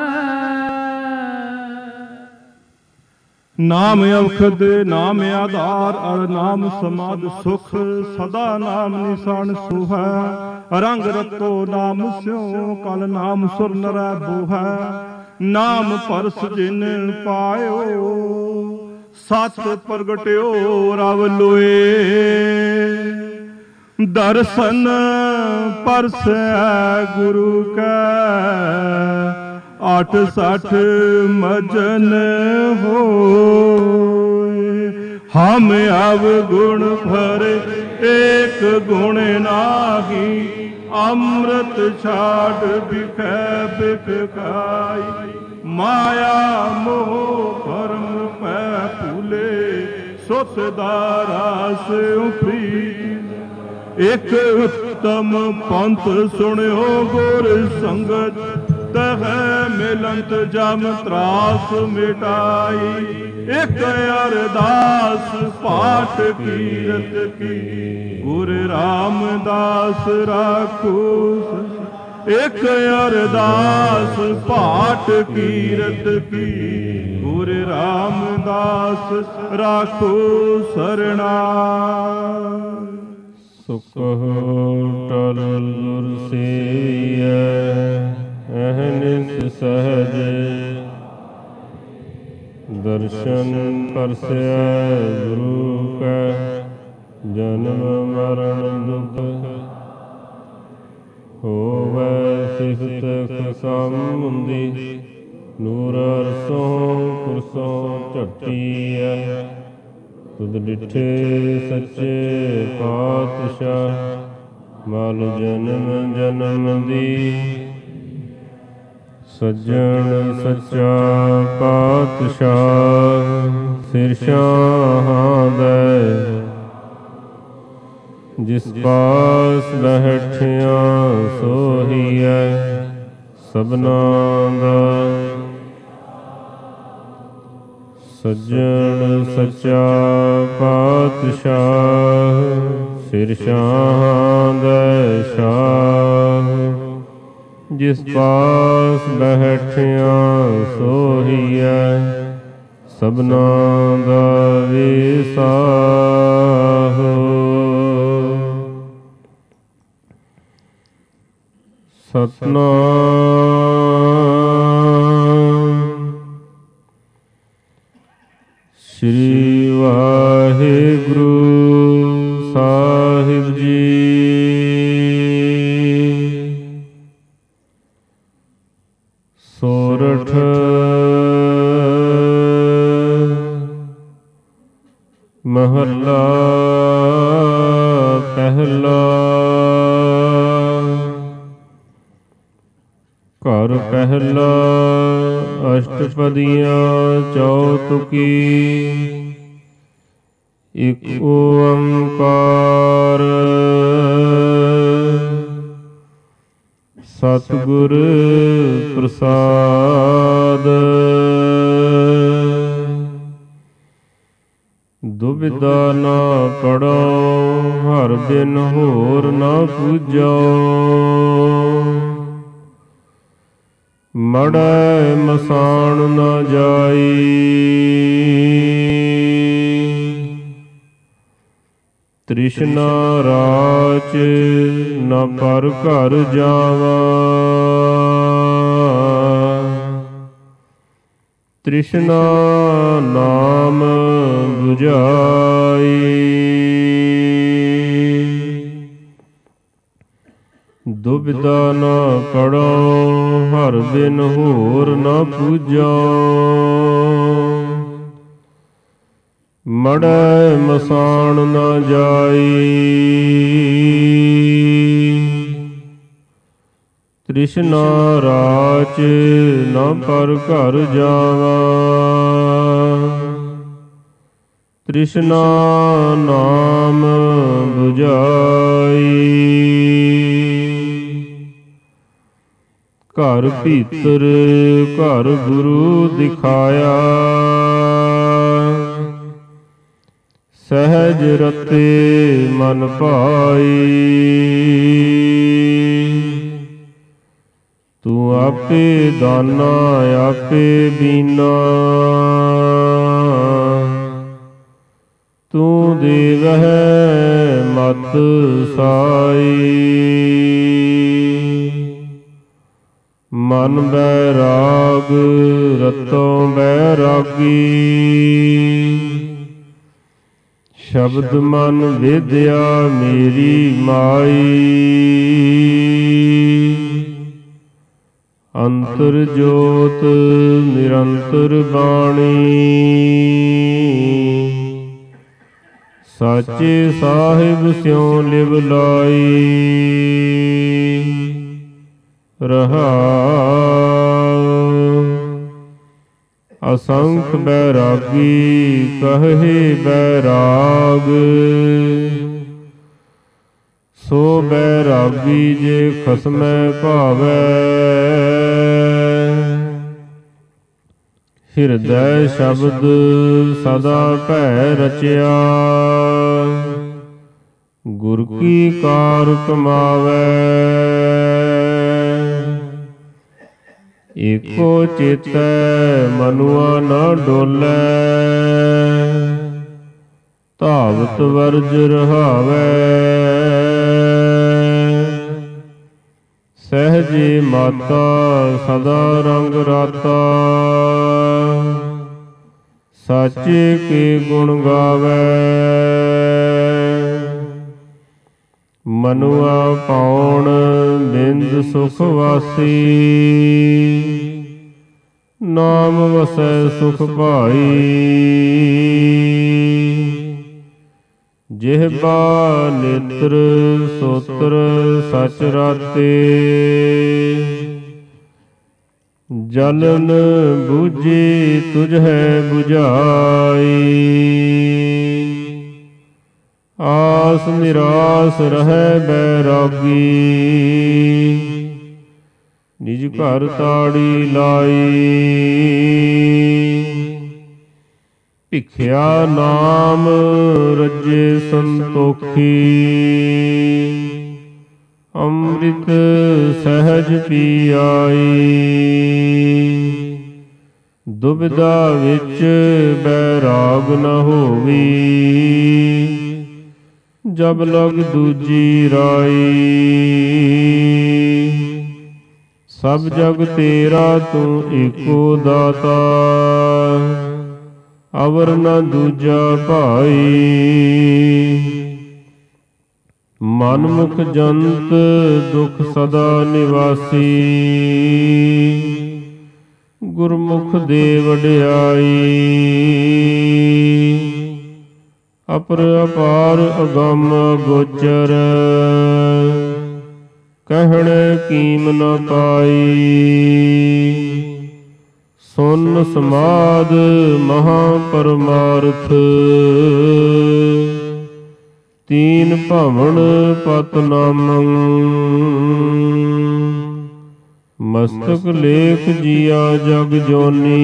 ਨਾਮ ਔਖਦ ਨਾਮ ਆਧਾਰ, ਅਰ ਨਾਮ ਸਮਾਦ ਸੁਖ। ਸਦਾ ਨਾਮ ਨਿਸ਼ਾਨ ਸੁਹੈ, ਰੰਗ ਰਤੋ ਨਾਮ ਸਿਉ। ਕਲ ਨਾਮ ਸੁਰ ਨਰੈ ਬੋਹੈ, ਨਾਮ ਪਰਸ ਜਿਨ ਪਾਇਓ। ਸਤ ਪ੍ਰਗਟਿਓ ਰਵ ਲੋਏ, ਦਰਸ਼ਨ ਪਰਸੈ ਗੁਰੂ ਕੈ। 68 ਮਜਨ ਹੋਏ, ਹਮ ਅਵਗੁਣ ਭਰੇ ਏਕ ਗੁਣ ਨਾਹੀ। ਅੰਮ੍ਰਿਤ ਛਾੜ ਬਿਖੈ ਬਿਖ ਖਾਈ, ਮਾਇਆ ਮੋਹ ਭਰਮ ਪੈ ਭੂਲੇ। ਸੁਤ ਦਾ ਰਾਸ ਪ੍ਰੀਤ, ਇਕ ਉੱਤਮ ਪੰਥ ਸੁਣਿਓ ਗੁਰ ਸੰਗਤ। ਤਹਿ ਮਿਲੰਤ ਜਮ ਤਰਾਸ ਮਿਟਾਈ, ਇਕ ਅਰਦਾਸ ਪਾਠ ਕੀਰਤ ਕੀ। ਗੁਰ ਰਾਮਦਾਸ ਰਾਖੋ, ਇਕ ਅਰਦਾਸ ਪਾਠ ਕੀਰਤ ਕੀ। ਗੁਰ ਰਾਮਦਾਸ ਰਾਖੋ ਸਰਣਾ। ਸੁਖ ਟਲ ਗੁਰ ਸੇਵੀਐ, ਅਹਨਿਸ ਸਹਜ। ਦਰਸ਼ਨ ਪਰਸੈ ਗੁਰੂ ਕੈ, ਜਨਮ ਮਰਨ ਦੁਖ। ਹੋਵੈ ਸਿਫਤ ਖਸਮੁੰਦੀ, ਨੂਰ ਅਰਸੋਂ ਕੁਰਸੋਂ ਝਟੀਐ। ਤੁਧ ਡਿਠੇ ਸੱਚੇ ਪਾਤਸ਼ਾਹ, ਮਲ ਜਨਮ ਜਨਮ ਦੀ। ਸੱਜਣ ਸੱਚਾ ਪਾਤਸ਼ਾਹ, ਸਿਰ ਸ਼ਾਹਾਂ ਦੈ। ਜਿਸ ਪਾਸ ਬੈਠਿਆ ਸੋਹੀਐ, ਸਭਨਾਂ ਦਾ। ਸੱਜਣ ਸੱਚਾ ਪਾਤਸ਼ਾਹ, ਸਿਰ ਸ਼ਾਹਾਂ ਦੈ ਸ਼ਾਹ। ਜਿਸ ਪਾਸ ਬੈਠਿਆ ਸੋਹੀਐ, ਸਭਨਾਂ ਦਾ ਵਿਸਾਹੋ। ਸਤਨਾਮ ਸ੍ਰੀ ਵਾਹਿਗੁਰੂ ਸਾਹਿਬ ਜੀ। ਸੋਰਠ ਮਹੱਲਾ ਪਹਿਲਾ। ਘਰ ਪਹਿਲਾ ਅਸ਼ਟਪਦੀਆਂ ਚੌਤੁਕੀ। ਇਕ ਓੰਕਾਰ ਸਤਿਗੁਰ ਪ੍ਰਸਾਦ। ਦੁਬਿਧਾ ਨਾ ਪੜੋ ਹਰ ਬਿਨ ਹੋਰ ਨਾ ਪੂਜੋ। ਮੜੈ ਮਸਾਣ ਨਾ ਜਾਈ। ਤ੍ਰਿਸ਼ਨਾ ਰਾਚ ਨਾ ਪਰ ਘਰ ਜਾਵਾ। ਤ੍ਰਿਸ਼ਨਾ ਨਾਮ 부ਝਾਈ। ਦੁਬਿਧਾ ਨਾ ਪੜੋ ਹਰ ਬਿਨ ਹੋਰ ਨਾ ਪੂਜੋ। ਮੜੈ ਮਸਾਣ ਨਾ ਜਾਈ। ਤ੍ਰਿਸ਼ਨਾ ਰਾਚ ਨਾ ਪਰ ਘਰ ਜਾਵਾ। ਤ੍ਰਿਸ਼ਨਾ ਨਾਮ 부ਝਾਈ। ਘਰ ਭੀਤਰ ਘਰ ਗੁਰੂ ਦਿਖਾਇਆ। ਸਹਿਜ ਰਤੇ ਮਨ ਭਾਈ। ਤੂੰ ਆਪੇ ਦਾਨਾ ਆਪੇ ਬੀਨਾ। ਤੂੰ ਦੇਵਹਿ ਮਤ ਸਾਈ। ਮਨ ਬੈਰਾਗ ਰਤੋਂ ਬੈਰਾਗੀ। ਸ਼ਬਦ ਮਨ ਵਿਦਿਆ ਮੇਰੀ ਮਾਈ। ਅੰਤਰ ਜੋਤ ਨਿਰੰਤਰ ਬਾਣੀ। ਸਾਚੇ ਸਾਹਿਬ ਸਿਉ ਲਿਵ ਲਾਈ। ਰਹਾਉ ਅਸੰਖ ਬੈਰਾਗੀ ਕਹੇ ਬੈਰਾਗ। ਸੋ ਬੈਰਾਗੀ ਜੇ ਖਸਮੈ ਭਾਵੈ। ਹਿਰਦੈ ਸ਼ਬਦ ਸਦਾ ਭੈ ਰਚਿਆ। ਗੁਰ ਕੀ ਕਾਰ ਕਮਾਵੈ। ਏਕੋ ਚੇਤੈ ਮਨੁਆ ਨਾ ਡੋਲੈ। ਧਾਵਤ ਵਰਜ ਰਹਾਵੈ। ਸਹਿਜੇ ਮਾਤਾ ਸਦਾ ਰੰਗ ਰਾਤਾ। ਸਾਚੇ ਕੇ ਗੁਣ ਗਾਵੈ। ਮਨੁਆ ਪਾਉਣ ਬਿੰਦ ਸੁਖ ਵਾਸੀ। ਨਾਮ ਵਸੈ ਸੁਖ ਭਾਈ। ਜਿਹਬਾ ਨੇਤਰ ਸੋਤਰ ਸਚ ਰਾਤੇ। ਜਲਨ ਬੂਝੀ ਤੁਝੈ 부ਝਾਈ। ਆਸ ਨਿਰਾਸ ਰਹਿ ਬੈਰਾਗੀ। ਨਿਜ ਘਰ ਤਾੜੀ ਲਾਈ। ਭਿਖਿਆ ਨਾਮ ਰੱਜੇ ਸੰਤੋਖੀ। ਅੰਮ੍ਰਿਤ ਸਹਿਜ ਪੀ ਆਈ। ਦੁਬਿਧਾ ਵਿੱਚ ਬੈਰਾਗ ਨ ਹੋਵੀ। ਜਬ ਲਗ ਦੂਜੀ ਰਾਈ। ਸਭ ਜਗ ਤੇਰਾ ਤੂੰ ਏਕੋ ਦਾਤਾ। ਅਵਰ ਨ ਦੂਜਾ ਭਾਈ। ਮਨ ਮੁਖ ਜੰਤ ਦੁਖ ਸਦਾ ਨਿਵਾਸੀ। ਗੁਰਮੁਖ ਦੇ ਵਡਿਆਈ। ਅਪਰ ਅਪਾਰ ਅਗੰਮ ਗੋਚਰ। ਕਹਿਣ ਕੀਮ ਨ ਪਾਈ। ਸੁਨ ਸਮਾਦ ਮਹਾ ਪਰਮਾਰਥ, ਤੀਨ ਭਵਨ ਪਤ ਨਾਮੰ। ਮਸਤਕ ਲੇਖ ਜੀਆ ਜਗ ਜੋਨੀ,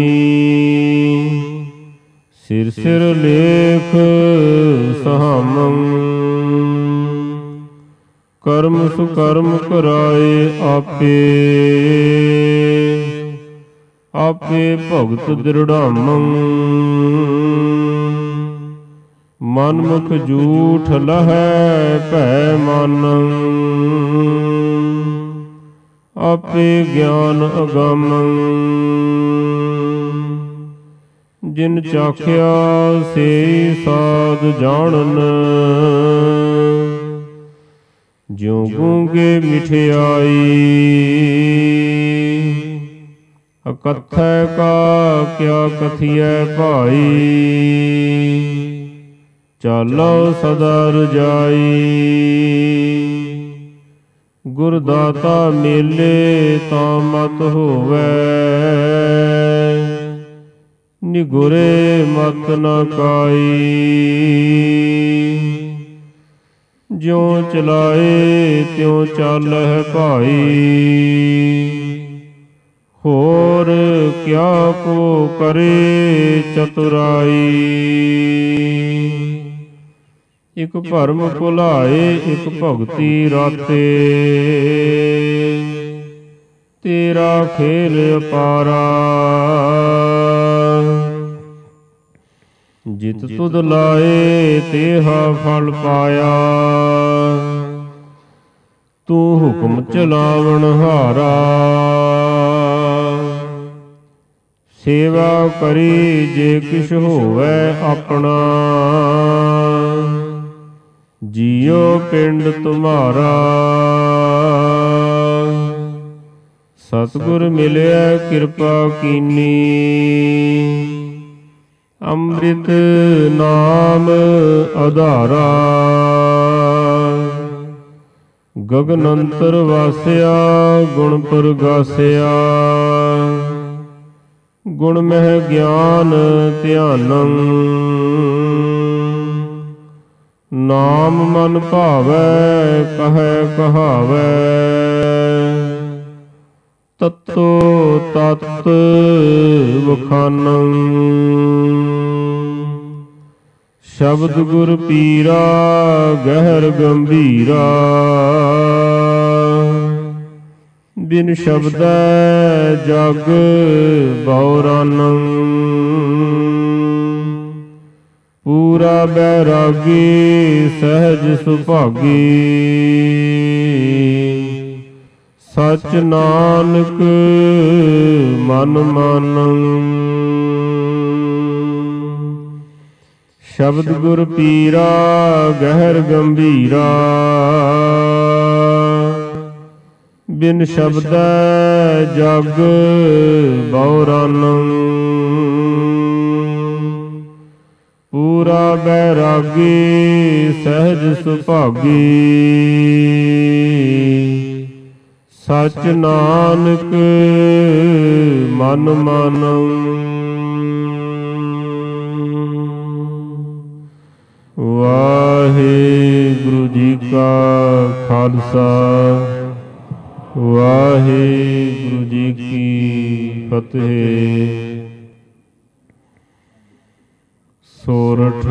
ਸਿਰ ਸਿਰ ਲੇਖ ਸਹਾਮੰ। ਕਰਮ ਸੁਕਰਮ ਕਰਾਏ ਆਪੇ, ਆਪੇ ਭਗਤ ਦ੍ਰਿੜਾਮੰ। ਮਨ ਮੁਖ ਝੂਠ ਲਹੈ ਭੈ ਮਾਨੰ, ਆਪੇ ਗਿਆਨ ਅਗੰਮੰ। ਜਿਨ ਚਾਖਿਆ ਸੇਈ ਸਾਧ ਜਾਣਨ, ਜਿਉ ਗੂੰਗੇ ਮਿਠਿਆਈ। ਅਕਥੈ ਕਾ ਕਿਆ ਕਥੀਐ ਭਾਈ, ਚਾਲੋ ਸਦਾ ਰਜਾਈ। ਗੁਰ ਦਾਤਾ ਮੇਲੇ ਤਾਂ ਮਤ ਹੋਵੈ, ਨਿਗੁਰੇ ਮਤ ਨ ਕਾਈ। ਜਿਉ ਚਲਾਏ ਤਿਉ ਚਾਲਹਿ ਭਾਈ, ਹੋਰ ਕਿਆ ਕੋ ਕਰੇ ਚਤੁਰਾਈ। ਇਕ ਭਰਮ ਭੁਲਾਏ ਇਕ ਭਗਤੀ ਰਾਤੇ, ਤੇਰਾ ਖੇਲ ਅਪਾਰਾ। ਜਿਤ ਤੁਧ ਲਾਏ ਤੇਹਾ ਫਲ ਪਾਇਆ, ਤੂੰ ਹੁਕਮ ਚਲਾਵਣ ਹਾਰਾ। ਸੇਵਾ ਕਰੀ ਜੇ ਕਿਛ ਹੋਵੈ ਆਪਣਾ, ਜੀਉ ਪਿੰਡ ਤੁਮਾਰਾ। ਸਤਿਗੁਰ ਮਿਲਿਆ ਕਿਰਪਾ ਕੀਨੀ, ਅੰਮ੍ਰਿਤ ਨਾਮ ਆਧਾਰਾ। ਗਗਨ ਅੰਤਰ ਵਾਸਿਆ ਗੁਣ ਪ੍ਰਗਾਸਿਆ, ਗੁਣ ਮਹਿ ਗਿਆਨ ਧਿਆਨੰ। ਨਾਮ ਮਨ ਭਾਵੈ ਕਹੈ ਕਹਾਵੈ, ਤਤੋ ਤਤ ਵਖਾਨੰ। ਸ਼ਬਦ ਗੁਰ ਪੀਰਾ ਗਹਿਰ ਗੰਭੀਰਾ, ਬਿਨ ਸ਼ਬਦੈ ਜਗ ਬਉਰਾਨੰ। ਪੂਰਾ ਬੈਰਾਗੀ ਸਹਿਜ ਸੁਭਾਗੀ, ਸਚ ਨਾਨਕ ਮਨ ਮਾਨੰ। ਸ਼ਬਦ ਗੁਰ ਪੀਰਾ ਗਹਿਰ ਗੰਭੀਰਾ, ਬਿਨ ਸ਼ਬਦੈ ਜਗ ਬਉਰਾਨੰ। ਪੂਰਾ ਬੈਰਾਗੀ ਸਹਿਜ ਸੁਭਾਗੀ, ਸਚ ਨਾਨਕ ਮਨ ਮਾਨੰ। ਵਾਹਿਗੁਰੂ ਜੀ ਕਾ ਖਾਲਸਾ, ਵਾਹਿਗੁਰੂ ਜੀ ਕੀ ਫਤਿਹ। ਸੋਰਠ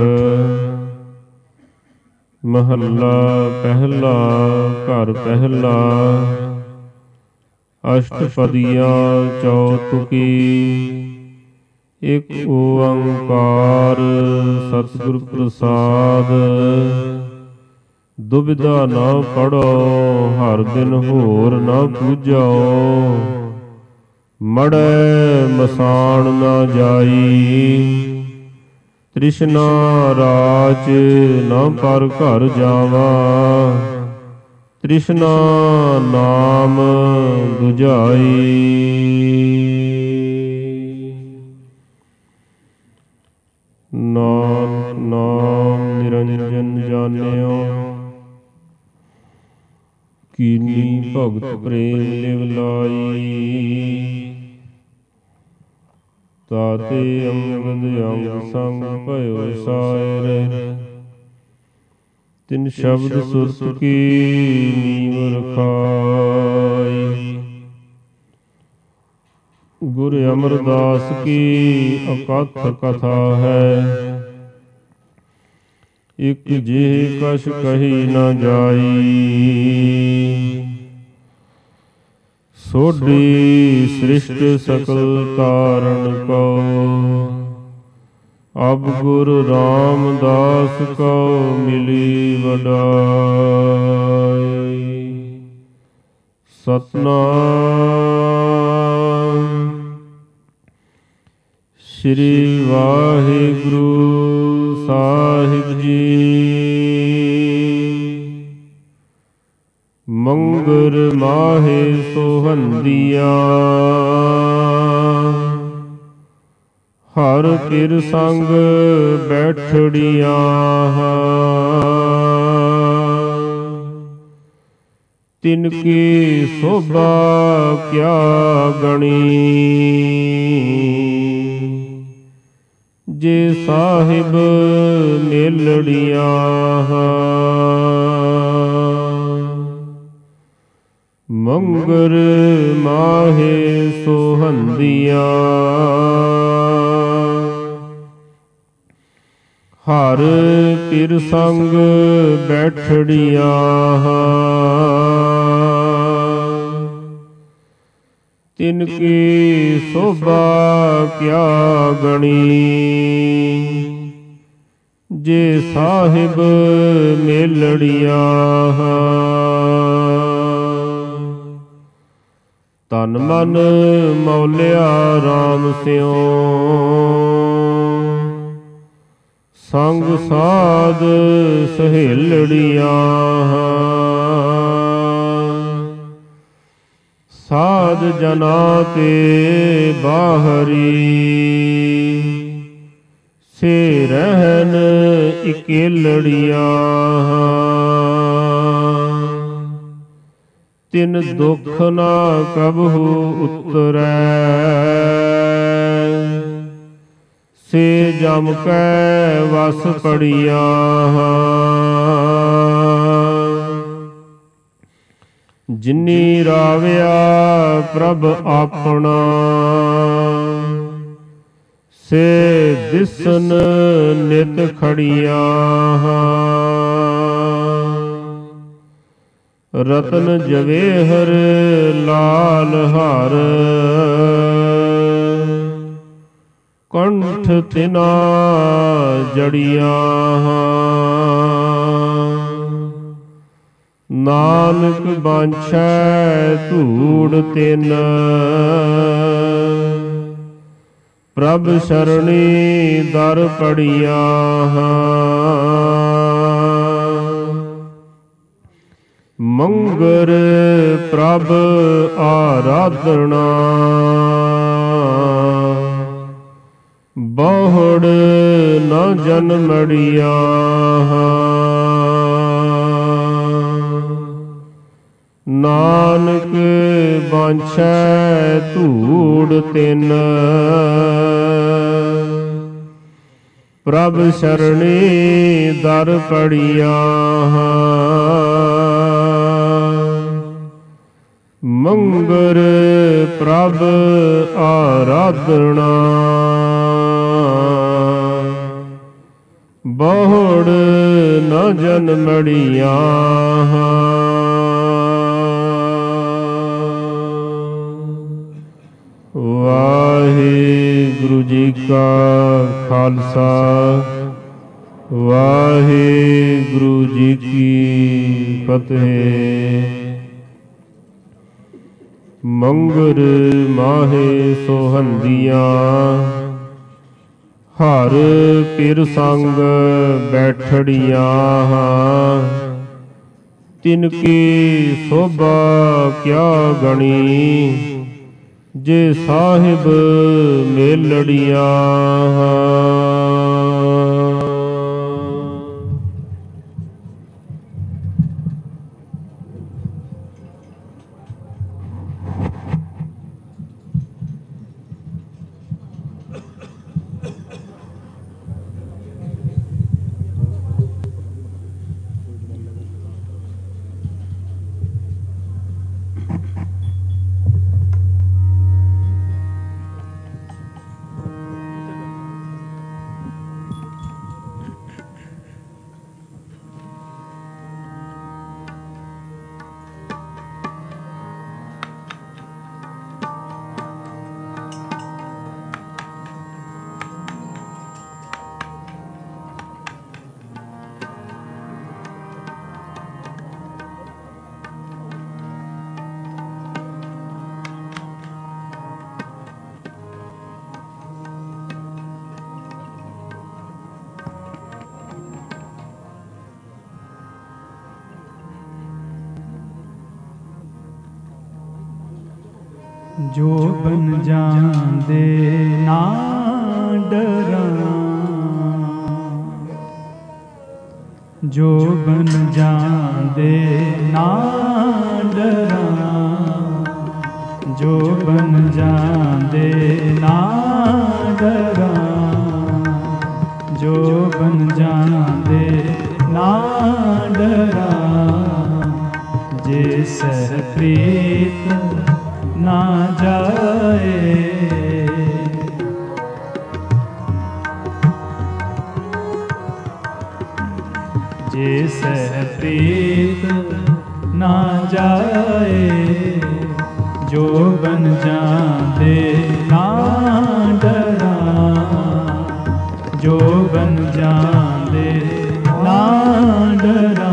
ਮਹੱਲਾ ਪਹਿਲਾ। ਘਰ ਪਹਿਲਾ। ਅਸ਼ਟਪਦੀਆਂ ਚੌਤੁਕੀ। ਇਕ ਓੰਕਾਰ ਸਤਿਗੁਰ ਪ੍ਰਸਾਦ। ਦੁਬਿਧਾ ਨਾ ਪੜੋ ਹਰ ਦਿਨ ਹੋਰ ਨਾ ਪੂਜੋ। ਮੜੈ ਮਸਾਣ ਨਾ ਜਾਈ। ਤ੍ਰਿਸ਼ਨਾ ਰਾਚ ਨਾ ਪਰ ਘਰ ਜਾਵਾ। ਤ੍ਰਿਸ਼ਨਾ ਨਾਮ ਦੁਝਾਈ। ਨਾਨਕ ਨਾਮ ਨਿਰੰਜਨ ਜਾਣਿਓ। ਕੀਨੀ ਭਗਤ ਪ੍ਰੇਮ ਲਿਵ ਲਾਈ। ਤਾਤੇ ਅੰਗਦ ਅੰਗ ਸੰਗ ਭਇਓ ਸਾਇਰ। ਤਿਨ ਸ਼ਬਦ ਸੁਰਤ ਕੀ ਨੀਵ ਰਖਾਈ। ਗੁਰ ਅਮਰਦਾਸ ਕੀ ਅਕਥ ਕਥਾ ਹੈ। ਇਕ ਜਿਹੇ ਕਛ ਕਹੀ ਨ ਜਾਈ। ਸੋਢੀ ਸ੍ਰਿਸ਼ਟ ਸਕਲ ਤਾਰਨ ਕੋ। ਅਬ ਗੁਰੂ ਰਾਮਦਾਸ ਕੋ ਮਿਲੀ ਵਡਾਈ। ਸਤਨਾਮ ਸ੍ਰੀ ਵਾਹਿਗੁਰੂ ਸਾਹਿਬ ਜੀ। ਮੰਗਰ ਮਾਹੇ ਸੋਹੰਦੀਆਂ। ਹਰ ਪਿਰ ਸੰਗ ਬੈਠੜੀਆਂ। ਤਿਨ ਕੀ ਸੋਭਾ ਕਿਆ ਗਣੀ। ਜੇ ਸਾਹਿਬ ਮੇਲੜੀਆਂ। ਮੰਗਰ ਮਾਹੇ ਸੋਹੰਦੀਆਂ। ਹਰ ਪਿਰ ਸੰਗ ਬੈਠੜੀਆਂ। ਤਿਨ ਕੀ ਸੋਭਾ ਕਿਆ ਗਣੀ। ਜੇ ਸਾਹਿਬ ਮੇਲੜੀਆਂ। ਤਨ ਮਨ ਮੌਲਿਆ ਰਾਮ ਸਿਉ। ਸੰਗ ਸਾਧ ਸਹੇਲੜੀਆਂ। ਸਾਧ ਜਨਾ ਤੇ ਬਾਹਰੀ। ਸੇ ਰਹਿਨ ਇਕੇਲੜੀਆਂ। ਤਿਨ ਦੁਖ ਨਾ ਕਬਹੂ ਉਤਰੈ। ਸੇ ਜਮ ਕੈ ਵਸ ਪੜੀਆਂ। ਜਿਨੀ ਰਾਵਿਆ ਪ੍ਰਭ ਆਪਣਾ। ਸੇ ਦਿਸਨ ਨਿਤ ਖੜੀਆਂ। ਰਤਨ ਜਵੇਹਰ ਲਾਲ ਹਰ। ਕੰਠ ਤਿਨਾ ਜੜੀਆਂ। ਨਾਨਕ ਬਾਂਛੈ ਧੂੜ ਤਿਨ। ਪ੍ਰਭ ਸਰਣੀ ਦਰ ਪੜੀਆਂ। ਮੰਗਰ ਪ੍ਰਭ ਆਰਾਧਨਾ। ਬਹੁੜ ਨ ਜਨਮੜੀਆਂ। ਨਾਨਕ ਬਾਂਛੈ ਧੂੜ ਤਿਨ। ਪ੍ਰਭ ਸਰਣੀ ਦਰ ਪੜੀਆਂ। ਮੰਗਰ ਪ੍ਰਭ ਆਰਾਧਨਾ। ਬਹੁੜ ਨ ਜਨਮੜੀਆਂ। ਵਾਹਿਗੁਰੂ ਜੀ ਕਾ ਖਾਲਸਾ। ਵਾਹਿਗੁਰੂ ਜੀ ਕੀ ਫਤਿਹ। ਮੰਗਰ ਮਾਹੇ ਸੋਹੰਦੀਆਂ। ਹਰ ਪਿਰ ਸੰਗ ਬੈਠੜੀਆਂ। ਤਿਨ ਕੀ ਸੋਭਾ ਕਿਆ ਗਣੀ। ਜੇ ਸਾਹਿਬ ਮੇਲੜੀਆਂ। जो बन जांदे ना डरा, जो बन जांदे ना डरा, जो बन जांदे ना डरा, जो बन जांदे ना डरा, जे सह प्रीत ना जाए, जे सह प्रीत ना जाए, जो बन जांदे ना डरा, जो बन जांदे ना डरा।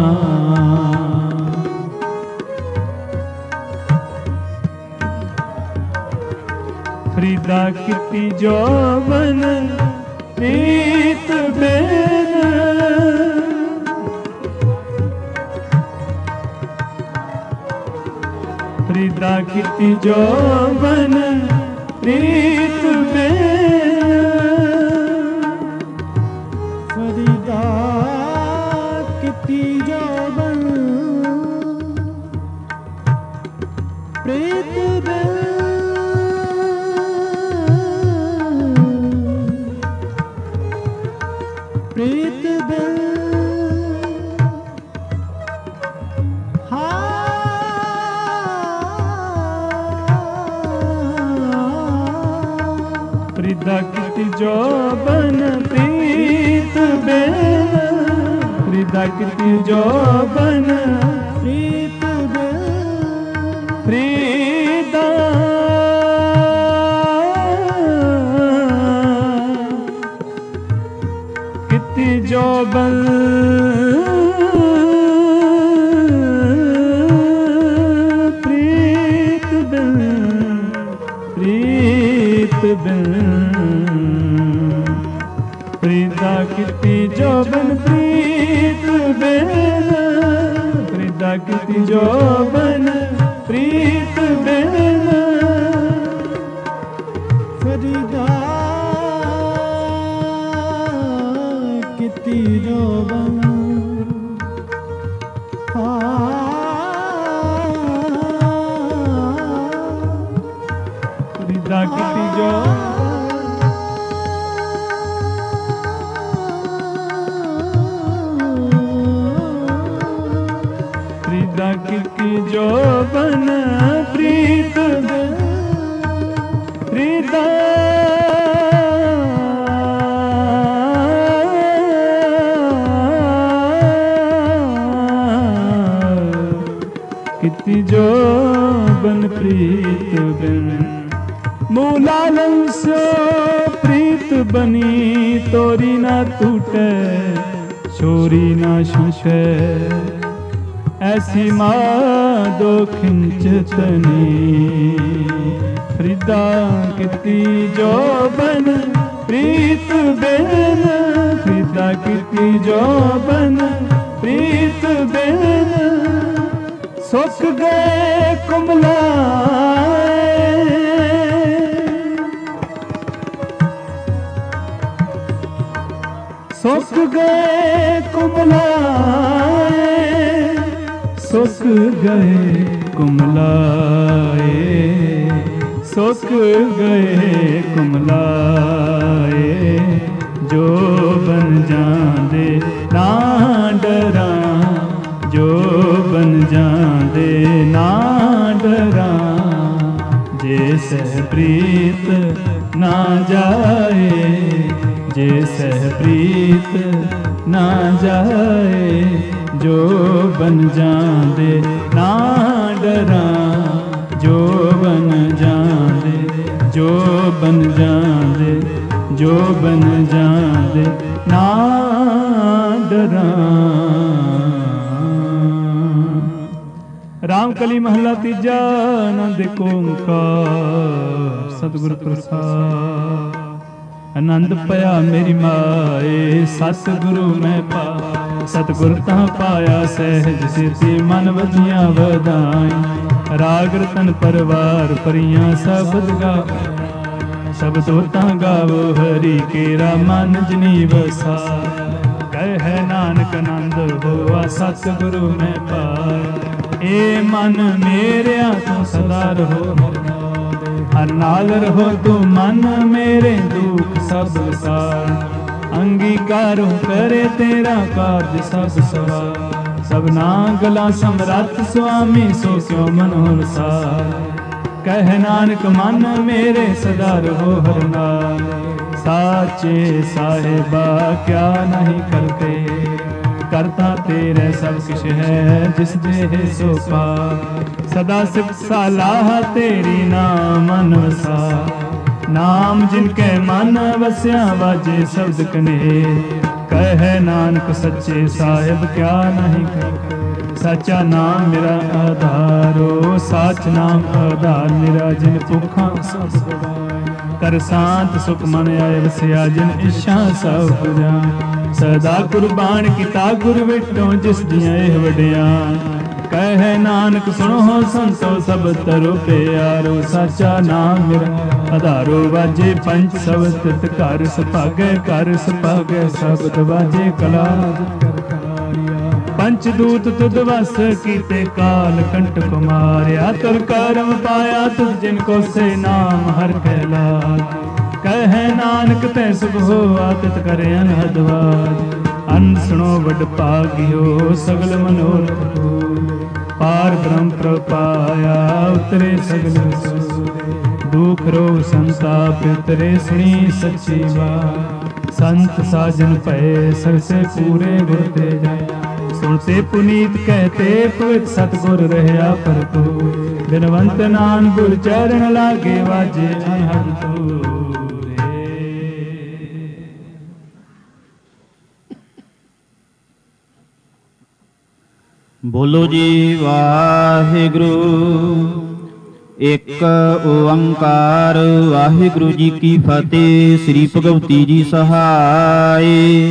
फरीदा किती जो बन प्रीत बेन, फरीदा किती जो बन प्रीत बेन, फरीदा किती जो बन प्रीत बेन, प्रीत बेन फरीदा किती जो बन प्रीत बेन, फरीदा किती जो बन प्रीत बेन, फरीदा किती जो बन प्रीत बेन, प्रीत बेन, फरीदा किती जो बन प्रीत बेन, फरीदा किती जो बन प्रीत बेन, फरीदा किती जो बन फरीदा किती जो फरीदा किती जो बन प्रीत बेन, फरीदा किती जो बन प्रीत बेन, मूलालम सो प्रीत बनी तोरी ना टूटे, छोरी ना छूटे, ऐसी मादो खिंचतनी, फरीदा किती जो बन प्रीत बेन, फरीदा किती जो बन प्रीत बेन, सुख गए कुमलाए, सुख गए कुमलाए, सुख गए कुमलाए, सुख गए कुमलाए, जो बन जांदे ना डरा, जो बन जांदे ना डरा, जे सह प्रीत ना जाए, जे सह प्रीत ना जाए, जो बन जांदे ना डरा, जो बन जांदे, जो बन जांदे, जो बन जांदे ना डरा। रामकली महला तीजा आनंद ओंकार सतगुर प्रसाद। आनंद पया मेरी माए सतगुरु मैं पा, सतगुर ता पाया सहज सिद्धि मन वधिया वधाई। ਰਾਗ ਰਤਨ ਪਰਵਾਰ ਪਰੀਆਂ ਸਬਦ ਗਾਵੋ, ਸ਼ਬਦੋ ਤਾਂ ਗਾਵੋ ਹਰੀ ਕੇਰਾ ਮਨ ਜਨੀ ਵਸਾ। ਕਹਿ ਨਾਨਕ ਆਨੰਦ ਹੋਆ ਸਤਿਗੁਰੂ ਮੈਂ ਪਾਇਆ। ਏ ਮਨ ਮੇਰਿਆ ਤੂੰ ਸਦਾ ਰਹੋ ਹਰ ਨਾਲ ਰਹੋ, ਤੂੰ ਮਨ ਮੇਰੇ ਦੁੱਖ ਸਭ ਵਿਸਾਰ। ਅੰਗੀਕਾਰੋ ਕਰੇ ਤੇਰਾ ਕਾਰਜ ਸਭ ਸਵਾਰ। ਸਭਨਾ ਗਲਾ ਸਮਰੱਥ ਸੁਆਮੀ ਸੋ ਕਿਉ ਮਨ ਹੁਨਸਾਰ। ਕਹਿ ਨਾਨਕ ਮਨ ਮੇਰੇ ਸਦਾ ਰਹੋ ਹਰ ਨਾਲ। ਸਾਚੇ ਸਾਹਿਬਾ ਕਿਆ ਨਹੀਂ ਕਰਤੇ, ਕਰਤਾ ਤੇਰੇ ਸਭ ਕਿਛ ਹੈ ਜਿਸ ਦੇ ਸੋ ਪਾ। ਸਦਾ ਸਿਫਤ ਸਲਾਹ ਤੇਰੀ ਨਾਮ ਮਨ ਵਸਾ। ਨਾਮ ਜਿਨ ਕੈ ਮਨ ਵਸਿਆ ਵਾਜੇ ਸ਼ਬਦ ਕਨੇ। ਕਹਿ ਨਾਨਕ ਸੱਚੇ ਸਾਹਿਬ ਕਿਆ ਨਹੀਂ ਕਰ। ਸਾਚਾ ਨਾਮ ਮੇਰਾ ਆਧਾਰੋ, ਸਾਚ ਨਾਮ ਆਧਾਰ ਮੇਰਾ। ਜਿਨ ਭੁੱਖਾਂ ਸਭ ਗਵਾਏ, ਕਰ ਸ਼ਾਂਤ ਸੁਖ ਮਨ ਆਏ ਵਸਿਆ। ਜਿਨ ਇੱਛਾ ਸਭ ਪੁਜਾਨ, ਸਦਾ ਕੁਰਬਾਨ ਕੀਤਾ ਗੁਰ ਵਿਟੋ ਜਿਸ ਦੀਆਂ ਇਹ ਵਡਿਆਨ। ਕਹਿ ਨਾਨਕ ਸੁਣੋ ਸੰਤੋ ਸਭ ਤਰੋ ਪਿਆਰੋ। ਸਾਚਾ ਨਾਮ ਮੇਰਾ ਆਧਾਰੋ, ਵਾਜੇ ਪੰਚ ਸ਼ਬਦ ਤਿਤ ਘਰ ਸੁਭਾਗੈ। ਘਰ ਸੁਭਾਗੈ ਸ਼ਬਦ ਵਾਜੇ ਕਲਾ ਪੰਚ ਦੂਤ ਤੁਧ ਵਸ ਕੀਤੇ। ਕਾਲ ਕੰਟਕ ਮਾਰਿਆ ਤੁਰ ਕਰਮ ਪਾਇਆ। ਤੁਧ ਜਿਨ ਕੋ ਸੇ ਨਾਮ ਹਰ ਕੈ ਲਾਗ। ਕਹਿ ਨਾਨਕ ਤੈ ਸੁਖ ਹੋਆ ਤਿਤ ਕਰੇ ਅਨਹਦ ਵਾਜ। ਅਨ ਸੁਣੋ ਵਡ ਭਾਗਿਓ ਸਗਲ ਮਨੋਰਥ ਪੂਰੇ। ਪਾਰ ਬ੍ਰਹਮ ਪ੍ਰਪਾਇਆ ਉਤਰੇ ਸਗਲ ਸੂਰੇ। ਦੁਖ ਰੋਗ ਸੰਤਾਪ ਉਤਰੇ ਸੁਣੀ ਸੱਚੀ ਬਾਤ। ਸੰਤ ਸਾਜਨ ਭਏ ਸਰਸੇ ਪੂਰੇ ਗੁਰ ਤੇ ਜਾਏ। ਸੁਣਤੇ ਪੁਨੀਤ ਕਹਤੇ ਪਵਿੱਤ ਸਤਿਗੁਰ ਰਹਿਆ ਭਰਪੂਰ। ਬਿਨਵੰਤ ਨਾਮ ਗੁਰ ਚਰਨ ਲਾਗੇ ਵਾਜੇ ਅਨਹਦ ਤੂਰੇ। ਬੋਲੋ ਜੀ ਵਾਹਿਗੁਰੂ। ਇੱਕ ਓੰਕਾਰ ਵਾਹਿਗੁਰੂ ਜੀ ਕੀ ਫਤਿਹ। ਸ੍ਰੀ ਭਗਵਤੀ ਜੀ ਸਹਾਏ।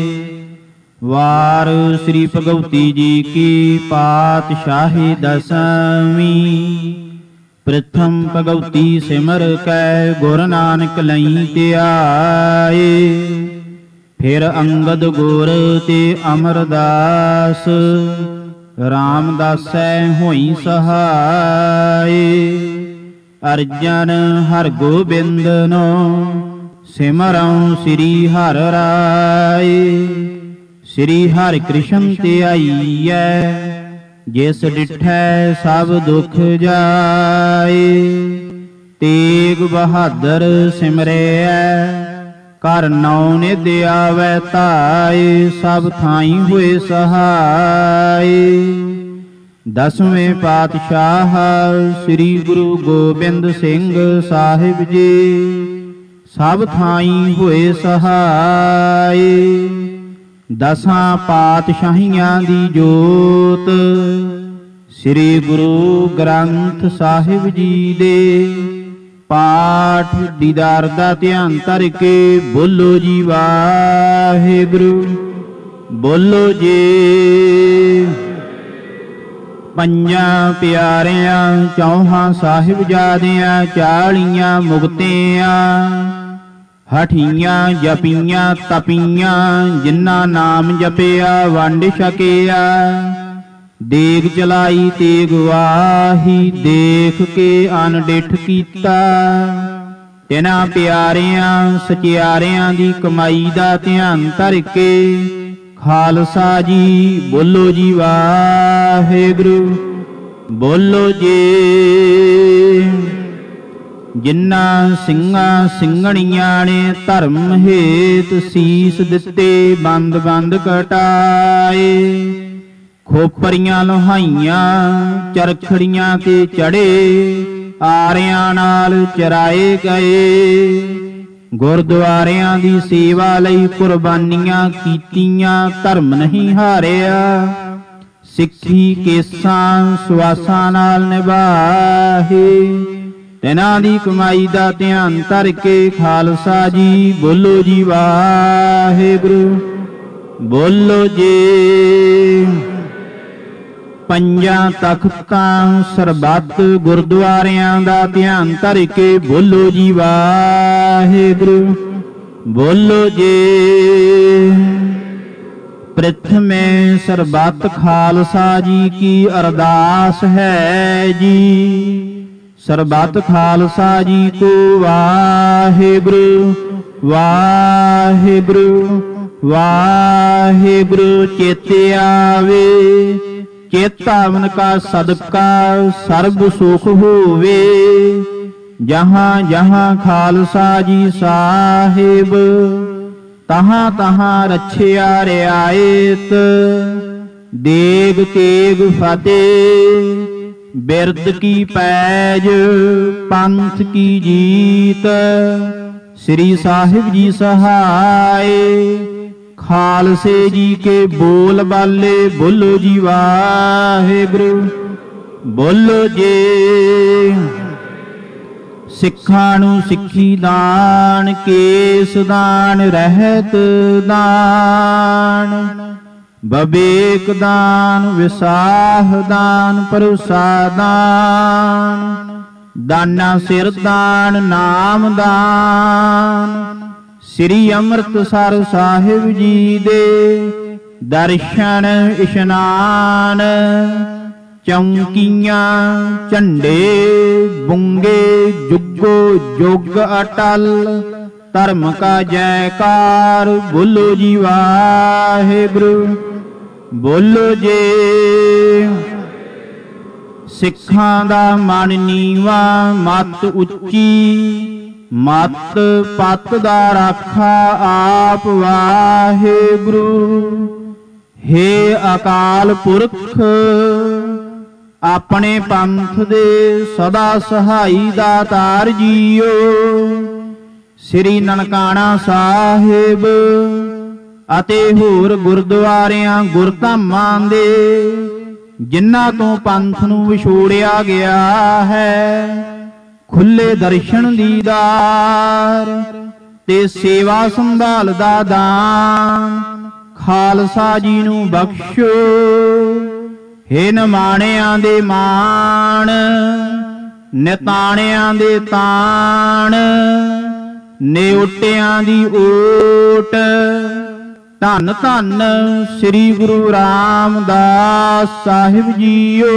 ਵਾਰ ਸ੍ਰੀ ਭਗਵਤੀ ਜੀ ਕੀ ਪਾਤਸ਼ਾਹੀ ਦਸਵੀਂ। ਪ੍ਰਥਮ ਭਗਵਤੀ ਸਿਮਰ ਕੈ ਗੁਰ ਨਾਨਕ ਲਈ ਧਿਆਏ। ਫਿਰ ਅੰਗਦ ਗੁਰ ਤੇ ਅਮਰਦਾਸ। ਰਾਮਦਾਸੈ ਹੋਈ ਸਹਾਏ। ਅਰਜਨ ਹਰ ਗੋਬਿੰਦ ਨੋ ਸਿਮਰਉ ਸ੍ਰੀ ਹਰਿ ਰਾਏ। ਸ੍ਰੀ ਹਰਿ ਕ੍ਰਿਸ਼ਨ ਧਿਆਈਐ। ਜਿਸ ਡਿਠੈ ਸਭ ਦੁਖ ਜਾਏ। ਤੇਗ ਬਹਾਦਰ ਸਿਮਰਿਐ। ਕਰ ਨੌ ਨਿਧ ਆਵੈ ਧਾਇ। ਸਭ ਥਾਈ ਹੋਏ ਸਹਾਈ। ਦਸਵੇਂ ਪਾਤਸ਼ਾਹ ਸ੍ਰੀ ਗੁਰੂ ਗੋਬਿੰਦ ਸਿੰਘ ਸਾਹਿਬ ਜੀ। ਸਭ ਥਾਈ ਹੋਏ ਸਹਾਈ। ਦਸਾਂ ਪਾਤਸ਼ਾਹੀਆਂ ਦੀ ਜੋਤ। ਸ੍ਰੀ ਗੁਰੂ ਗ੍ਰੰਥ ਸਾਹਿਬ ਜੀ ਦੇ ਪਾਠ ਦੀਦਾਰ ਦਾ ਧਿਆਨ ਧਰ ਕੇ ਬੋਲੋ ਜੀ ਵਾਹਿਗੁਰੂ। ਬੋਲੋ ਜੀ। ਪੰਜਾਂ ਪਿਆਰਿਆਂ ਚੌਹਾਂ ਸਾਹਿਬਜ਼ਾਦਿਆਂ 40 ਮੁਕਤਿਆਂ। ਹਠੀਆਂ ਜਪੀਆਂ ਤਪੀਆਂ ਜਿਨ੍ਹਾਂ ਨਾਮ ਜਪਿਆ ਵੰਡ ਛਕਿਆ। ਦੇਗ ਚਲਾਈ ਤੇਗ ਵਾਹੀ ਦੇਖ ਕੇ ਅਨਡਿਠ ਕੀਤਾ। ਤਿਨਾਂ ਪਿਆਰਿਆਂ ਸਚਿਆਰਿਆਂ ਦੀ ਕਮਾਈ ਦਾ ਧਿਆਨ ਧਰ ਕੇ ਖਾਲਸਾ ਜੀ ਬੋਲੋ ਜੀ ਵਾਹਿਗੁਰੂ। ਬੋਲੋ ਜੀ। ਜਿਨ੍ਹਾਂ ਸਿੰਘਾਂ ਸਿੰਘਣੀਆਂ ਨੇ ਧਰਮ ਹੇਤ ਸੀਸ ਦਿੱਤੇ ਬੰਦ ਬੰਦ ਕਟਾਏ। ਖੋਪਰੀਆਂ ਲੋਹਾਈਆਂ ਚਰਖੜੀਆਂ ਤੇ ਚੜੇ। ਆਰਿਆਂ ਨਾਲ ਚਰਾਏ ਗਏ। ਗੁਰਦੁਆਰਿਆਂ ਦੀ ਸੇਵਾ ਲਈ ਕੁਰਬਾਨੀਆਂ ਕੀਤੀਆਂ। ਧਰਮ ਨਹੀਂ ਹਾਰਿਆ। ਸਿੱਖੀ ਕੇਸਾਂ ਸਵਾਸਾਂ ਨਾਲ ਨਿਭਾਹੇ। ਤਿਨਾਂ ਦੀ ਕਮਾਈ ਦਾ ਧਿਆਨ ਧਰ ਕੇ ਖਾਲਸਾ ਜੀ ਬੋਲੋ ਜੀ ਵਾਹਿਗੁਰੂ। ਬੋਲੋ ਜੀ। ਪੰਜਾਂ ਤਖਤਾਂ ਸਰਬੱਤ ਗੁਰਦੁਆਰਿਆਂ ਦਾ ਧਿਆਨ ਧਰ ਕੇ ਬੋਲੋ ਜੀ ਵਾਹਿਗੁਰੂ। ਬੋਲੋ ਜੀ। ਪ੍ਰਥਮੇ ਸਰਬੱਤ ਖਾਲਸਾ ਜੀ ਕੀ ਅਰਦਾਸ ਹੈ ਜੀ। ਸਰਬੱਤ ਖਾਲਸਾ ਜੀ ਕੋ ਵਾਹਿਗੁਰੂ ਵਾਹਿਗੁਰੂ ਵਾਹਿਗੁਰੂ। ਚੇਤੇ ਆਵੇ ਚੇਤਾਵਨ ਕਾ ਸਦਕਾ ਸਰਬ ਸੁਖ ਹੋਵੇ। ਜਹਾਂ ਜਹਾਂ ਖਾਲਸਾ ਜੀ ਸਾਹਿਬ ਤਹਾਂ ਤਹਾਂ ਰੱਛਿਆ ਰਿਆਇਤ। ਦੇਗ ਤੇਗ ਫਤਿਹ ਬਿਰਦ ਕੀ ਪੈਜ ਪੰਥ ਕੀ ਜੀਤ। ਸ੍ਰੀ ਸਾਹਿਬ ਜੀ ਸਹਾਏ ਖਾਲਸੇ ਜੀ ਕੇ ਬੋਲ ਬਾਲੇ ਬੋਲੋ ਜੀ ਵਾਹਿਗੁਰੂ। ਬੋਲੋ ਜੀ। ਸਿੱਖਾਂ ਨੂੰ ਸਿੱਖੀ ਦਾਨ ਕੇਸ ਦਾਨ ਰਹਿਤ ਦਾਨ ਬਵੇਕ ਦਾਨ ਵਿਸਾਹ ਦਾਨ ਭਰੋਸਾ ਦਾਨ ਦਾਨਾ ਸਿਰ ਦਾਨ ਨਾਮ ਦਾਨ। ਸ੍ਰੀ ਅੰਮ੍ਰਿਤਸਰ ਸਾਹਿਬ ਜੀ ਦੇ ਦਰਸ਼ਨ ਇਸ਼ਨਾਨ। ਚੌਂਕੀਆਂ ਝੰਡੇ ਬੁੰਗੇ ਜੁਗੋ ਜੁਗ ਅਟਲ। ਧਰਮ ਕਾ ਜੈਕਾਰ ਬੋਲੋ ਜੀ ਵਾਹਿਗੁਰੂ। ਬੋਲੋ ਜੀ। ਸਿੱਖਾਂ ਦਾ ਮਨ ਨੀਵਾ ਮਤ ਉੱਚੀ। ਮਤ ਪਤ ਦਾ ਰਾਖਾ ਆਪ ਵਾਹਿਗੁਰੂ। ਹੇ ਅਕਾਲ ਪੁਰਖ ਆਪਣੇ ਪੰਥ ਦੇ ਸਦਾ ਸਹਾਈ ਦਾਤਾਰ ਜੀਓ। ਸ੍ਰੀ ਨਨਕਾਣਾ ਸਾਹਿਬ ਅਤੇ ਹੋਰ ਗੁਰਦੁਆਰਿਆਂ ਗੁਰਧਾਮਾਂ ਦੇ ਜਿਨ੍ਹਾਂ ਤੋਂ ਪੰਥ ਨੂੰ ਵਿਛੋੜਿਆ ਗਿਆ ਹੈ ਖੁੱਲੇ ਦਰਸ਼ਨ ਦੀਦਾਰ ਤੇ ਸੇਵਾ ਸੰਭਾਲ ਦਾ ਦਾਨ ਖਾਲਸਾ ਜੀ ਨੂੰ ਬਖਸ਼ੋ। ਹੇ ਨਿਮਾਣਿਆਂ ਦੇ ਮਾਣ ਨਿਤਾਣਿਆਂ ਦੇ ਤਾਣ ਨਿਉਟਿਆਂ ਦੀ ਓਟ। ਧੰਨ ਧੰਨ ਸ੍ਰੀ ਗੁਰੂ ਰਾਮਦਾਸ ਸਾਹਿਬ ਜੀਓ।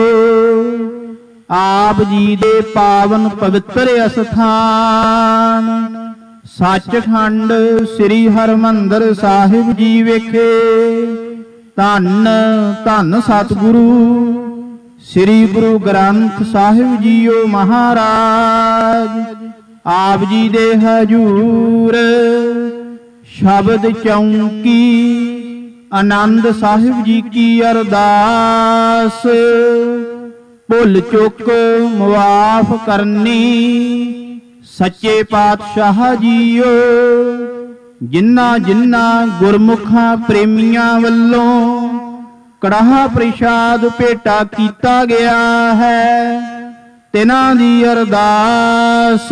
ਆਪ ਜੀ ਦੇ ਪਾਵਨ ਪਵਿੱਤਰ ਅਸਥਾਨ ਸੱਚਖੰਡ ਸ੍ਰੀ ਹਰਿਮੰਦਰ ਸਾਹਿਬ ਜੀ ਵਿਖੇ ਧੰਨ ਧੰਨ ਸਤਿਗੁਰੂ ਸ੍ਰੀ ਗੁਰੂ ਗ੍ਰੰਥ ਸਾਹਿਬ ਜੀਓ ਮਹਾਰਾਜ ਆਪ ਜੀ ਦੇ ਹਜੂਰ ਸ਼ਬਦ ਚੌਂਕੀ ਆਨੰਦ ਸਾਹਿਬ ਜੀ ਕੀ ਅਰਦਾਸ। ਭੁੱਲ ਚੁੱਕ ਮੁਆਫ ਕਰਨੀ ਸੱਚੇ ਪਾਤਸ਼ਾਹ ਜੀਓ। ਜਿਨ੍ਹਾਂ ਜਿਨ੍ਹਾਂ ਗੁਰਮੁਖਾਂ ਪ੍ਰੇਮੀਆਂ ਵੱਲੋਂ ਕੜਾਹ ਪ੍ਰਸ਼ਾਦ ਭੇਟਾ ਕੀਤਾ ਗਿਆ ਹੈ ਤਿਨਾਂ ਦੀ ਅਰਦਾਸ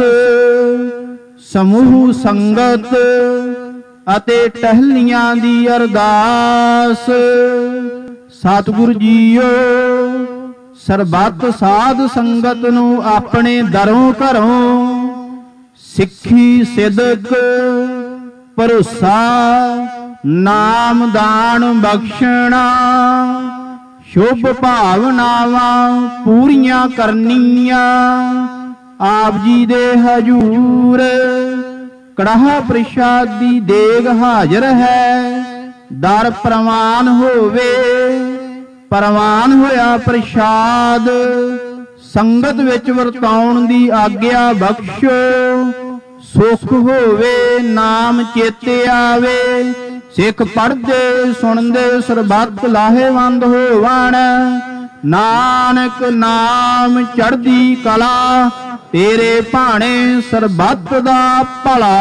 ਸਮੂਹ ਸੰਗਤ ਅਤੇ ਟਹਿਲੀਆਂ ਦੀ ਅਰਦਾਸ। ਸਤਿਗੁਰੂ ਜੀਓ ਸਰਬੱਤ ਸਾਧ ਸੰਗਤ ਨੂੰ ਆਪਣੇ ਦਰੋਂ ਘਰੋਂ ਸਿੱਖੀ ਸਿਦਕ ਭਰੋਸਾ ਨਾਮ ਦਾਨ ਬਖਸ਼ਣਾ ਸ਼ੁਭ ਭਾਵਨਾਵਾਂ ਪੂਰੀਆਂ ਕਰਨੀਆਂ। ਆਪ ਜੀ ਦੇ ਹਜੂਰ ਕੜਾਹ ਪ੍ਰਸ਼ਾਦ ਦੀ ਦੇਗ ਹਾਜ਼ਰ ਹੈ। ਦਰ ਪ੍ਰਵਾਨ ਹੋਵੇ ਪ੍ਰਵਾਨ ਹੋਇਆ ਪ੍ਰਸ਼ਾਦ ਸੰਗਤ ਵਿੱਚ ਵਰਤਾਉਣ ਦੀ ਆਗਿਆ ਬਖਸ਼ੋ। ਸੁਖ ਹੋਵੇ ਨਾਮ ਚੇਤੇ ਆਵੇ ਸਿੱਖ ਪੜ੍ਹਦੇ ਸੁਣਦੇ ਸਰਬੱਤ ਲਾਹੇਵੰਦ ਹੋਵਣ। ਨਾਨਕ ਨਾਮ ਚੜ੍ਹਦੀ ਕਲਾ ਤੇਰੇ ਭਾਣੇ ਸਰਬੱਤ ਦਾ ਭਲਾ।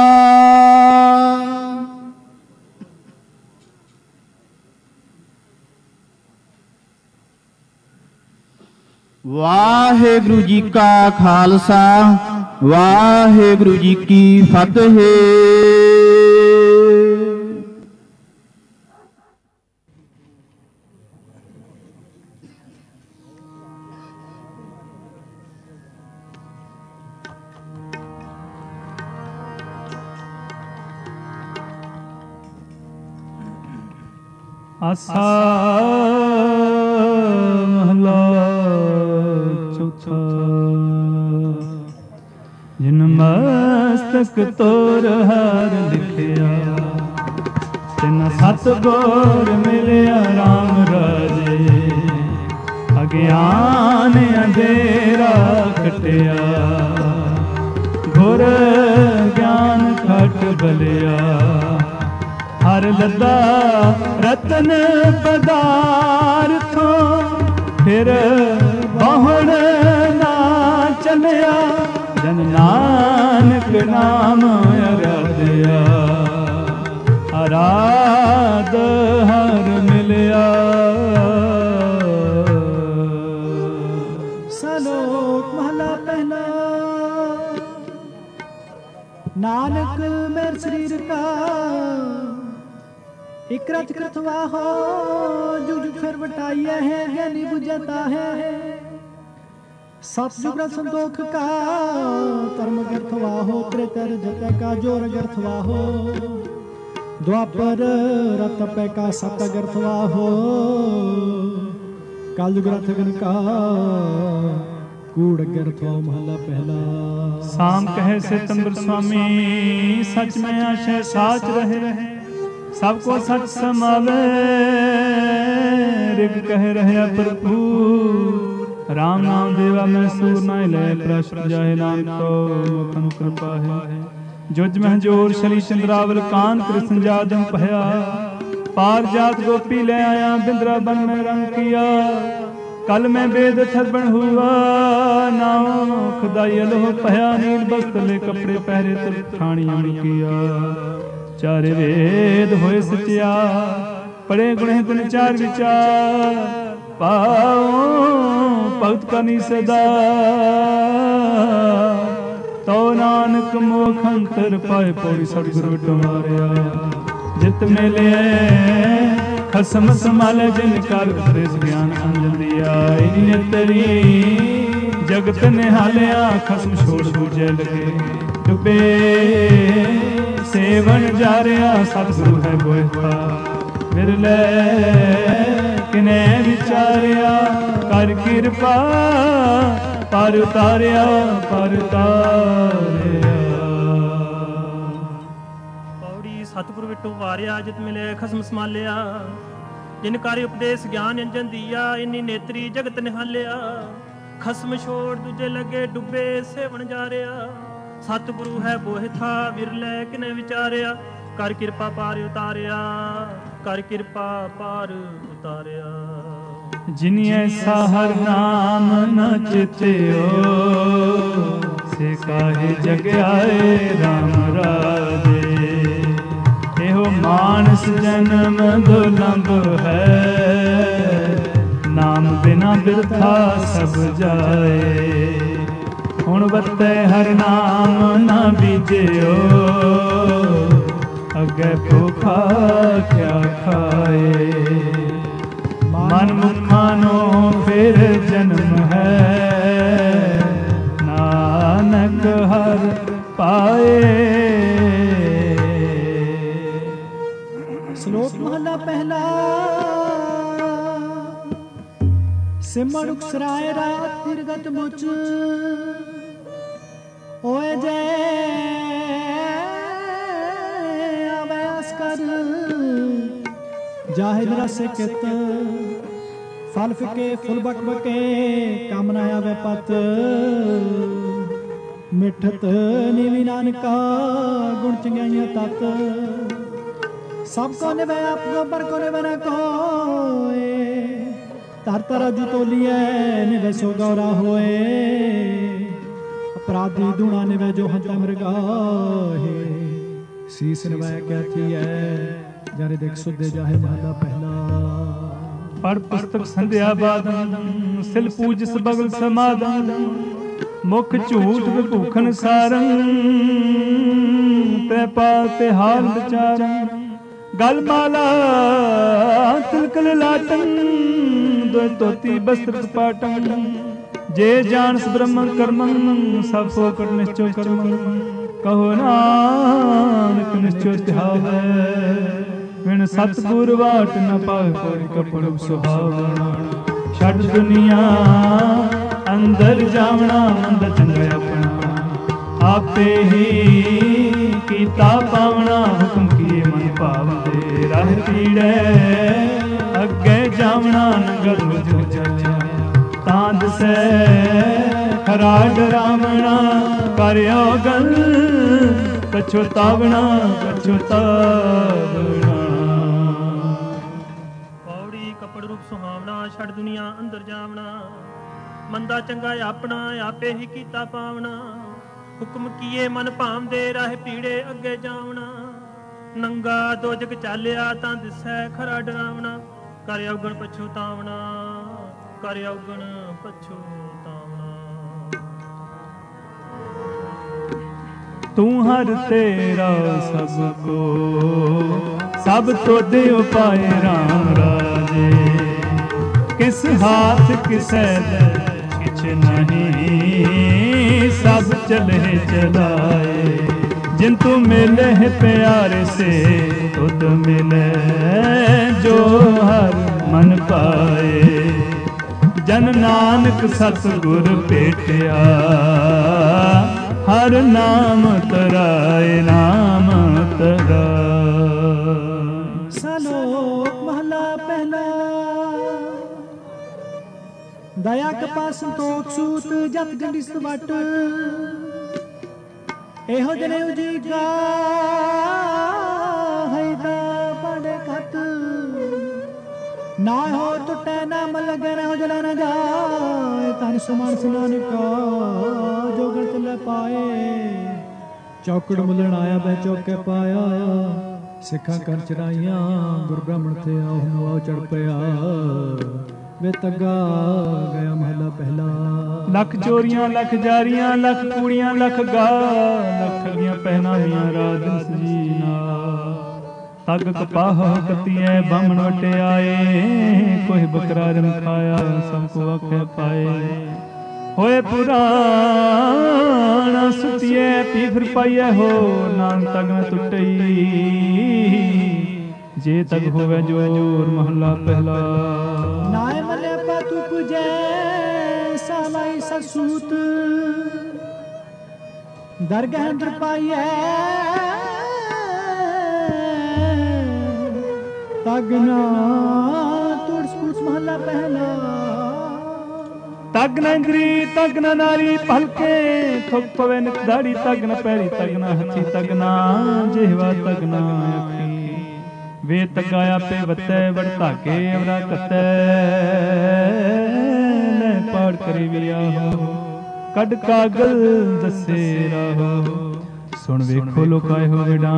ਵਾਹਿਗੁਰੂ ਜੀ ਕਾ ਖਾਲਸਾ ਵਾਹਿਗੁਰੂ ਜੀ ਕੀ ਫਤਿਹ। ਆਸਾ ਮਹਲਾ ਚੌਥਾ। ਜਿਨ ਮਸਤਕ ਤੋਰ ਹਰ ਲਿਖਿਆ, ਤਿਨ ਸਤਿਗੁਰ ਮਿਲਿਆ ਰਾਮ ਰਾਜੇ। ਅਗਿਆਨ ਅੰਧੇਰਾ ਕਟਿਆ, ਗੁਰ ਗਿਆਨ ਖਟ ਬਲਿਆ। ਹਰ ਲੱਦਾ ਰਤਨ ਪਦਾਰਥੋਂ, ਫਿਰ ਬਹੁਣ ਨਾ ਚੱਲਿਆ। ਜਨ ਨਾਨਕ ਨਾਮ ਅਰਾਧਿਆ, ਅਰਾਧ ਹਰ ਮਿਲਿਆ। ਸਲੋਕ ਮਹਲਾ ਪਹਿਲਾ। ਨਾਨਕ ਮੇਰ ਸਰੀਰ ਕਾ ਇਕ ਰਚ ਕਰਤਵਾ ਹੋ। ਜੁਗ ਜੁਗ ਫਿਰ ਵਟਾਈਐ ਹੈ, ਗਿਆਨੀ ਬੁਝਤਾ ਹੈ। ਸਤਿਗੁਰ ਸੰਤੋਖ ਕਾ ਧਰਮ ਗਰਥਵਾ ਹੋ। ਤ੍ਰੇਤਰ ਜਤੈ ਕਾ ਜੋਰ ਗਰਥਵਾ ਹੋ। ਦੁਆਪਰ ਰਤ ਪੈ ਕਾ ਸਤ ਗਰਥਵਾ ਹੋ। ਕਲਯੁਗ ਰਥ ਗਨ ਕਾ ਕੂੜ ਗਰਥਵਾ। ਮਹਲਾ ਪਹਿਲਾ। ਸਾਮ ਕਹੈ ਸਿਤੰਬਰ ਸੁਆਮੀ, ਸਚ ਮੈਂ ਆਸ਼ੈ ਸਾਚ ਰਹੇ। ਸਭ ਕੋ ਸਚ ਸਮਾਵੇ, ਰਿਗ ਕਹਿ ਰਹਿਆ ਭਰਪੂਰ। ਰਾਮ ਨਾਮ ਦੇਵਾ ਮੈਂ ਸੂਰ ਨਾ ਲੈ, ਪ੍ਰਸ਼ਟ ਜਾਹਿ ਨਾਮ ਕੋ ਮੁਖੰ ਕਿਰਪਾ ਹੈ। ਜੁਜ ਮਹਿ ਜੋਰ ਸ਼ਲੀ ਚੰਦਰਾਵਲ, ਕਾਨ ਕ੍ਰਿਸ਼ਨ ਜਾਦਮ ਭਇਆ। ਪਾਰ ਜਾਤ ਗੋਪੀ ਲੈ ਆਇਆ, ਬਿੰਦਰਾ ਬਨ ਮੈਂ ਰੰਗ ਕੀਆ। ਕਲ ਮੈਂ ਬੇਦ ਥਰਬਣ ਹੁਆ, ਨਾਮ ਖੁਦਾਈ ਅਲੋਹ ਭਇਆ। ਨੀਲ ਬਸਤਲੇ ਕਪੜੇ ਪਹਿਰੇ, ਤੁਰ ਖਾਣੀ ਅਮਲ ਕੀਆ। ਚਾਰੇ ਵੇਦ ਹੋਏ ਸਚਿਆ, ਪੜੇ ਗੁਣੇ ਗੁਣ ਚਾਰ ਵਿਚਾਰ। ਪਾਉ ਭਗਤ ਕਨੀ ਸਦਾ, ਤੋ ਨਾਨਕ ਮੋਖ ਅੰਤਰ ਪਾਏ। ਪੌੜੀ ਸਤਿਗੁਰੂ ਟੁਮਾਰਿਆ, ਜਿਤ ਮਿਲੇ ਖਸਮ ਸੰਭਾਲੇ। ਜਿਨ ਕਰ ਕ੍ਰਿਸ ਗਿਆਨ ਅੰਜਨ ਦਿਆ। ਇਨਤਰੀ ਜਗਤ ਨਿਹਾਲਿਆ, ਖਸਮ ਛੋੜ ਬੂਝੇ ਲਗੇ। ਡੁੱਬੇ ਸੇਵਨ ਜਾਰਿਆ, ਸਤਿਗੁਰੂ ਹੈ ਗੋਇਥਾ। ਵਿਰਲੇ ਕਿਨੇ ਵਿਚਾਰਿਆ, ਕਰ ਕਿਰਪਾ ਪਰ ਉਤਾਰਿਆ, ਪਰ ਉਤਾਰਿਆ। ਪੌੜੀ ਸਤਿਗੁਰ ਵਿਟੂ ਵਾਰਿਆ, ਜਿਤ ਮਿਲੇ ਖਸਮ ਸੰਭਾਲਿਆ। ਜਿਨ ਕਰ ਉਪਦੇਸ਼ ਗਿਆਨ ਅੰਜਨ ਦੀਆ। ਇੰਨੀ ਨੇਤਰੀ ਜਗਤ ਨਿਹਾਲਿਆ, ਖਸਮ ਛੋੜ ਦੂਜੇ ਲੱਗੇ। ਡੁੱਬੇ ਸੇਵਨ ਜਾਰਿਆ, ਸਤਿਗੁਰੂ ਹੈ ਬੋਹਿਥਾ। ਵਿਰਲੇ ਕਿਨੇ ਵਿਚਾਰਿਆ, ਕਰ ਕਿਰਪਾ ਪਾਰ ਉਤਾਰਿਆ, ਕਰ ਕਿਰਪਾ ਪਾਰ ਉਤਾਰਿਆ। ਜਿਨੀ ਐਸਾ ਹਰ ਨਾਮ ਨ ਚਿਤਿਓ, ਸੇ ਕਾਹੇ ਜਗ ਆਏ ਰਾਮ ਰਾਜੇ। ਇਹੋ ਮਾਨਸ ਜਨਮ ਦੁਰਲਭ ਹੈ, ਨਾਮ ਬਿਨਾ ਬਿਰਥਾ ਸਭ ਜਾਏ। ਹੁਣ ਵਰਤੈ ਹਰ ਨਾਮ ਨਾ ਬੀਜਿਓ, ਅੱਗੇ ਭੁਖਾ ਕਿਆ ਖਾਏ। ਮਨ ਮੁਖਾਨੋ ਫਿਰ ਜਨਮ ਹੈ, ਨਾਨਕ ਹਰ ਪਾਏ। ਸ਼ਲੋਕ ਮਹਲਾ ਪਹਿਲਾ। ਸਿਮਰ ਉਕਸਰਾਏ ਰਾਤ ਨਿਰਗਤ ਮੁਚ, ਓਏ ਜੈ ਆਵੈਸ ਕਰ। ਜਾਹਿਦ ਰਸ ਕਿਤ ਫਲ ਫਿਕੇ, ਫੁੱਲ ਬਕ ਬਕੇ ਕੰਮ ਨਾ ਆਵੇ ਪਤ। ਮਿਠਤ ਨੀਵੀ ਨਾਨਕਾ ਗੁਣ ਚੰਗਿਆਈਆਂ ਤਤ। ਸਭ ਕੋ ਨਿਭੈ ਆਪ ਗੋਬਰ ਕੋ ਨਿਭੈ ਨ ਕੋਏ। ਧਰ ਧਰ ਅਜੂ ਤੋਲੀਐ ਨਿਭੈ ਸੋ ਗੌਰਾ ਹੋਏ। ਅਪਰਾਧੀ ਦੂਣਾ ਨਿਭੈ ਜੋ ਹੰਤਾ ਮਰਗਾਹੇ। ਸੀਸ ਨਿਭੈ ਕਹਿਤੀ ਹੈ ਜਾਰੇ ਦੇਖ ਸੁਧੇ ਜਾਹੇ। ਮਹਲਾ ਪਹਿਲਾ। ਪੜ ਪੁਸਤਕ ਸੰਧਿਆ ਬਾਦਨ, ਸਿਲ ਪੂਜ ਸਬਗਲ ਸਮਾਦਨ। ਮੁਖ ਝੂਠ ਵਿਭੂਖਨ ਸਾਰਨ, ਤੈ ਪਾਲ ਤੇ ਹਾਲ ਵਿਚਾਰਨ। ਗਲ ਮਾਲਾ ਤਿਲਕਲ ਲਾਟਨ, ਦੁਇ ਧੋਤੀ ਬਸਤਰ ਕਪਾਟਨ। ਜੇ ਜਾਣਸ ਬ੍ਰਹਮੰ ਕਰਮੰ, ਸਭ ਫੋਕਟ ਨਿਸ਼ਚੋ ਕਰਮੰ। ਕਹੋ ਨਾਨਕ ਨਿਸ਼ਚੋ ਧਿਆਵੈ, ਵਿਣ ਸਤਿਗੁਰ ਵਾਟ ਨ ਪਾਏ ਪੌੜੀ ਕਪੜ ਸੁਹਾਵਣਾ ਛੱਡ ਦੁਨੀਆ ਅੰਦਰ ਜਾਵਣਾ ਮੰਦ ਚੰਗਾ ਆਪਣਾ ਆਪੇ ਹੀ ਕੀਤਾ ਪਾਵਣਾ ਹੁਕਮ ਕੀਏ ਮਨ ਭਾਵਦੇ ਰਾਹ ਪੀੜੈ ਅੱਗੇ ਜਾਵਣਾ ਨੰਗਲ ਮੁਝੋ ਚੱਲਿਆ ਤਾਂ ਦਸੈ ਖਰਾ ਡਰਾਵਣਾ ਕਰਿਓ ਗਲ ਪਛੋਤਾਵਣਾ ਪਛੋਤਾਵਣਾ ਪੌੜੀ ਕਪੜ ਰੂਪ ਸੁਹਾਵਣਾ ਛੱਡ ਦੁਨੀਆ ਅੰਦਰ ਜਾਵਣਾ ਮੰਦਾ ਚੰਗਾ ਆਪਣਾ ਆਪੇ ਹੀ ਕੀਤਾ ਪਾਵਣਾ ਹੁਕਮ ਕੀਏ ਮਨ ਭਾਵਦੇ ਰਾਹ ਪੀੜੇ ਅੱਗੇ ਜਾਵਣਾ ਨੰਗਾ ਦੋਜਕ ਚਾਲਿਆ ਤਾਂ ਦਿਸੈ ਖਰਾ ਡਰਾਵਣਾ ਕਰ ਔਗਣ ਪਛੋਤਾਵਣਾ ਕਰ ਔਗਣ ਪਛੋਤਾਵਣਾ ਤੂੰ ਹਰ ਤੇਰਾ ਸਭ ਕੋ ਸਭ ਤੋਦੇ ਉਪਾਏ ਰਾਮ ਰਾਜੇ ਕਿਸ ਹਾਥ ਕਿਸੈ ਕਿਛ ਨਹੀਂ ਸਭ ਚਲੇ ਚਲਾਏ ਜਿਨ ਤੂੰ ਮਿਲੇ ਪਿਆਰੇ ਸੇ ਤੁਧ ਮਿਲੇ ਜੋ ਹਰ ਮਨ ਪਾਏ ਜਨ ਨਾਨਕ ਸਤਿਗੁਰ ਭੇਟਿਆ ਹਰ ਨਾਮ ਤਰਾਏ ਨਾਮ ਤਰਾਏ। ਸਲੋਕ ਮਹਲਾ ਪਹਿਲਾ ਦਇਆ ਕਪਾ ਸੰਤੋਖ ਸੂਤ ਜਤ ਗੰਡਿਸ ਵਟ ਇਹੋ ਜਨੇ ਉਜੀਗਾ ਹੈ ਦਾ ਪੜੇ ਖਤ ਨਾ ਹੋ ਟੁੱਟੇ ਨਾ ਮਲ ਲਗੇ ਨਾ ਹੋ ਜਲਾ ਨਾ ਜਾਏ ਤਨ ਸੁਮਨ ਸੁਨਾਨਿਕਾ ਜੋਗਣ ਚੱਲੇ ਪਾਏ ਚੌਕੜ ਮੁਲਣ ਆਇਆ ਬੈ ਚੌਕੇ ਪਾਇਆ ਸਿੱਖਾਂ ਕਰ ਚੜਾਈਆਂ ਗੁਰ ਬ੍ਰਾਹਮਣ ਤੇ ਆਉ ਨੂੰ ਆਉ ਚੜ ਪਿਆ ਵੇ ਤੱਗਾ ਗਿਆ ਮਹਲਾ ਪਹਿਲਾ ਲੱਖ ਚੋਰੀਆਂ ਲੱਖ ਜਾਰੀਆਂ ਲੱਖ ਕੂੜੀਆਂ ਲੱਖ ਗਾ ਲੱਖ ਠਗੀਆਂ ਪਹਿਨਾਵੀਆਂ ਰਾਜ ਸਜੀਨਾ ਤੱਗ ਕਪਾਹ ਕਤੀਐ ਬਾਹਮਣ ਵਟਿਆਏ ਕੋਈ ਬੱਕਰਾ ਜਨ ਖਾਇਆ ਸਭ ਕੋ ਆਖੇ ਪਾਏ ਹੋਏ ਪੁਰਾਣਾ ਸੁਤੀਏ ਪੀ ਫਿਰ ਪਾਈਐ ਹੋ ਨਾਮ ਤਗ ਨ ਟੁੱਟਈ ਜੇ ਤਗ ਹੋਵੇ ਜੋਰ ਮਹਲਾ ਪਹਿਲਾ ਨਾਏ ਮਲੇ ਪਾ ਤੂ ਪੁਜੈ ਸਾਲਾਈ ਸਸੂਤ ਦਰਗਹ ਅੰਦਰ ਪਾਈਐ ਤਗਨਾ ਤੁਰਸ ਪੁਰਸ ਮਹਲਾ ਪਹਿਲਾ ਤਗ ਨ ਇੰਦਰੀ ਤਗ ਨ ਨਾਰੀ ਭਲਕੇ ਥੁੱਕ ਪਵੇ ਨਿਤ ਦਾੜੀ ਤਗ ਨ ਪੈਰੀ ਤਗ ਨ ਹੱਥੀ ਤਗ ਨ ਜਿਹਵਾ ਤਗ ਨ ਅੱਖੀ ਵੇ ਤਗਾ ਆਪੇ ਵਤੈ ਵੜ ਧਾਗੇ ਅਵਰਾ ਕਤੈ ਲੈ ਪਾੜ ਕਰੀ ਵਿਆਹੋ ਕੱਢ ਕਾਗਲ ਦੱਸੇ ਰਾਹੋ ਸੁਣ ਵੇਖੋ ਲੋਕਾਏ ਹੋ ਵਿਡਾਂ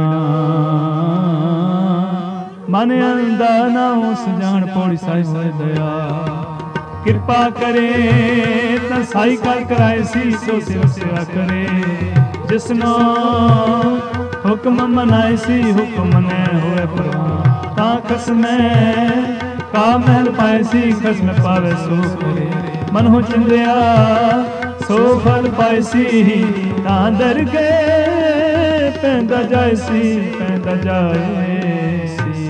ਮਨ ਅੰਦਾ ਨਾ ਉਸ ਜਾਣ ਪੌੜੀ ਸਾਹਿਬ ਹੋਏ ਦਇਆ ਕਿਰਪਾ ਕਰੇ ਤਾਂ ਸਾਈ ਕਰ ਕਰਾਏ ਸੀ ਸੋ ਸੇਵਾ ਕਰੇ ਜਿਸਨੋ ਹੁਕਮ ਮਨਾਏ ਸੀ ਹੁਕਮ ਨੇ ਹੋਏ ਪਰਵਾਨ ਤਾਂ ਖਸਮੈ ਕਾ ਮਹਿਲ ਪਾਏ ਸੀ ਖਸਮ ਪਾਵੇ ਸੋ ਕਰੇ ਮਨ ਹੋ ਚਿੰਦਿਆ ਸੋ ਫਲ ਪਾਏ ਸੀ ਤਾਂ ਦਰਗੇ ਪੈਂਦਾ ਜਾਏ ਸੀ ਪੈਂਦਾ ਜਾਏ ਸੀ।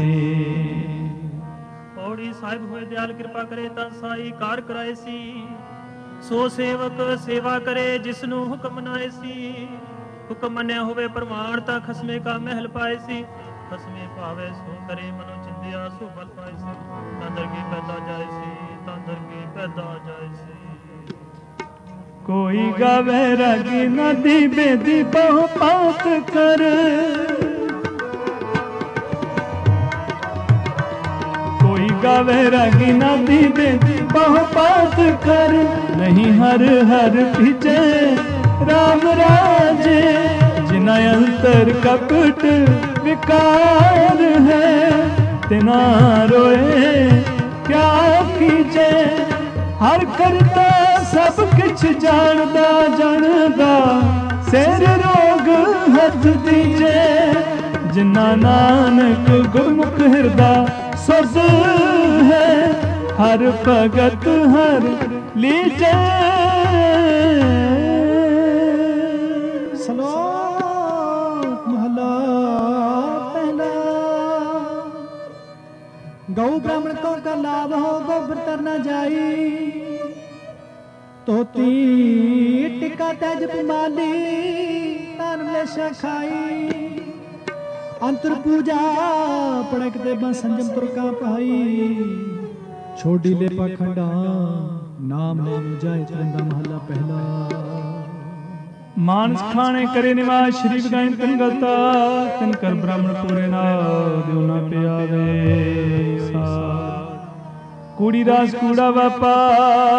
ਪੌੜੀ ਸਾਹਿਬ ਹੋਏ ਦਿਆਲ ਕਿਰਪਾ ਕਰੇ ਤਾਂ ਸਾਈ ਕਾਰ ਕਰਾਏ ਸੀ ਸੋ ਸੇਵਕ ਸੇਵਾ ਕਰੇ ਜਿਸਨੂੰ ਹੁਕਮ ਮਨਾਏ ਸੀ ਹੁਕਮ ਮੰਨਿਆ ਹੋਵੇ ਪ੍ਰਮਾਣ ਤਾਂ ਖਸਮੇ ਕਾ ਮਹਿਲ ਪਾਏ ਸੀ ਖਸਮੇ ਭਾਵੇ ਸੋ ਕਰੇ ਮਨੋ ਚਿੰਦਿਆ ਸੋ ਫਲ ਪਾਏ ਸੀ ਤਾਂ ਦਰਗੇ ਪੈਦਾ ਜਾਏ ਸੀ ਤਾਂ ਦਰਗੇ ਪੈਦਾ ਜਾਏ ਸੀ। ਕੋਈ ਗਾਵੇ ਰਾਗੀ ਨਦੀ ਬੇਦੀ ਬਹੁ ਪਾਤ ਕਰ ਕੋਈ ਗਾਵੇ ਰਾਗੀ ਨਦੀ ਬੇਦੀ ਬਹੁ ਪਾਤ ਕਰ ਨਹੀਂ ਹਰ ਹਰ ਭਿਜੇ ਰਾਮ ਰਾਜੇ ਜਿਨਾ ਅੰਤਰ ਕਪਟ ਵਿਕਾਰ ਹੈ ਤਿਨਾ ਰੋਏ ਕਿਆ ਕੀਜੇ ਹਰ ਕਰਤਾ ਸਭ ਕਿਛ ਜਾਣਦਾ ਜਾਣਦਾ ਸਿਰ ਰੋਗ ਹੱਥ ਦੀਜੇ ਜਿਨਾ ਨਾਨਕ ਗੁਰਮੁਖ ਹਿਰਦਾ ਸੁਧ ਹੈ ਹਰ ਭਗਤ ਹਰ ਲੀਜੇ। ਸਲੋਕ ਮਹਲਾ ਪਹਿਲਾ ਲਾਭ ਹੋ ਗੋਬਰ ਤਰ ਨਾ ਜਾਈ। ਤੋਤੀ ਟਿਕਾ ਤੈਜ ਬਿਮਾਲੀ ਤਨ ਮਲੇਸ਼ਾ ਖਾਈ। ਅੰਤਰ ਪੂਜਾ ਪੜਕ ਤੇ ਬਾ ਸੰਜਮ ਤੁਰਕਾ ਪਾਈ। ਛੋਡੀ ਲੈ ਪਖੰਡਾ ਨਾਮ ਲੈ ਜਾਏ ਚੰਦਾ ਮਹਲਾ ਪਹਿਲਾ। ਮਾਨਸ ਖਾਣੇ ਕਰੇ ਨਿਵਾਸ ਸ਼੍ਰੀ ਵਿਗਾਇਨ ਕੰਗਲਤਾ ਤਿਨ ਕਰ ਬ੍ਰਾਹਮਣ ਪੂਰੇ ਨਾ ਦਿਉ ਨਾ ਪਿਆਵੇ ਸਾਧ। ਕੂੜੀ ਰਾਸ ਕੂੜਾ ਵਪਾਰ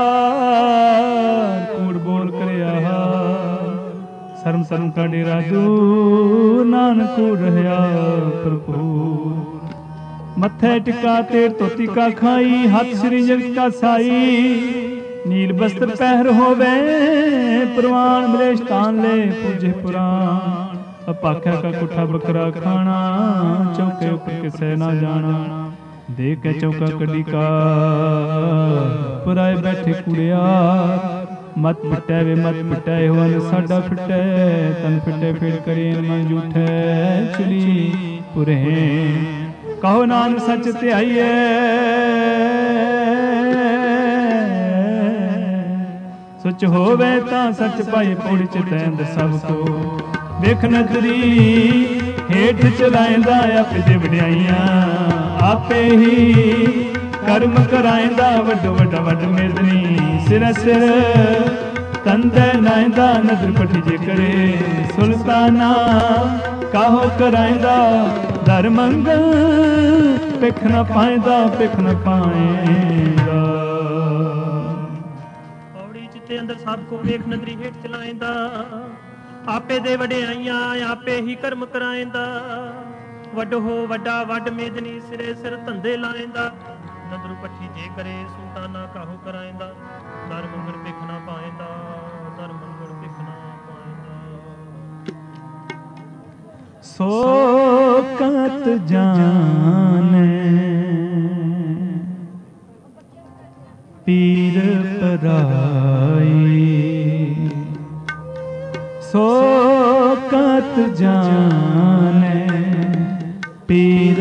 ਕੂੜ ਬੋਲ ਕਰਿਆ ਸਰਮ ਸਰਮ ਕਾ ਡੇਰਾ ਦੂਰ ਨਾਨਕ ਕੂੜ ਰਹਾ ਭਰਪੂਰ। ਮੱਥੇ ਟਿਕਾ ਤੇਰ ਧੋਤੀ ਕਾ ਖਾਈ ਹੱਥ ਸ੍ਰੀ ਜਗਤ ਕਾ ਸਾਈ। नील बस्त्र पहर होवे प्रवान मलेश तान ले पूजे पुराण। अपाख्या का कुठा बकरा खाना चौके ऊपर किसे ना जाना। देख के चौका कड़ी का पुराए बैठे कुड़िया। मत पिटे वे मत पिटे होन साडा फिटे तन फिटे फिर करें मन जूठे चली पुरे। कहो नान सच ते आइए सच होवे तां सच पाई पौड़ी च तैंद सब को। वेख नजरी हेठ चलाएंदा आपे दे वड्याइयां। आपे ही कर्म कराएंदा वड्डो वड्डा वड मेदनी। सिर सिर तंदे नाएंदा नजर पठी जे करे। सुल्ताना काहो कराएंदा दर मंगल पिख न पाएंदा पिख न पाएंदा। ਤੇ ਅੰਦਰ ਸਭ ਕੋ ਵੇਖ ਨਦਰੀ ਹੇਠ ਚਲਾਏਂਦਾ। ਆਪੇ ਦੇ ਵਡਿਆਈਆਂ ਆਪੇ ਹੀ ਕਰਮ ਕਰਾਏਂਦਾ। ਵੱਡ ਹੋ ਵੱਡਾ ਵੱਡ ਮੇਦਨੀ ਸਿਰੇ ਸਿਰ ਧੰਦੇ ਲਾਏਂਦਾ। ਨਦਰ ਪੱਠੀ ਜੇ ਕਰੇ ਸੁਲਤਾਨਾ ਕਾਹੋ ਕਰਾਏਂਦਾ। ਦਰ ਮੰਗਣ ਪਿਖ ਨਾ ਪਾਏਂਦਾ ਦਰ ਮੰਗਣ ਪਿਖ ਨਾ ਪਾਏਂਦਾ। ਸੋ ਕਤ ਜਾਣੇ ਪੀਰ ਪਰਾਈ। ਸੋ ਕਤ ਜਾਣੇ ਪੀਰ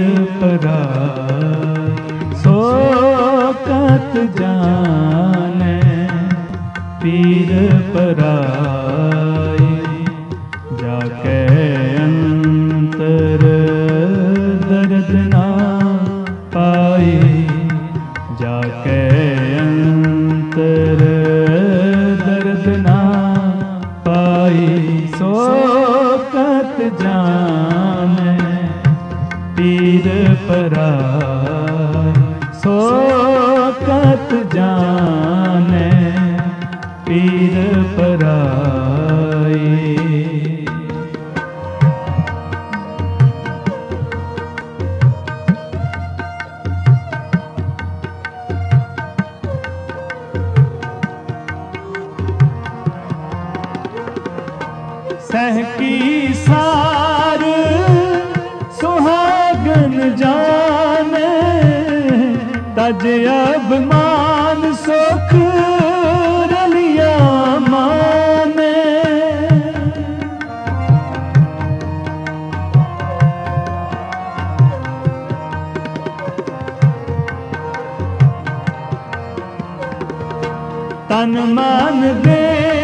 ਪਰਾਈ। ਸੋ ਕਤ ਜਾਣੇ ਪੀਰ ਪਰਾਈ। ਜਾ ਕੇ ਅੰਤਰ ਦਰਦ ਨਾ ਪਾਈ। ਜਾ ਕੇ ਅੰਤਰ ਦਰਦ ਨਾ ਪਾਈ। ਸੋ ਕਤ ਜਾਣੇ ਪੀਰ ਪਰਾਈ। ਸੋ ਕਤ ਜਾਣੇ ਪੀਰ ਪਰਾਈ। सह की सार सुहागन जाने। तज अभिमान सुख रलिया माने। तन मन दे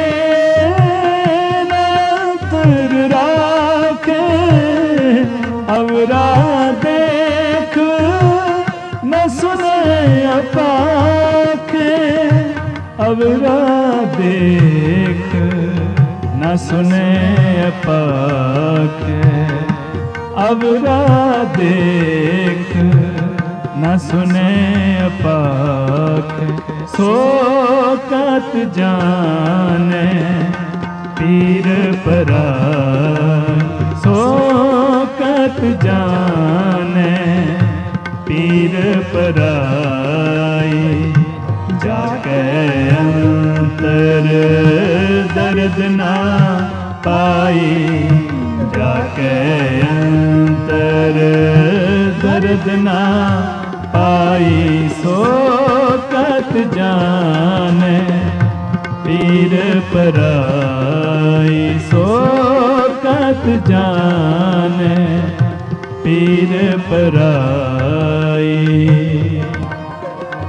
अवरा देख न सुने अपाखे। अवरा देख न सुने अपाखे। अवरा देख न सुने अपाखे। सो कत जाने पीर पराई। सो कत जाने पीर पराई। जाके अंतर दर्द ना पाई। जाके अंतर दर्द ना पाई। सो कत जाने पीर पराई। सो कत जाने पीर पराई।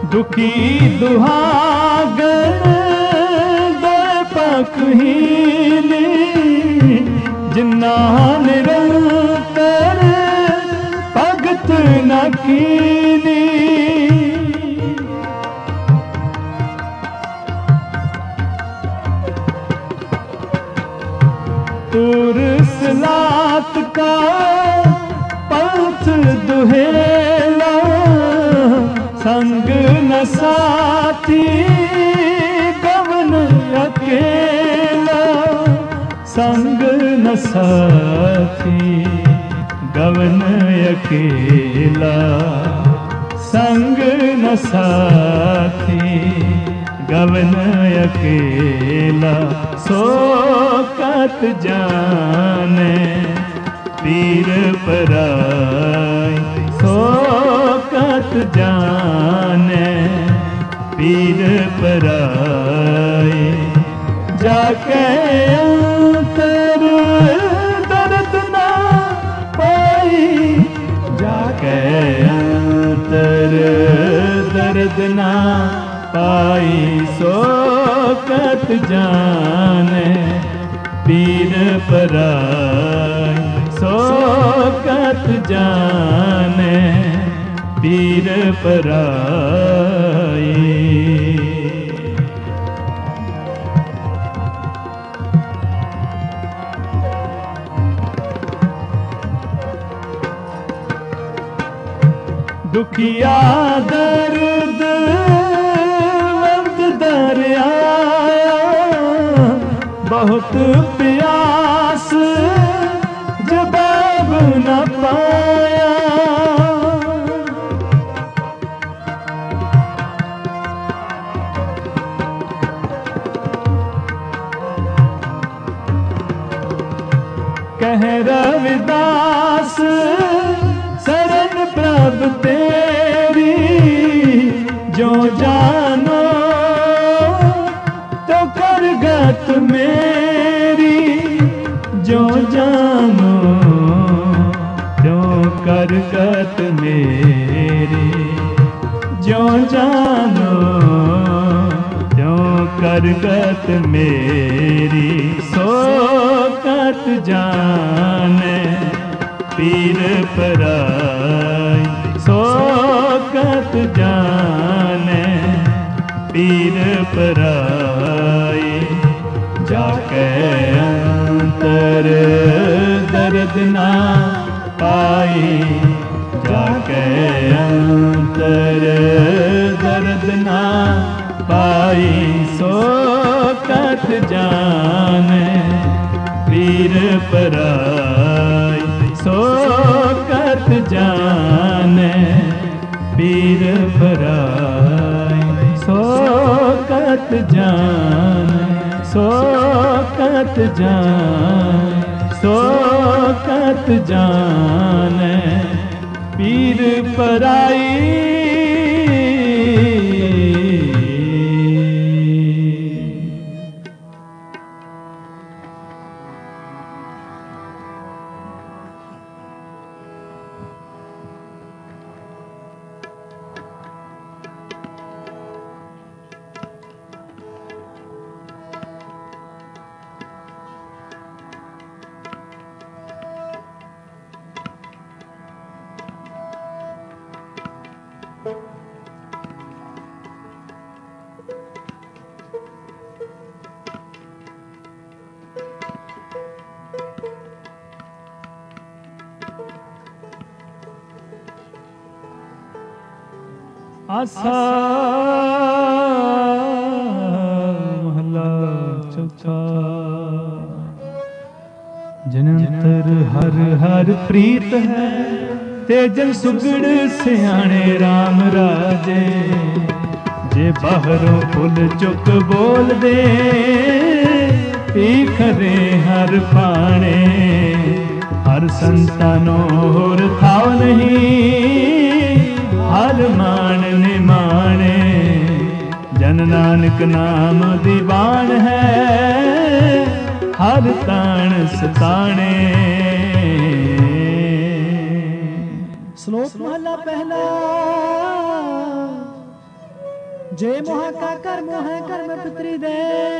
ਦੁਖੀ ਦੁਹਾਗਨ ਦੇ ਪਖ ਹੀਲੀ ਜਿਨ੍ਹਾਂ ਨਿਰੰਤਰ ਭਗਤ ਨ ਕੀਨੀ ਤੁਰ ਸਲਾਤ ਕਾ ਪੰਥ ਦੁਹੇਲਾ ਸੰਗ ਨ ਸਾਥੀ ਗਵਨ ਅਕੇਲਾ ਸੰਗ ਨ ਸਾਥੀ ਗਵਨ ਅਕੇਲਾ ਸੰਗ ਨ ਸਾਥੀ ਗਵਨ ਅਕੇਲਾ ਸੋ ਕਤ ਜਾਣੇ ਪੀਰ ਪਰਾਈ ਸੋ ਕਤ ਜਾਣੇ ਪੀਰ ਪਰਾਈ ਜਾ ਕੇ ਅੰਤਰ ਦਰਦ ਨਾ ਪਾਈ ਜਾ ਕੇ ਅੰਤਰ ਦਰਦ ਨਾ ਪਾਈ ਸੋ ਕਤ ਜਾਣੇ ਪੀਰ ਪਰਾਈ ਸੋ ਕਤ ਜਾਣੇ ਪੀਰ ਪਰਾਈ ਦੁਖੀਆ ਦਰਦ ਵਰਦ ਦਰਿਆਇਆ ਬਹੁਤ ਪਿਆਸ ਜਵਾਬ ਨ ਪਾਇਆ ਕਹਿ ਰਵਿਦਾਸ शरण प्रभ तेरी जो जानो तो करगत मेरी जो जानो तो करगत मेरी जो जानो तो करगत मेरी सो कत जाने पीर पराई सो कत जाने पीर पराई जाके अंतर दर्द ना पाई जाके अंतर दर्द ना पाई सो कत जाने पीर पराई सो कत जाने पीर पराई सो कत जाने सो कत जाने सो कत जाने पीर पराई आसा महला चौथा जनंतर हर हर प्रीत है तेजन सुगड़ सियाणे राम राजे जे बाहरों फुल चुक बोल दे खरे हर पाने हर संतानों होर थाव नहीं हर मान निमाने जन नानक नाम दीवान है हर ताण सताने। श्लोक महला पहला ਜੇ ਮੋਹ ਕਾ ਕਰਮ ਹੈ ਕਰਮ ਪਿਤਰੀ ਦੇ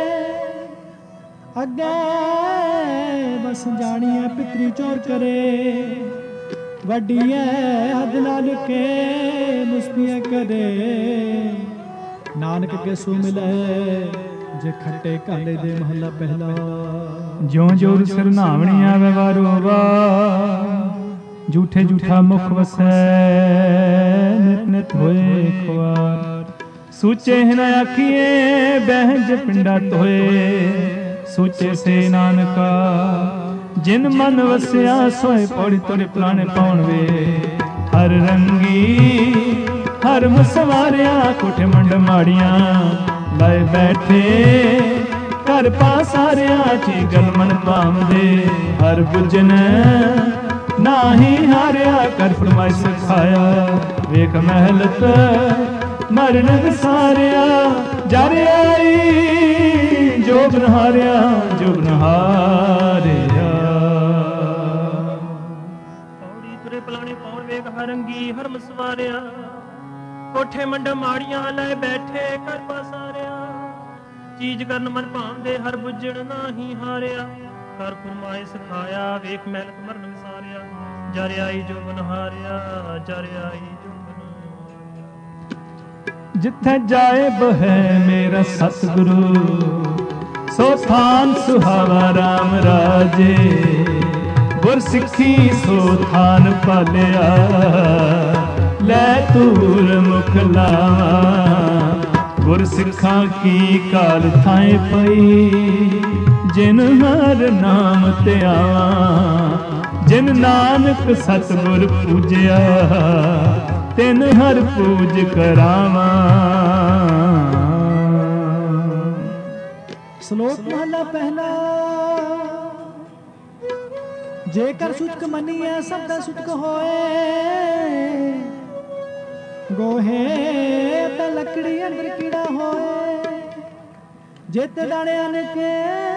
ਅੱਗੇ ਬਸ ਜਾਣੀਏ ਪਿਤਰੀ ਚੋਰ ਕਰੇ ਵੱਡੀ ਹੈ ਹੱਦ ਨਾਲ ਕੇ ਮੁਸਤੀਆਂ ਕਰੇ ਨਾਨਕ ਕੇ ਸੋ ਮਿਲੇ ਜੇ ਖੱਟੇ ਕਾਲੇ ਦੇ ਮਹੱਲਾ ਪਹਿਲਾ ਜਿਉਂ ਜੋਰ ਸਰਨਾਵਣੀ ਆਵੇ ਵਾਰੋ ਵਾਰ ਝੂਠੇ ਝੂਠਾ ਮੁਖ ਵਸੈ ਨਿਤ ਨਿਤ ਹੋਏ ਖਵਾਰ ਸੂਚੇ ਨ ਆਖੀਏ ਬਹਿਜ ਪਿੰਡਾ ਤੋਏ ਸੂਚੇ ਸੇ ਨਾਨਕਾ ਜਿਨ ਮਨ ਵਸਿਆ ਸੋਏ ਪੌੜੀ ਤੋੜੇ ਪੁਰਾਣੇ ਪਾਉਣ ਵੇ ਹਰ ਰੰਗੀ ਹਰ ਮਸਵਾਰਿਆ ਕੋਠੇ ਮੰਡ ਮਾੜੀਆਂ ਲਾਏ ਬੈਠੇ ਘਰ ਪਾਸਾਰਿਆ ਚੀ ਗਲ ਮਨ ਪਾਉਂਦੇ ਹਰ ਬੁਝਨ ਨਾਹੀ ਹਾਰਿਆ ਕਰ ਫਰਮਾਇ ਸਿਖਾਇਆ ਵੇਖ ਮਹਿਲਤ ਮਰਨ ਵਿਸਾਰਿਆ ਜਰ ਆਈ ਜੋਗ ਨਹਾਰਿਆ ਜੋਗ ਨਹਾਰਿਆ ਪੌੜੀ ਤੁਰੇ ਪਲਾਣੇ ਪੌਣ ਵੇਖ ਹਰੰਗੀ ਹਰ ਮਸਵਾਰਿਆ ਕੋਠੇ ਮੰਡ ਮਾੜੀਆਂ ਲੈ ਬੈਠੇ ਘਰ ਪਾਸਾਰਿਆ ਚੀਜ਼ ਕਰਨ ਮਨ ਭਾਉਂਦੇ ਹਰ ਬੁੱਝਣ ਨਾਹੀ ਹਾਰਿਆ ਕਰ ਫਰਮਾਏ ਸਿਖਾਇਆ ਵੇਖ ਮਹਿਲਤ ਮਰਨ ਵਿਸਾਰਿਆ ਜਰ ਆਈ ਜੋਗ ਨਹਾਰਿਆ ਜਰ ਆਈ ਜੋਗ ਜਿੱਥੇ ਜਾਏ ਬਹਿ ਮੇਰਾ ਸਤਿਗੁਰੂ ਸੋ ਥਾਨ ਸੁਹਾਵਾ ਰਾਮ ਰਾਜੇ ਗੁਰ ਸਿੱਖੀ ਸੋ ਥਾਨ ਪਾਲਿਆ ਲੈ ਤੂਰ ਮੁਖ ਲਾਵਾਂ ਗੁਰ ਸਿੱਖਾਂ ਕੀ ਕਾਲ ਥਾਏ ਪਈ ਜਿਨ ਹਰ ਨਾਮ ਤੇ ਆਵਾਂ ਜਿਨ ਨਾਨਕ ਸਤਿਗੁਰ ਪੂਜਿਆ ਤਿਨ ਹਰ ਪੂਜ ਕਰਾਵਾਂ ਸ਼ਲੋਕ ਮਹਲਾ ਪਹਿਲਾ ਜੇਕਰ ਸੁਚਕ ਮੰਨੀਐ ਸਭ ਦਾ ਸੁਚਕ ਹੋਏ ਗੋਹੇ ਤੇ ਲੱਕੜੀ ਅੰਦਰ ਕੀੜਾ ਹੋਏ ਜਿਤ ਦਾਣਿਆਂ ਨੇ ਕੇ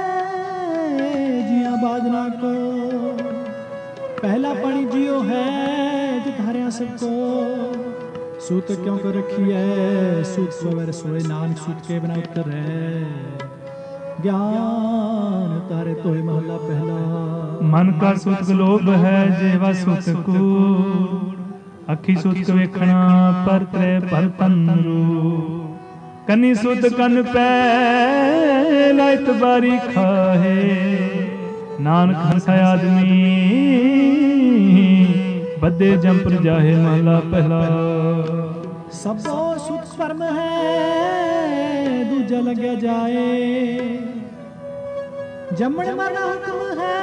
ਜੀਆਂ ਬਾਜਨਾ ਕੋ ਪਹਿਲਾ ਪਾਣੀ ਜਿਉ ਹੈ ਜਿਤ ਹਰਿਆ ਸਭ ਕੋ ਸੂਤ ਕਿਉਂ ਕਰ ਰੱਖੀ ਹੈ ਸੂਤ ਸੋਵਰ ਸੋਏ ਨਾਨਕ ਸੂਤ ਕੇ ਬਨਾ ਉਤਰੈ ਗਿਆਨ ਤਾਰੇ ਤੋਏ ਮਹਲਾ ਪਹਿਲਾ ਮਨ ਕਾ ਸੁਤਕ ਲੋਭ ਹੈ ਜੇਵਾ ਸੁਤਕ ਕੂੜ ਅੱਖੀ ਸੁਤਕ ਵੇਖਣਾ ਪਰ ਤਰੇ ਪਰ ਤਨਰੂ ਕੰਨੀ ਸੁਤ ਕੰਨ ਪੈ ਲਾਇਤ ਬਾਰੀ ਖਾਹੇ ਨਾਨਕ ਹੰਸਾ ਆਦਮੀ ਬੱਦੇ ਜੰਪਰ ਜਾਹੇ ਮਹਲਾ ਪਹਿਲਾ ਸਭੋ ਸੁਤ ਪਰਮ ਹੈ ਦੂਜਾ ਲੱਗਿਆ ਜਾਏ ਜੰਮਣ ਮਰਨਾ ਹੁਕਮ ਹੈ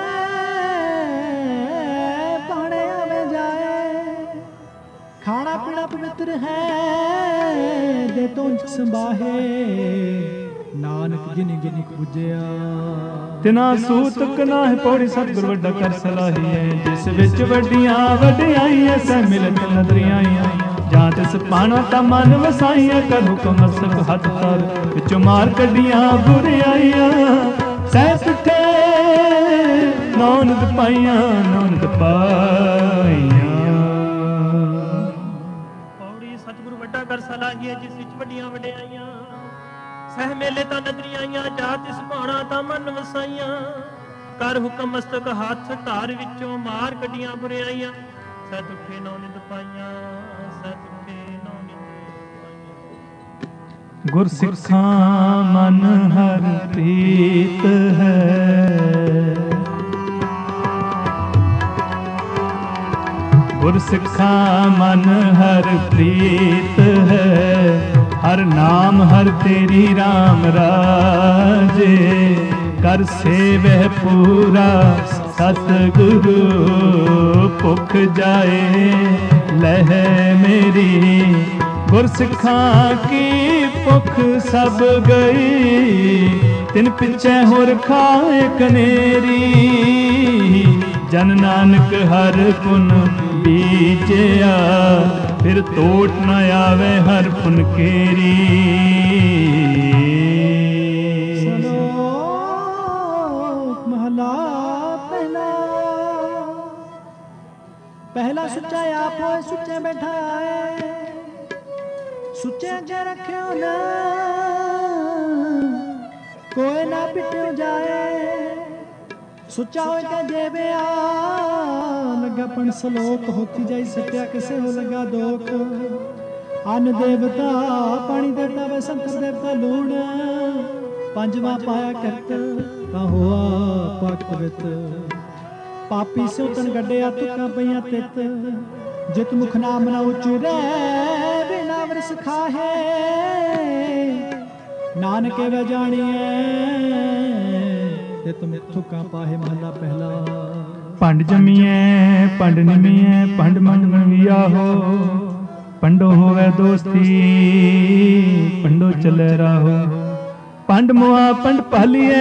ਪਾਣੇ ਆਵੇ ਜਾਏ ਖਾਣਾ ਪੀਣਾ ਪਵਿੱਤਰ ਹੈ ਦੇ ਤੋਂ ਸੰਭਾਹੇ ਨਾਨਕ ਜਿਨੀ ਜਿਨੀ ਬੁਝਿਆ ਤਿਨਾ ਸੂਤਕ ਨਾਹ ਪੌੜੀ ਸਤਿਗੁਰ ਵੱਡਾ ਕਰ ਸਲਾਹੀਐ ਜਿਸ ਵਿੱਚ ਵੱਡੀਆਂ ਵਡਿਆਈਆਂ ਸਹਿ ਮਿਲਤ ਨਦਰੀਆਂ ਜਾਂ ਤਿਸ ਪਾਣਾ ਤਾਂ ਮਨ ਵਸਾਈਆਂ ਕਰ ਹੁਕਮ ਮਸਕ ਹੱਥ ਤਰ ਵਿੱਚੋਂ ਮਾਰ ਕੱਢੀਆਂ ਬੁਰਿਆਈਆਂ ਸਹਿ ਸੁਠੇ ਨੌਨਦ ਪਾਈਆਂ ਨੌਨਦ ਪਾਈਆਂ ਪੌੜੀ ਸਤਿਗੁਰੂ ਵੱਡਾ ਕਰ ਸਲਾਹੀਐ ਜਿਸ ਵਿੱਚ ਵੱਡੀਆਂ ਵਡਿਆਈਆਂ ਸਹਿ ਮੇਲੇ ਤਾਂ ਨਦਰੀਆਂ ਜਾ ਤਿਸ ਭਾਣਾ ਤਾਂ ਮਨ ਵਸਾਈਆਂ ਕਰ ਹੁਕਮ ਮਸਤਕ ਹੱਥ ਧਾਰ ਵਿੱਚੋਂ ਮਾਰ ਕੱਢੀਆਂ ਬੁਰਿਆਈਆਂ ਸਹਿ ਦੁਖੇ ਨੌ ਨਿੰਦ ਪਾਈਆਂ ਸਹਿ ਦੁਖੇ ਨੌ ਨਿੰਦ ਪਾਈਆਂ ਗੁਰ ਸਿੱਖਾਂ ਮਨ ਹਰ ਪ੍ਰੀਤ ਹੈ ਗੁਰ ਸਿੱਖਾਂ ਮਨ ਹਰ ਪ੍ਰੀਤ ਹੈ ਹਰ ਨਾਮ ਹਰ ਤੇਰੀ ਰਾਮ ਰਾਜੇ ਕਰ ਸੇਵਹਿ ਪੂਰਾ ਸਤਿਗੁਰੂ ਭੁਖ ਜਾਏ ਲਹਿ ਮੇਰੀ ਗੁਰ ਸਿੱਖਾਂ ਕੀ ਭੁਖ ਸਭ ਗਈ ਤਿਨ ਪਿੱਛੇ ਹੋਰ ਖਾਏ ਕਨੇਰੀ ਜਨ ਨਾਨਕ ਹਰ ਪੁਨ ਬੀਜਿਆ ਫਿਰ ਤੋਟ ਨ ਆਵੇ ਹਰ ਪੁਨ ਕੇਰੀ ਸ਼ਲੋਕ ਮਹਲਾ ਪਹਿਲਾ ਪਹਿਲਾ ਸੁੱਚਾ ਆਪ ਹੋਏ ਸੁੱਚੇ ਬੈਠਾ ਹੈ ਸੁੱਚੇ ਅੱਗੇ ਰੱਖਿਓ ਨਾ ਕੋਈ ਨਾ ਪਿੱਟਿਓ ਜਾਏ ਸੁੱਚਾ ਹੋਏ ਕਾ ਜੇਬਿਆ ਲੱਗਾ ਪਣ ਸਲੋਕ ਹੋਤੀ ਜਾਈ ਸੱਟਿਆ ਕਿਸੇ ਹੋ ਲੱਗਾ ਦੋਖ ਅੰਨ ਦੇਵਤਾ ਪਾਣੀ ਦੇਵਤਾ ਵੇ ਸੰਤਰ ਦੇਵਤਾ ਲੂਣ ਪੰਜਵਾਂ ਪਾਇਆ ਕਰਤ ਤਾਂ ਹੋਆ ਪਾਕ ਪਵਿੱਤ ਪਾਪੀ ਸੋਤਨ ਗੱਡਿਆ ਤੁਕਾਂ ਪਈਆਂ ਤਿੱਤ ਜਿਤ ਮੁਖ ਨਾਮ ਨਾ ਉਚਰੇ ਬਿਨਾ ਵਰਸ ਖਾਹੇ ਨਾਨਕੇ ਵੇ ਜਾਣੀਏ ਤਿਤ ਮਿੱਥੁਕਾਂ ਪਾਹੇ ਮਹਲਾ ਪਹਿਲਾ ਪੰਡ ਜਮੀਐ ਪੰਡ ਨਿਮੀਐ ਪੰਡ ਮੰਗਣ ਵੀ ਆਹੋ ਪੰਡੋ ਹੋਵੇ ਦੋਸਤੀ ਪੰਡੋ ਚੱਲੇ ਰਾਹੋ ਪੰਡ ਮੁਆ ਪੰਡ ਪਾਲੀਏ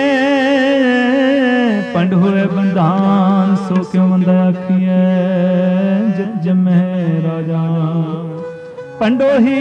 ਪੰਡ ਹੋਏ ਬੰਧਾਨ ਸੋ ਕਿਉ ਮੰਦਾ ਆਖੀਐ ਜਿਤ ਜਮੈ ਰਾਜਾ ਪੰਡੋ ਹੀ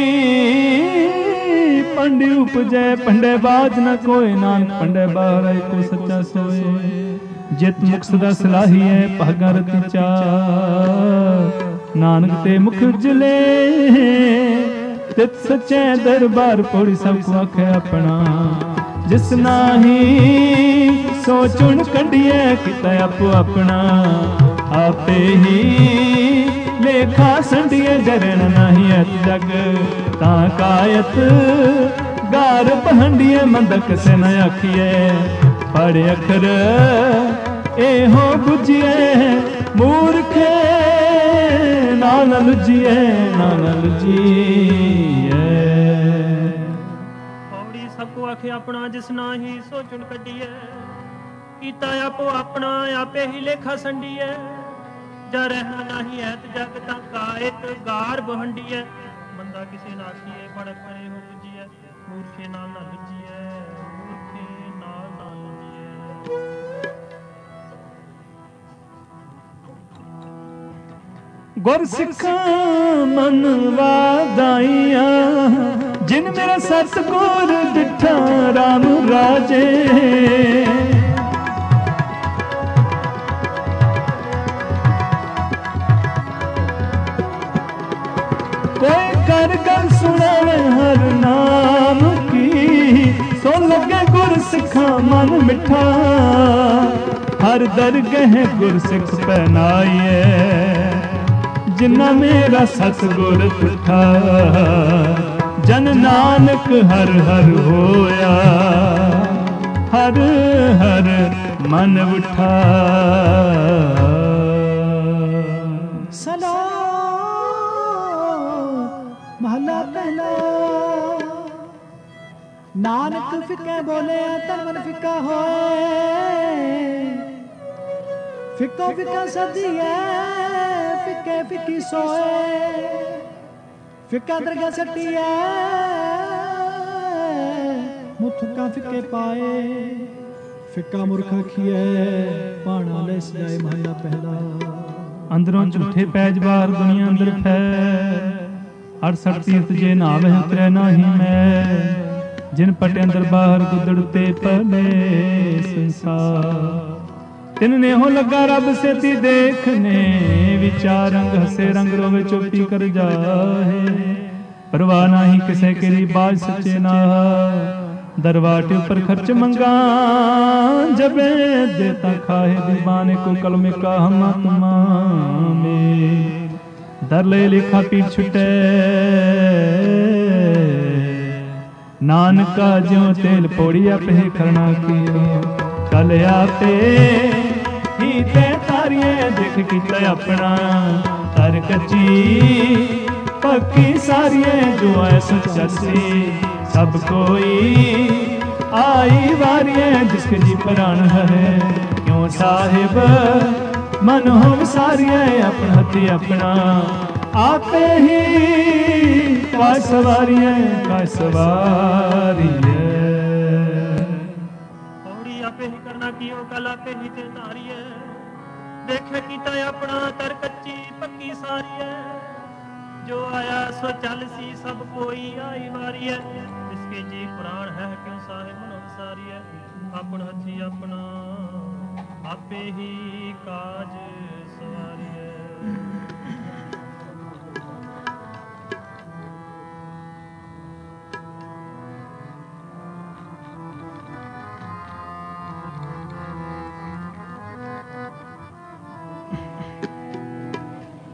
ਪੰਡ ਉਪਜੈ ਪੰਡੇ ਬਾਜ ਨ ਕੋਇ ਨਾਨਕ ਪੰਡੇ ਬਾਹਰ ਕੋ ਸੱਚਾ ਸੋਏ ਜਿਤ ਮੁਖ ਸਦਾ ਸਲਾਹੀਐ ਭਾਗਾ ਰਤੀ ਚਾਰ ਨਾਨਕ ਤੇ ਮੁਖ ਉਜਲੇ ਤਿਤ ਸੱਚੇ ਦਰਬਾਰ ਪੌੜੀ ਸਭ ਕੋ ਆਖੇ ਆਪਣਾ ਜਿਸ ਨਾਹੀ ਸੋ ਚੁਣ ਕੱਢੀਐ ਕੀਤਾ ਆਪੋ ਆਪਣਾ ਆਪੇ ਹੀ ਲੇਖਾ ਸੰਡੀਏ ਜਰਨ ਨਾਹੀ ਐਤ ਜਗ ਤਾਂ ਕਾਇਤ ਗਾਰ ਪਹੰਡੀਏ ਮੰਦਕ ਸੇ ਨ ਆਖੀਏ ਪੜ ਅਖਰ ਇਹੋ ਬੁਝੀਏ ਮੂਰਖੇ ਨਾਨ ਲੁਜੀਏ ਨਾਨ ਲੁਜੀਏ ਪੌੜੀ ਸਭ ਕੋ ਆਖੇ ਆਪਣਾ ਜਿਸ ਨਾਹੀ ਸੋ ਚੁਣ ਕੱਢੀਏ ਕੀਤਾ ਆਪੋ ਆਪਣਾ ਆਪੇ ਹੀ ਲੇਖਾ ਸੰਡੀਏ ਜਾ ਰਹਿਣਾ ਨਾਹੀ ਐਤ ਜਗ ਤਾਂ ਕਾਇਤ ਗਾਰ ਬਹੰਡੀਏ ਬੰਦਾ ਕਿਸੇ ਨਾ ਆਖੀਏ ਪੜ ਕਰੇ ਹੋ ਬੁਝੀਏ ਮੂਰਖੇ ਨਾਲ ਨਾ ਲੁਜੀਏ ਮੂਰਖੇ ਨਾਲ ਨਾ ਲੁਜੀਏ ਗੁਰ ਸਿੱਖਾਂ ਮਨ ਵਾਦਾਈਆਂ ਜਿਨ ਮੇਰਾ ਸਤਿਗੁਰ ਡਿਠਾ ਰਾਮ ਰਾਜੇ ਕੋਈ ਕਰ ਕਰ ਸੁਣਾਵੇ ਹਰ ਨਾਮ ਕੀ ਸੋ ਲੱਗੇ ਗੁਰ ਸਿੱਖਾਂ ਮਨ ਮਿੱਠਾ ਹਰ ਦਰਗਹਿ ਗੁਰ ਸਿੱਖ ਪਹਿਨਾਈਏ ਜਿਨਾ ਮੇਰਾ ਸਤਿਗੁਰ ਤੁਠਾ ਜਨ ਨਾਨਕ ਹਰ ਹਰ ਹੋਇਆ ਹਰ ਹਰ ਮਨ ਉਠਾ ਸਲਾਮ ਮਹਲਾ ਪਹਿਲਾ ਨਾਨਕ ਫਿੱਕੇ ਬੋਲੇ ਤਨ ਮਨ ਫਿੱਕਾ ਹੋਏ ਫਿੱਕੋ ਫਿੱਕਾ ਸਦੀਏ ਫਿੱਕੇ ਫਿੱਕੀ ਸੋਏ ਫਿੱਕਾ ਦਰਗਾ ਸੱਟੀਏ ਮੁੱਠਕਾਂ ਫਿੱਕੇ ਪਾਏ ਫਿੱਕਾ ਮੁਰਖ ਖੀਏ ਪਾਣਾ ਲੈ ਸਜਾਏ ਮਹਲਾ ਪਹਿਲਾ ਅੰਦਰੋਂ ਝੂਠੇ ਪੈਜ ਬਾਹਰ ਦੁਨੀਆ ਅੰਦਰ ਫੈ 68 ਤੀਰਥ ਜੇ ਨਾਵੇ ਉਤਰੈ ਨਾਹੀ ਮੈਂ ਜਿਨ ਪਟੇ ਅੰਦਰ ਬਾਹਰ ਗੁੱਦੜ ਤੇ ਪਲੇ ਸੰਸਾਰ ਤਿਨ ਨੇ ਹੋ ਲੱਗਾ ਰੱਬ ਸੇਤੀ ਦੇਖਨੇ ਵਿਚਾਰ ਰੰਗ ਹਸੇ ਰੰਗ ਰੋਵੇ ਚੋਪੀ ਕਰ ਜਾਹੇ ਪਰਵਾਹ ਨਾਹੀ ਕਿਸੇ ਕੇਰੀ ਬਾਜ ਸੱਚੇ ਨਾ ਦਰਵਾਟੇ ਉੱਪਰ ਖਰਚ ਮੰਗਾ ਜਬੇ ਦੇਤਾ ਖਾਏ ਦੀਵਾਨੇ ਕੋ ਕਲਮੇ ਕਾ ਹਮ ਆਤਮਾ ਮੇ ਦਰ ਲੈ ਲਿਖਾ ਪੀਠ ਛੁਟੇ ਨਾਨਕਾ ਜਿਉ ਤੇਲ ਪੋੜੀਆ ਪਹਿ ਕਰਨਾ ਕੀਓ ਕਲ ਆਪੇ ਹੀ ਤੇ ਤਾਰੀਏ ਦੇਖ ਕੀਤਾ ਆਪਣਾ ਤਰ ਕੱਚੀ ਪੱਕੀ ਸਾਰੀਏ ਜੋ ਐ ਸੱਚਾ ਸੀ ਸਭ ਕੋਈ ਆਈ ਵਾਰੀਏ ਜਿਸ ਜੀ ਪ੍ਰਾਣ ਹੈ ਕਿਉਂ ਸਾਹਿਬ ਮਨ ਹੋ ਵਿਸਾਰੀਏ ਆਪਣਾ ਹੱਥੀ ਆਪਣਾ ਆਪੇ ਹੀ ਕਾ ਸਵਾਰੀਏ ਕਾ ਸਵਾਰੀਏ ਪੌੜੀ ਆਪੇ ਹੀ ਕਰਨਾ ਕੀਓ ਕਲ ਆਪੇ ਹੀ ਤੇ ਤਾਰੀਏ ਦੇਖੇ ਕੀਤਾ ਆਪਣਾ ਤਰ ਕੱਚੀ ਪੱਕੀ ਸਾਰੀਏ ਜੋ ਆਇਆ ਸੋ ਚੱਲ ਸੀ ਸਭ ਕੋਈ ਆਈ ਵਾਰੀਏ ਜਿਸਕੇ ਜੀ ਪ੍ਰਾਣ ਹੈ ਕਿਉਂ ਸਾਹਿਬ ਮਨ ਵਿਸਾਰੀਏ ਆਪਣਾ ਹੱਥੀ ਆਪਣਾ ਆਪੇ ਹੀ ਕਾਜ ਸਵਾਰੀਏ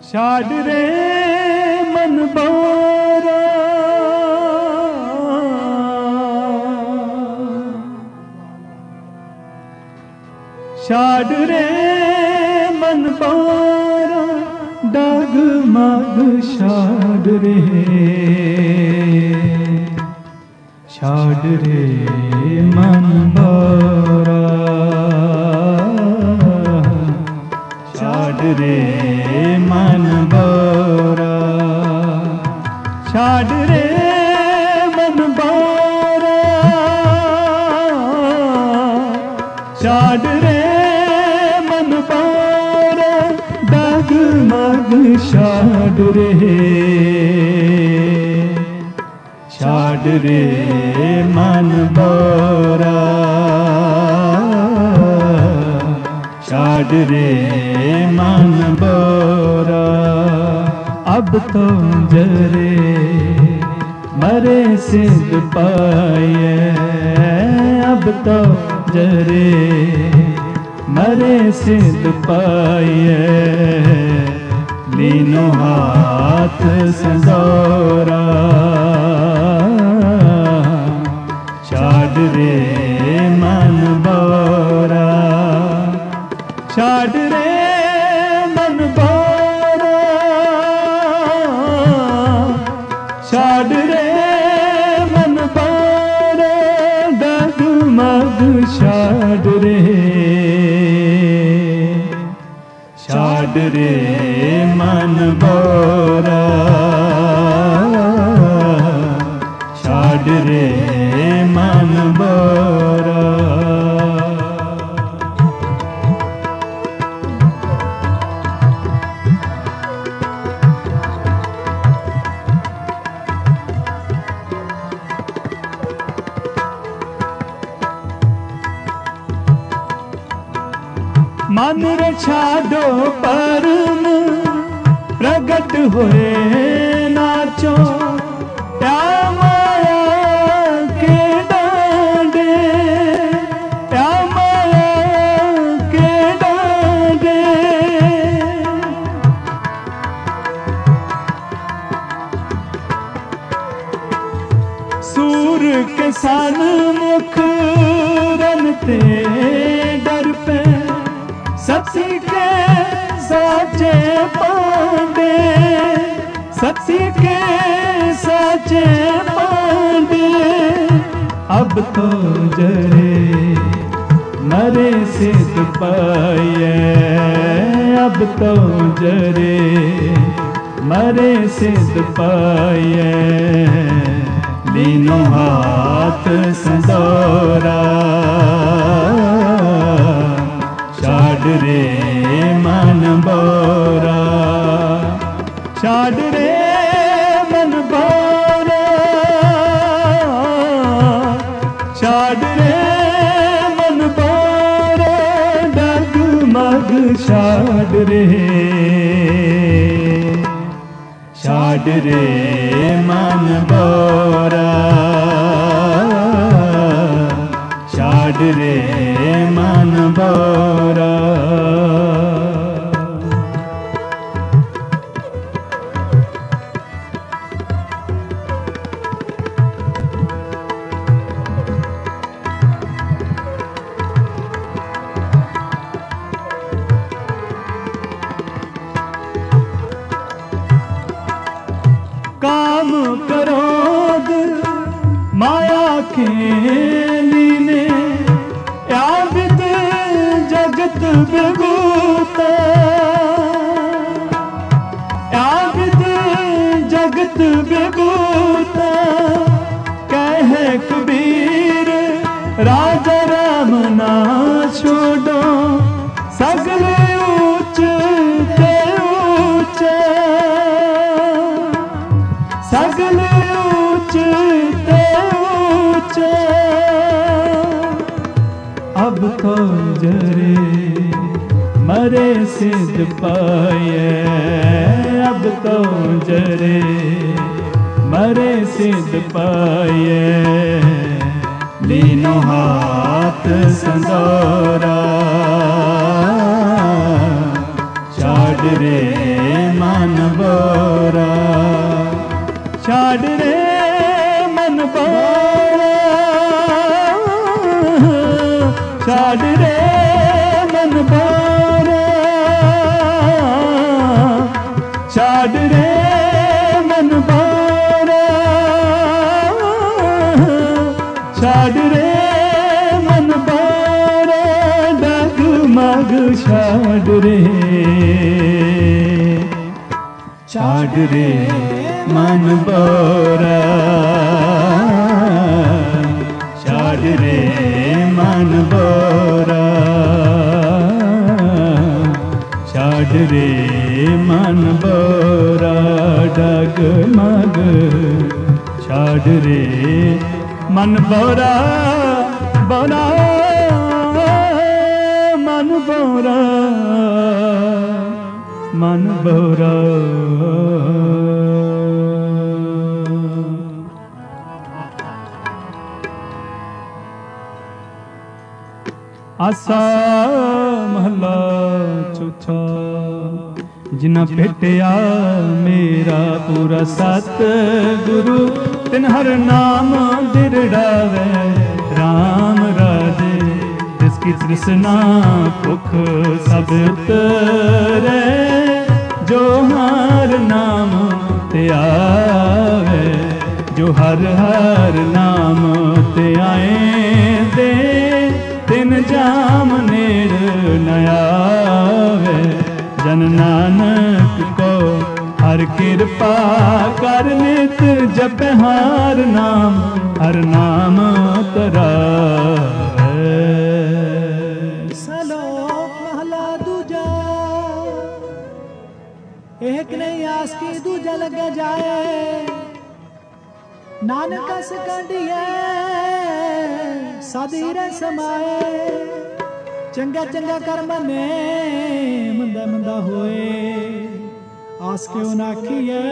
ਛਾੜ ਰੇ ਮਨ ਬਾਰਾ ਛਾੜ ਰੇ ਮਨ ਬਾਰਾ ਡਗ ਮਗ ਛਾੜ ਰੇ ਛਾੜ ਰੇ ਮਨ ਬਾਰਾ ਛਾੜ ਰੇ ਮਨ ਬਾਰਾ ਛਾੜ ਰੇ ਮਨ ਬਾਰਾ ਛਾੜ ਰੇ ਮਨ ਬਾਰਾ ਡਗ ਮਗ ਛਾੜ ਰੇ ਛਾੜ ਰੇ ਮਨ ਬਾਰਾ ਛਾੜ ਰੇ ਮਨ ਬਾਰਾ अब तो जरे मरे सिद्ध पाए अब तो जरे मरे सिद्ध पाए लीनो हाथ संजोरा छाड़ रे मन बोरा छाड़ रे मन बोरा छाड़ रे मन बोरा डगमग छाड़ रे छाड़ रे मन बोरा छाड़ रे मन बोरा मन रे छाडो परम प्रगट होए नाचो त्या माया के डांडे त्या माया के डांडे सूर के सन मुख रनते डर पे सती के साचे पांडे सती के साचे पांडे अब तो जरे मरे सिद्ध पाए अब तो जरे मरे सिद्ध पाए लीनो हाथ संजोरा छाड़ रे मन बोरा छाड़ रे मन बोरा छाड़ रे मन बोरा डगमग छाड़ रे छाड़ रे मन बोरा छाड़ रे मन बोरा काम क्रोध माया के लीने याविद जगत विभूता याविद जगत विभूता कह कबीर राजा राम ना छोड़ो सगले ऊंच ते ऊंचा सगले ऊंच ते ऊंचा अब तो जरे मरे सिद्ध पाए अब तो जरे मरे सिद्ध पाए लीनो हाथ संजोरा छाड़ रे मन ਛਾੜ ਰੇ ਮਨ ਬੋਰਾ ਛਾੜ ਰੇ ਮਨ ਬੋਰਾ ਛਾੜ ਰੇ ਮਨ ਬੋਰਾ ਛਾੜ ਰੇ ਮਨ ਬੋਰਾ ਡਗਮਗ ਛਾੜ ਰੇ ਛਾੜ ਰੇ ਮਨ ਬੋਰਾ ਛਾੜ ਰੇ ਮਨ ਬੋਰਾ ਛਾੜ ਰੇ ਮਨ ਬੋਰਾ ਡਗਮਗ ਛਾੜ ਰੇ ਮਨ ਬੋਰਾ ਬੋਰਾ ਮਨ ਬੋਰਾ ਮਨ ਬੋਰਾ ਆਸਾ ਮਹਲਾ ਚੌਥਾ ਜਿਨਾ ਭੇਟਿਆ ਮੇਰਾ ਪੂਰਾ ਸਤ ਗੁਰੂ ਤਿਨ ਹਰ ਨਾਮ ਦਿਰੜਾਵੇ ਰਾਮ ਰਾਜੇ ਜਿਸ ਕੀ ਤ੍ਰਿਸ਼ਨਾ ਭੁਖ ਸਭ ਉਤਰੇ ਜੋ ਹਰ ਨਾਮ ਤੇ ਆਵੇ ਜੋ ਹਰ ਹਰ ਨਾਮ ਤੇ ਆਏ ਦੇ ਤਿਨ ਜਾਮ ਨੇੜ ਨ ਆਵੇ ਜਨ ਨਾਨਕ ਕੋ ਹਰ ਕਿਰਪਾ ਕਰ ਨਿਤ ਜਪ ਹਰ ਨਾਮ ਤਰਾਵੇ। ਸਲੋਕ ਮਹਲਾ ਦੂਜਾ ਇੱਕ ਨਹੀਂ ਆਸ ਕੀ ਦੂਜਾ ਲੱਗਾ ਜਾਏ ਨਾਨਕ ਅਸ ਕੰਢੀਏ ਸਾਧੀ ਰਹਿ ਸਮਾਏ ਚੰਗਾ ਚੰਗਾ ਕਰਮ ਨੇ ਮੰਦਾ ਮੰਦਾ ਹੋਏ ਆਸ ਕਿਉ ਨਾ ਆਖੀਏ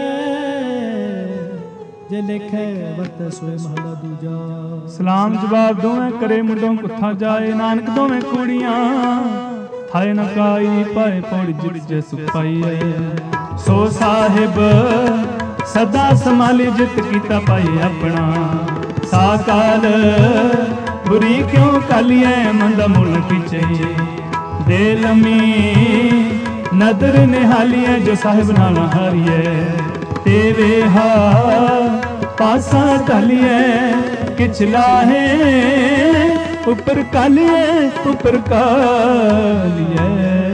ਜੇ ਲਿਖੇ ਵਰਤ ਸੋਏ ਮਹਲਾ ਦੂਜਾ। ਸਲਾਮ ਜਵਾਬ ਦੋਵੇਂ ਕਰੇ ਮੁੰਡੋਂ ਕੁੱਥਾ ਜਾਏ ਨਾਨਕ ਦੋਵੇਂ ਕੁੜੀਆਂ ਥਾਏ ਨ ਕਾਈ ਪਾਏ ਪੌੜੀ ਜਿਤ ਜੈ ਸੁਖ ਪਾਈਏ ਸੋ ਸਾਹਿਬ ਸਦਾ ਸੰਭਾਲੀ ਜਿਤ ਕੀਤਾ ਪਾਈ ਆਪਣਾ ਸਾਕਾਲ ਬੁਰੀ ਕਿਉਂ ਕਾਲੀਏ ਮੰਦਾ ਮੁਲ ਕੀਚੇ ਦੇ ਲੰਮੀ ਨਦਰ ਨਿਹਾਲੀਏ ਜੋ ਸਾਹਿਬ ਨਾਲ ਹਾਰੀਏ ਤੇ ਵੇਹਾ ਪਾਸਾ ਢਾਲੀਏ ਕਿਛ ਲਾਹੇ ਉੱਪਰ ਕਾਲੀਏ ਉੱਪਰ ਕਾਲੀਏ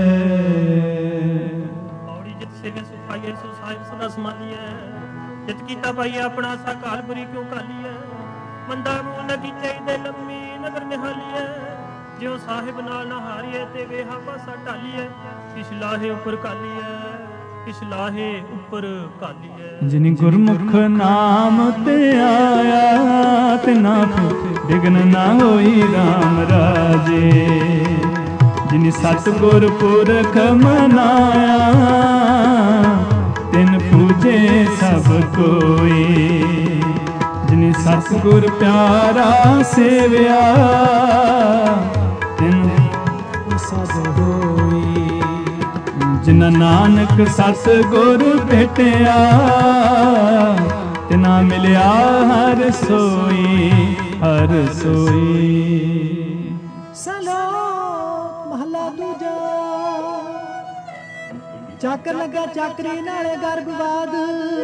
ਪੌੜੀ ਜਿਤ ਸੇਵੇ ਸੁਖ ਪਾਈਏ ਸੋ ਸਾਹਿਬ ਸਦਾ ਸੰਭਾਲੀਏ ਜਿਤ ਕੀਤਾ ਪਾਈਏ ਆਪਣਾ ਸਾਕਾਲ ਬੁਰੀ ਕਿਉਂ ਕਾਲੀਏ ਮੰਦਾ ਮੂਲ ਨ ਕੀਚੇ ਦੇ ਲੰਮੀ ਨਦਰ ਨਿਹਾਲੀਏ ਜਿਉ ਸਾਹਿਬ ਨਾਲ ਨਾ ਹਾਰੀਏ ਤੇ ਵੇਹਾ ਪਾਸਾ ਢਾਲੀਏ ਕਿਛ ਲਾਹੇ ਉੱਪਰ ਕਾਲੀਏ ਕਿਛ ਲਾਹੇ ਉੱਪਰ ਕਾਲੀਏ। ਜਿਨੀ ਗੁਰਮੁਖ ਨਾਮ ਤੇ ਆਇਆ ਤਿਨਾ ਵਿਗਨ ਨਾ ਹੋਈ ਰਾਮ ਰਾਜੇ ਜਿਨੀ ਸਤਿਗੁਰ ਪੁਰਖ ਮਨਾਇਆ ਤਿਨ ਪੂਜੇ ਸਭ ਕੋਈ ਜਿਨੀ ਸਤਿਗੁਰ ਪਿਆਰਾ ਸੇਵਿਆ ਤਿਨ ਸਭ ਹੋਈ ਜਿਨ ਨਾਨਕ ਸਤਿਗੁਰ ਭੇਟਿਆ ਤਿਨਾ ਮਿਲਿਆ ਹਰ ਸੋਈ ਹਰ ਸੋਈ। ਸਲੋਕ ਮਹਲਾ ਦੂਜਾ ਚੱਕਰ ਲੱਗਾ ਚੱਕਰੀ ਨਾਲੇ ਗਰਭਵਾਦ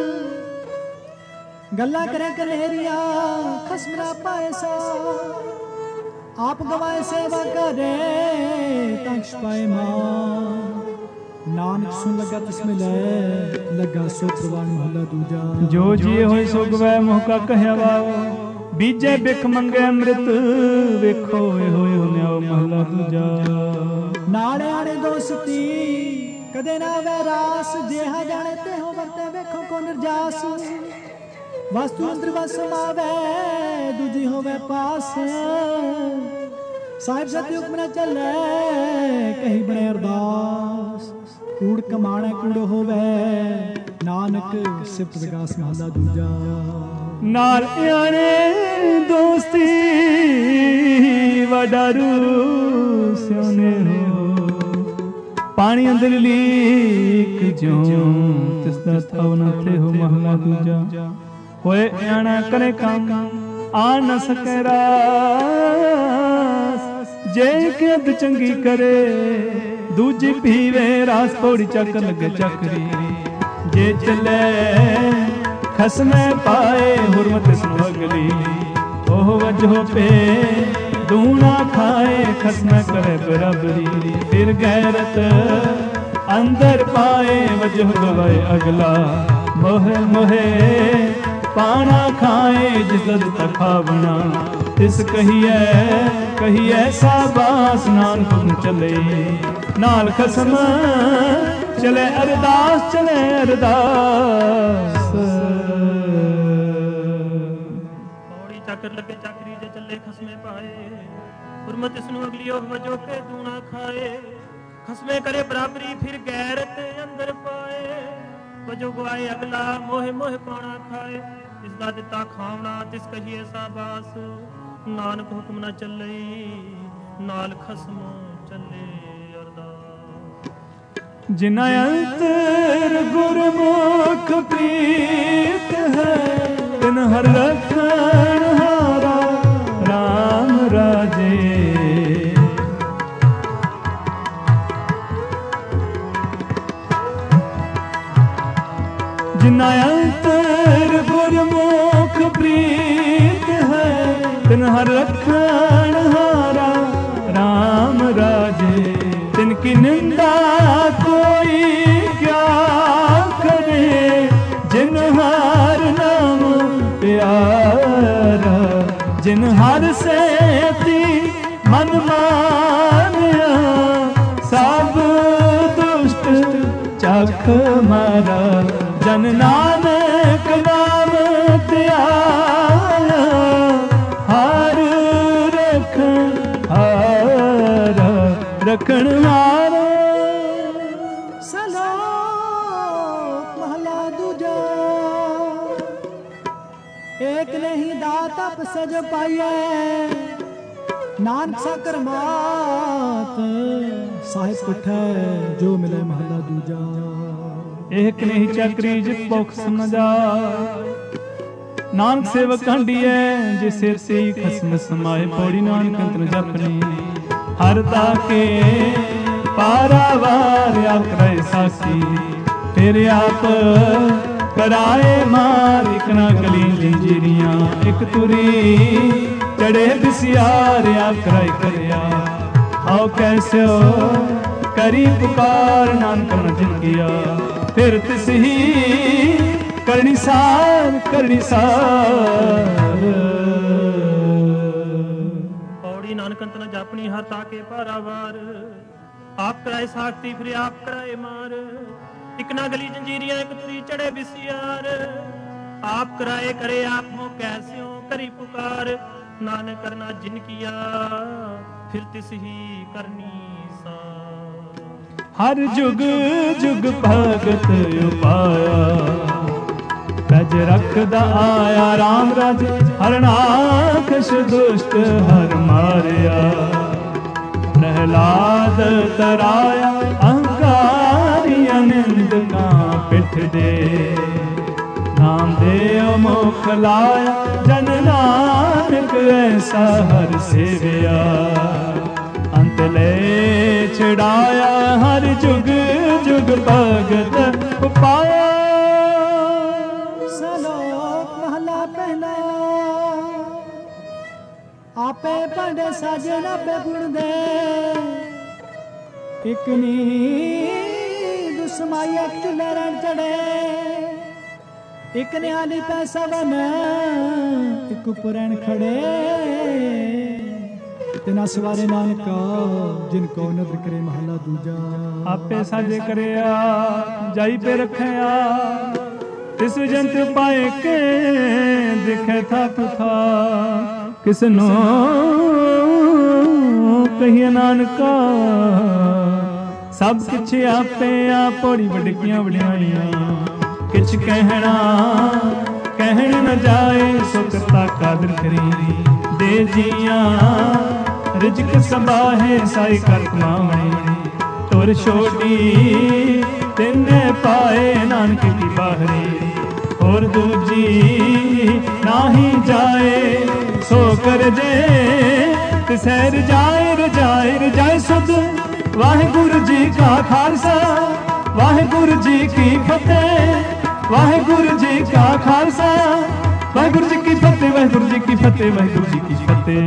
ਗੱਲਾਂ ਕਰੇ ਕਨੇਰੀਆਂ ਖਸਮਰਾ ਪਾਏ ਸੋ ਆਪ ਗਵਾਏ ਸੇਵਾ ਕਰੇ ਤੰਕਸ਼ ਪਾਏ ਮਾਂ ਨਾਨਕ ਸੁਣ ਲੱਗਾ ਤਿਸ ਮਿਲੇ ਲੱਗਾ ਸੋ ਪ੍ਰਵਾਨ ਮਹਲਾ ਦੂਜਾ। ਜੋ ਜੀਏ ਹੋਏ ਸੋ ਗਵੈ ਮੋਹ ਕਾ ਕਹਿਆ ਵਾਓ ਬੀਜੇ ਬਿਖ ਮੰਗੇ ਅੰਮ੍ਰਿਤ ਵੇਖੋ ਹੋਏ ਨਿਆਓ ਮਹਲਾ ਦੂਜਾ। ਨਾਲੇ ਆਣੇ ਦੋਸਤੀ ਕਦੇ ਨਾ ਵੈਰਾਸ ਜਿਹਾ ਜਾਣੇ ਤੇ ਹੋ ਵਰਤੇ ਵੇਖੋ ਕੋ ਨਿਰਜਾਸ ਵਸਤੂ ਅੰਦਰ ਵਸ ਸਮਾਵੇ ਦੂਜੀ ਹੋਵੇ ਪਾਸ ਸਾਹਿਬ ਸਤਿ ਹੁਕਮ ਨਾ ਚੱਲੇ ਕਹੀ ਬਣੇ ਅਰਦਾਸ ਕੂੜ ਕਮਾਣੇ ਕੂੜ ਹੋਵੇ ਨਾਨਕ ਸਿਫਤ ਵਿਗਾਸ ਮਹਲਾ ਦੂਜਾ। ਨਾਲ ਆਣੇ ਦੋਸਤੀ ਵਡਾਰੂ ਸਿਉਨੇ ਹੋ ਪਾਣੀ ਅੰਦਰ ਲੀਕ ਜਿਉਂ ਤਿਸ ਦਾ ਥਾਉ ਨਾ ਤੇ ਹੋ ਮਹਲਾ ਦੂਜਾ। ਹੋਏ ਆਣਾ ਕਰੇ ਕੰਮ ਆ ਨ ਸਕੇ ਰਾਸ। ਜੇ ਕਿਦ ਚੰਗੀ ਕਰੇ ਦੂਜੀ ਪੀਵੇ ਰਾਸ। ਪੌੜੀ ਚੱਕ ਲੱਗੇ ਚੱਕਰੀ ਜੇ ਚੱਲੇ ਖਸਮੇ ਪਾਏ ਹੁਰਮਤ ਇਸਨੂੰ ਅਗਲੀ। ਉਹ ਵਜੋ ਪੇ ਦੂਣਾ ਖਾਏ ਖਸਮੇ ਕਰੇ ਬਰਾਬਰੀ। ਫਿਰ ਗੈਰਤ ਅੰਦਰ ਪਾਏ ਵਜੋ ਗਵਾਏ ਅਗਲਾ। ਮੋਹੇ ਮੋਹੇ ਪਾਣਾ ਖਾਏ ਜਿਸਦ ਤਖਾਵਣਾ। ਤਿਸ ਕਹੀਏ ਸਾਬਾਸ ਨਾਨਕ ਹੁਕਮ ਚਲੇ। ਨਾਲ ਖਸਮ ਚਲੇ ਅਰਦਾਸ ਚਲੇ ਅਰਦਾਸ। ਪੌੜੀ ਚੱਕਰ ਲੱਗੇ ਚੱਕਰੀ ਜੇ ਚੱਲੇ ਖਸਮੇ ਪਾਏ। ਹੁਰਮਤ ਇਸ ਨੂੰ ਅਗਲੀ ਉਹ ਵਜੋ ਕੇ ਦੂਣਾ ਖਾਏ। ਖਸਮੇ ਕਰੇ ਬਰਾਬਰੀ ਫਿਰ ਗੈਰਤ ਅੰਦਰ ਪਾਏ। ਵਜੋ ਗਵਾਏ ਅਗਲਾ ਮੋਹੇ ਮੋਹੇ ਪਾਣਾ ਖਾਏ। ਇਸ ਦਾ ਦਿੱਤਾ ਖਾਵਣਾ ਤਿਸ ਕਹੀਏ ਸਾਬਾਸ। ਨਾਨਕ ਹੁਕਮ ਨਾ ਚੱਲੇ ਨਾਲ ਖਸਮ ਚੱਲੇ ਅਰਦਾਸ। ਜਿਨਾ ਅੰਤਰ ਗੁਰਮੁਖ ਪ੍ਰੀਤ ਹੈ ਤਿਨ ਹਰ ਰਖਣ ਹਾਰਾ ਰਾਮ ਰਾਜੇ। ਜਿਨਾ ਅੰਤਰ ਗੁਰਮੁਖ ਪ੍ਰੀਤ ਹੈ ਤਿਨ ਹਰ ਰਖਣ ਹਾਰਾ ਰਾਮ ਰਾਜੇ। ਤਿਨ ਕੀ ਨਿੰਦਾ ਕੋਈ ਕਿਆ ਕਰੇ ਜਿਨ ਹਰ ਨਾਮ ਪਿਆਰਾ। ਜਿਨ ਹਰ ਸੇਤੀ ਮਨ ਮਾਨਿਆ ਸਭ ਦੁਸ਼ਟ ਚੱਖ ਮਾਰਾ। ਜਨ ਨਾਨਕ ਨਾਮ ਧਿਆਇਆ ਹਰ ਰਖਣ ਹਾਰਾ। ਸਲੋਕ ਮਹਲਾ ਦੂਜਾ। ਏਕ ਨਹੀਂ ਦਾਤ ਅਪ ਸਜ ਪਾਈਐ ਨਾਨਕ ਸਾਕਰ ਮਾਤ। ਸਾਹਿਬ ਕੁਠੈ ਜੋ ਮਿਲੇ ਮਹਲਾ ਦੂਜਾ। ਏਕ ਨਹੀਂ ਚੱਕਰੀ ਜਿਤ ਭੁਖ ਸਮਝਾ। ਨਾਨਕ ਸੇਵਕ ਹੰਡੀਐ ਜਿਸ ਸਿਰ ਤੇ ਖਸਮ ਸਮਾਏ। ਪੌੜੀ ਨਾਨਕ ਅੰਤਰ ਜਪਨੀ ਹਰ ਤਾਕੇ ਪਾਰਾਵਾਰ ਆਪ ਕਰਾਏ ਸਾਖੀ। ਫਿਰ ਆਪ ਕਰਾਏ ਮਾਰ ਇਕ ਨਾ ਗਲੀ ਜੰਜੀਰੀਆਂ। ਇੱਕ ਤੁਰੀ ਚੜੇ ਬਿਸਿਆਰ ਆਪ ਕਰਾਏ ਕਰਿਆ। ਆਓ ਕੈਸਿਓ ਕਰੀ ਪੁਕਾਰ ਨਾਨਕ ਨ ਜਿਨ ਕੀਆ। ਫਿਰ ਤਿਸ ਹੀ ਕਰਨੀ ਸਾਰ ਕਰਨੀ ਸਾਰ। ਪੌੜੀ ਨਾਨਕ ਅੰਤ ਨ ਜਾਪਣੀ ਹਰ ਤਾਕੇ ਪਾਰਾਵਾਰ। ਆਪ ਕਰਾਏ ਸਾਖਤੀ ਫਿਰ ਆਪ ਕਰਾਏ ਮਾਰ। ਇਕ ਨਾ ਗਲੀ ਜੰਜੀਰੀਆਂ ਇੱਕ ਤੁਰੀ ਚੜੇ ਬਿਸਿਆਰ। ਆਪ ਕਰਾਏ ਕਰੇ ਆਪ ਹੋ ਕੈਸਿਓ ਕਰੀ ਪੁਕਾਰ। ਨਾਨਕ ਕਰਨਾ ਜਿਨ ਕੀਆ ਫਿਰ ਤਿਸ ਹੀ ਕਰਨੀ ਸਾਰ। ਹਰ ਜੁਗ ਜੁਗ ਭਗਤ ਉਪਾਇਆ ਰਜ ਰਖਦਾ ਆਇਆ। ਰਾਮ ਰਾਜ ਹਰਨਾਖਸ਼ ਦੁਸ਼ਟ ਹਰ ਮਾਰਿਆ। ਪ੍ਰਹਿਲਾਦ ਤਰਾਇਆ ਅਹੰਕਾਰੀ ਅਨੰਦਕਾਂ ਪਿੱਠ ਦੇ। ਨਾਮ ਦੇਵ ਮੁਖ ਲਾਇਆ ਜਨ ਨਾਨਕ ਐਸਾ ਹਰ ਸੇਵਿਆ। ਅੰਤ ਲੈ ਛੜਾਇਆ ਹਰ ਜੁਗ ਜੁਗ ਭਗਤ ਉਪਾਇਆ। ਸਲੋਕ ਮਹਲਾ ਪਹਿਲਾ। ਆਪੇ ਭਾਂਡੇ ਸਾਜਣ ਆਪੇ ਗੁਣ ਦੇ। ਇਕ ਨੀ ਦੁਸਮਾਈ ਇੱਕ ਚੁੱਲ੍ਹੇ ਰਣ ਚੜੇ। ਇੱਕ ਨਿਹਾਲੀ ਪੈਸਾ ਬਨ ਇੱਕ ਪੁਰਣ ਖੜੇ। ਤਿਨਾ ਸਵਾਰੇ ਨਾਨਕਾ ਜਿਨ ਕੋ ਨਦਰ ਕਰੇ ਮਹਲਾ ਦੂਜਾ। ਆਪੇ ਸਾਜੇ ਕਰਿਆ ਜਾਈ ਪੇ ਰਖਿਆ। ਤਿਸ ਜੰਤ ਪਾਏ ਕੇ ਦਿਖੇ ਥਾ ਤੁਥਾ। ਕਿਸਨੋ ਕਹੀਏ ਨਾਨਕਾ ਸਭ ਕਿਛ ਆਪੇ ਆਪ। ਪੌੜੀ ਵਡਕੀਆਂ ਵਡਿਆਈਆਂ ਕਿਛ ਕਹਿਣ ਨ ਜਾਏ। ਸੋ ਕਰਤਾ ਕਾਦਰ ਕਰੀ ਦੇ ਜੀਆਂ। ਰਿਜਕ ਸੰਭਾਹੇ ਸਾਈ ਕਰ ਕਮਾਵਣੀ। ਤੁਰ ਛੋਟੀ ਤਿੰਨੇ ਪਾਏ ਨਾਨਕ ਕੀ ਬਾਹਰੀ। ਹੋਰ ਦੂਜੀ नाही जाए सो कर जे तिसै रजाए सुध। वाहिगुरु जी का खालसा वाहिगुरु जी की फतेह वाहिगुरु जी का खालसा वाहिगुरु जी की फतेह वाहिगुरु जी की फतेह वाहिगुरु जी की फतेह।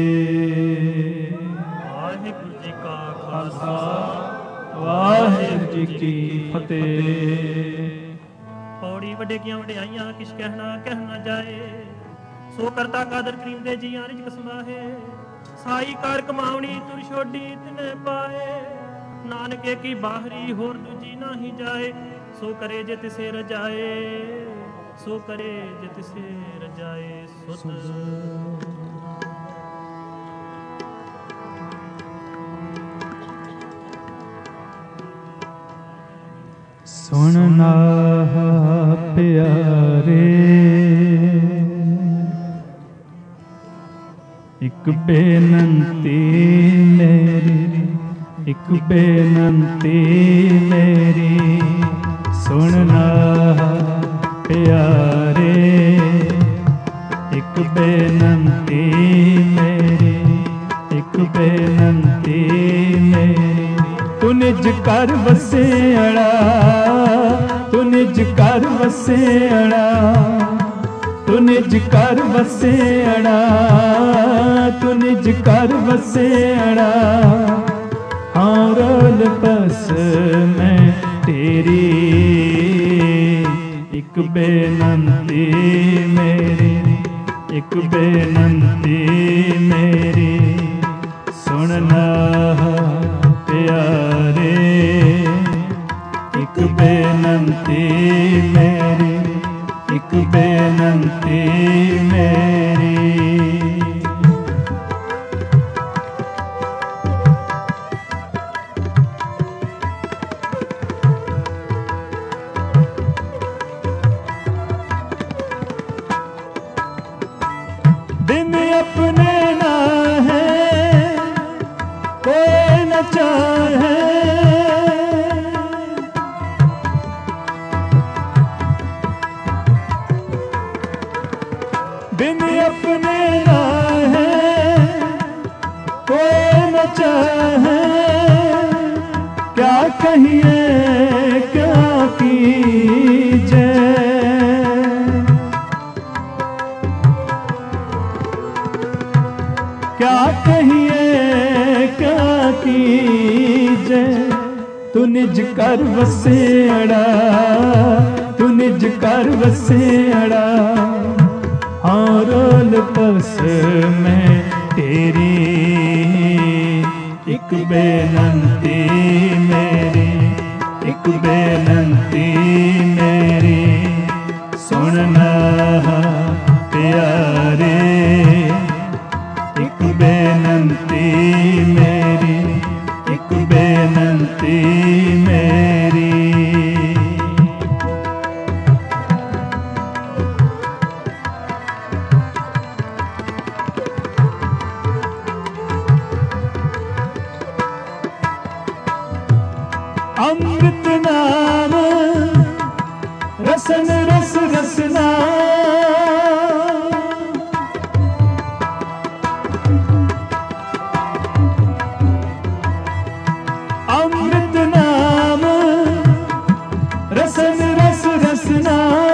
वाहिगुरु जी का खालसा वाहिगुरु जी की फतेह। पौड़ी वड्डे किया वड्याइयां किश कहना जाए सो करता कादर करीम दे जियां रिजक समाहे। साई कार कमावनी तुर छोड़ी तिने पाए नानके की बाहरी होर दूजी नाही जाए सो करे जे तिसे रजाए सो करे जे तिसे रजाए सुध। सुनना प्यारे एक बेनंती मेरी एक बेनंती मेरी सुनना प्यारे एक बेनंती मेरी एक बेनंती मेरी। तू निज कर वसेड़ा तू निज कर वसेड़ा तू निज कर वसेड़ा तू निज कर वसेड़ा। हाँ रोल बस मैं तेरी एक बेनंती मेरी एक बेनंती मेरी सुनना प्यारे एक बेनंती मेरी एक बेनंती मेरी। दिन अपने ना है कोई न चाहे दिन अपने ना है कोई न चाहे। क्या कहिए क्या कीजिए क्या कहिए क्या कीजिए। तू निज कर वसेड़ा तू निज कर वसेड़ा। हाँ रोल बस मैं तेरी एक बेनंती मेरी एक बेनंती मेरी सुनना प्यारे एक बेनंती मेरी एक बेनंती मेरी। अमृत नाम रसन रस रसना अमृत नाम रसन रस रसना।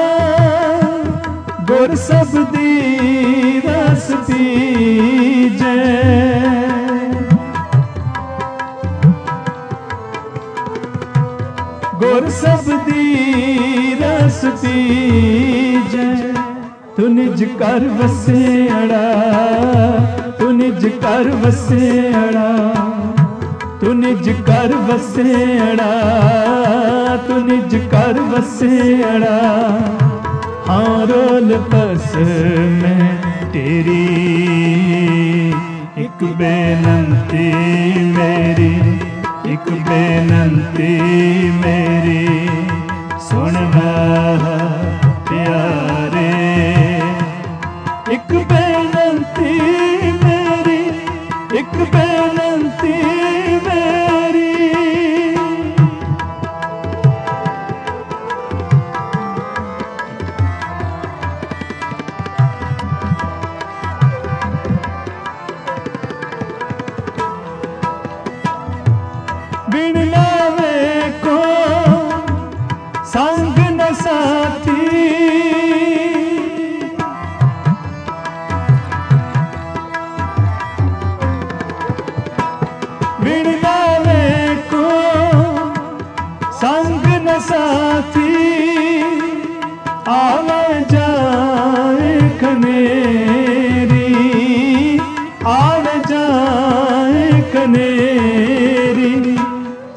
गुर सबदी रस पीजे गुर सबदी रस पीजे। तू निज कर वसेड़ा तू निज कर वसेड़ा तू निज कर वसेड़ा तू निज कर वसेड़ा। हाँ रोल बस मैं तेरी एक बेनंती मेरी एक बेनंती मेरी सुनना प्यारे एक बेनंती मेरी एक बेनंती मेरी।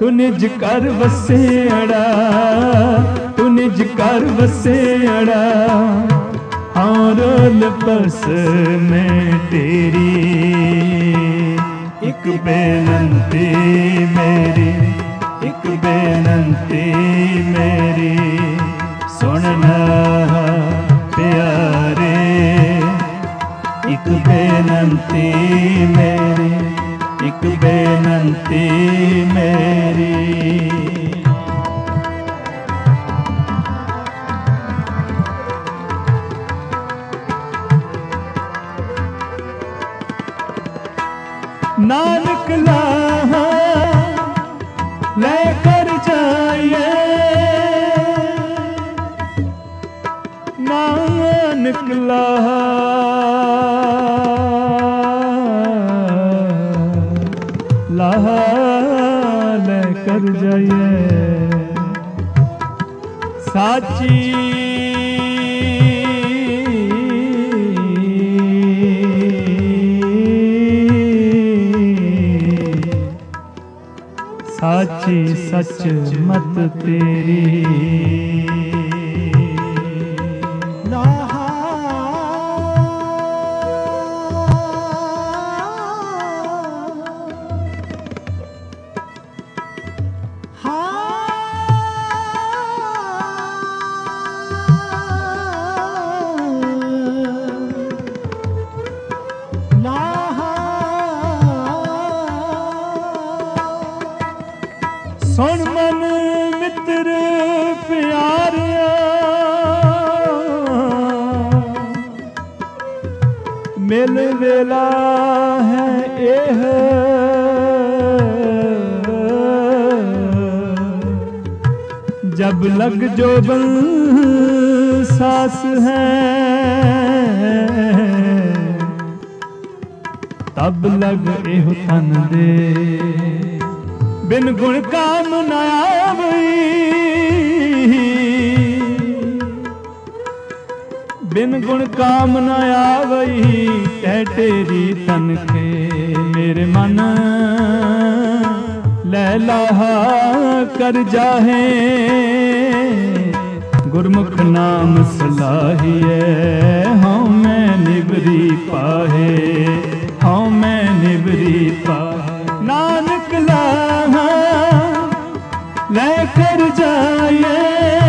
ਤੂੰ ਨਿਜ ਕਰ ਵਸੇੜਾ, ਤੂੰ ਨਿਜ ਕਰ ਵਸੇੜਾ। ਰੋਲ ਪਰਸ ਮੈਂ ਤੇਰੀ, ਇੱਕ ਬੇਨਤੀ ਮੇਰੀ, ਇੱਕ ਬੇਨਤੀ ਮੇਰੀ ਸੁਣਨਾ ਪਿਆਰੇ, ਇੱਕ ਬੇਨਤੀ ਮੇਰੀ, ਇੱਕ ਬੇਨਤੀ ਮੇਰੀ। नानक लाहा लेकर जाइए, नानक लाहा लाहा लेकर जाइए। साची साची सच मत तेरी, ਸੁਣ ਮਨ ਮਿੱਤਰ ਪਿਆਰਿਆ, ਮਿਲ ਵੇਲਾ ਹੈ ਇਹ, ਜਬ ਲਗ ਜੋਬਨ ਸਾਸ ਹੈ, ਤਬ ਲਗ ਇਹੋ ਤਨ ਦੇ, बिन गुण काम न आवई, बिन गुण काम न आवई। तै तेरी तन के मेरे मन लै लाहा कर जाहे, गुरमुख नाम सलाहिए हाँ मैं निबरी पाहे, हाँ मैं निबरी पाहे। नानक लाहा लेकर जाइए,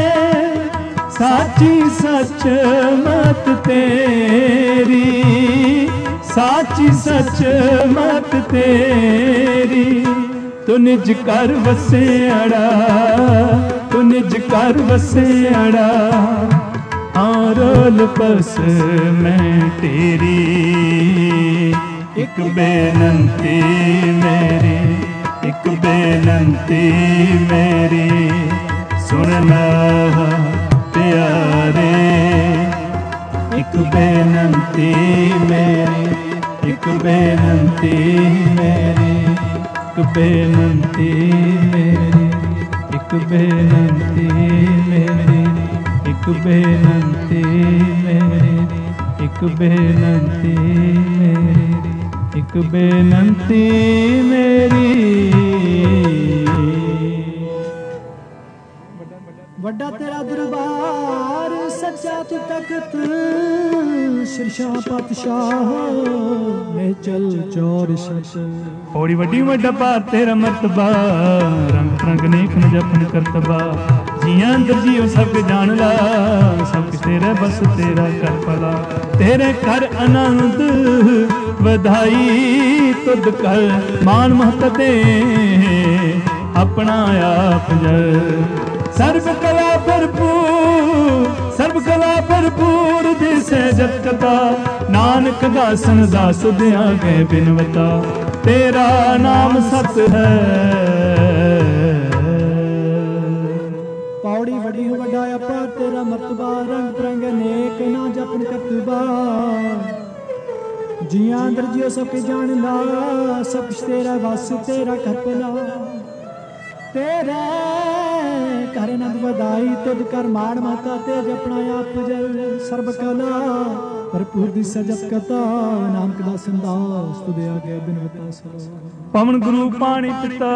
साची सच मत तेरी, साची सच मत तेरी। तू निज कर वसेड़ा, तू निज कर वसेड़ा। रोल पस मैं तेरी, एक बेनंती मेरी, एक बेनंती मेरी सुनना प्यारे, एक बेनंती मेरी, एक बेनंती मेरी, एक बेनंती मेरी, एक बेनंती मेरी, एक बेनंती मेरी, एक बेनंती मेरी, एक बेनंती मेरी। ਵੱਡਾ ਤੇਰਾ ਦਰਬਾਰ ਸੱਚਾ ਤੂੰ ਤਖਤ, ਸ਼ਿਰਸ਼ਾ ਪਾਤਸ਼ਾਹ ਲੈ ਚਲ ਚੌਰ ਸਤ। ਪੌੜੀ ਵੱਡੀ ਵੱਡਾ ਭਾਰ ਤੇਰਾ ਮਰਤਬਾ, ਰੰਗ ਰੰਗ ਨੇਖਨ ਜਪਨ ਕਰਤਬਾ। ਜੀਆਂ ਅੰਦਰ ਜੀਓ ਸਭ ਜਾਣ ਲਾ, ਸਭ ਤੇਰੇ ਬਸ ਤੇਰਾ ਕਰ ਭਲਾ। ਤੇਰੇ ਕਰ ਆਨੰਦ ਵਧਾਈ, ਤੁਧ ਕਰ ਮਾਨ ਮਹਤ ਤੇ ਆਪਣਾ ਆਪ ਜਰ। सर्व कला भरपूर, सर्व कला भरपूर दिसे जत कथा। नानक दासन दास दिया गए बिनवता, तेरा नाम सत है। पौड़ी वडी वडा अपार तेरा मरतबा, रंग बिरंग नेक ना जपन करतबा। जिया अंदर जियो सब के जान ला, सब कुछ तेरा बस तेरा कर भला। तेरे कर नंद वधाई, तुझ कर माण माता तेज अपना आप जल। सर्व कला ਭਰਪੂਰ ਦੀ ਸਜਤ ਕਥਾ ਨਾਨਕ ਦਾ ਸੰਦਾਸ ਤੁਧ ਆਗੇ ਬਿਨਵਤਾ ਸੋ ਪਵਨ ਗੁਰੂ ਪਾਣੀ ਪਿਤਾ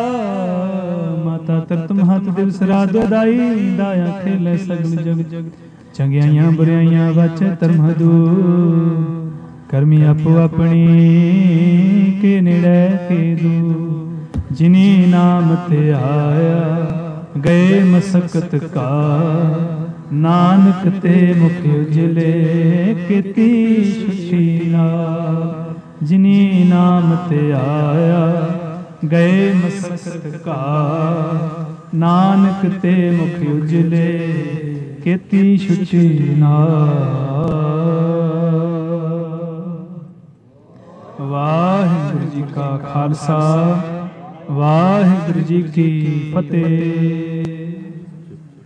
ਮਾਤਾ ਤਰਤ ਮਹਤ ਦਿਵਸ ਰਾਤ ਦਾਈ ਦਾਇਆ ਖੇਲੇ ਸਗਲ ਜਗ ਚੰਗਿਆਈਆਂ ਬੁਰਾਈਆਂ ਵਾਚੈ ਧਰਮ ਦੂਰ ਕਰਮੀ ਆਪੋ ਆਪਣੀ ਕੇ ਨੇੜੇ ਕੇ ਦੂਰ ਜਿਨੀ ਨਾਮ ਤੇ ਆਇਆ ਗਏ ਮਸਕਤ ਕਾ ਨਾਨਕ ਤੇ ਮੁਖ ਉਜਲੇ ਕੀਤੀ ਸੁਖੀ ਨਾਲ ਜਿਨੀ ਨਾਮ ਤੇ ਆਇਆ ਗਏ ਮਸਕਤ ਕਾ ਨਾਨਕ ਤੇ ਮੁਖ ਉਜਲੇ ਕੀਤੀ ਸੁਚੀ ਨਾਲ। ਵਾਹਿਗੁਰੂ ਜੀ ਕਾ ਖਾਲਸਾ ਵਾਹਿਗੁਰੂ ਜੀ ਕੀ ਫਤਿਹ।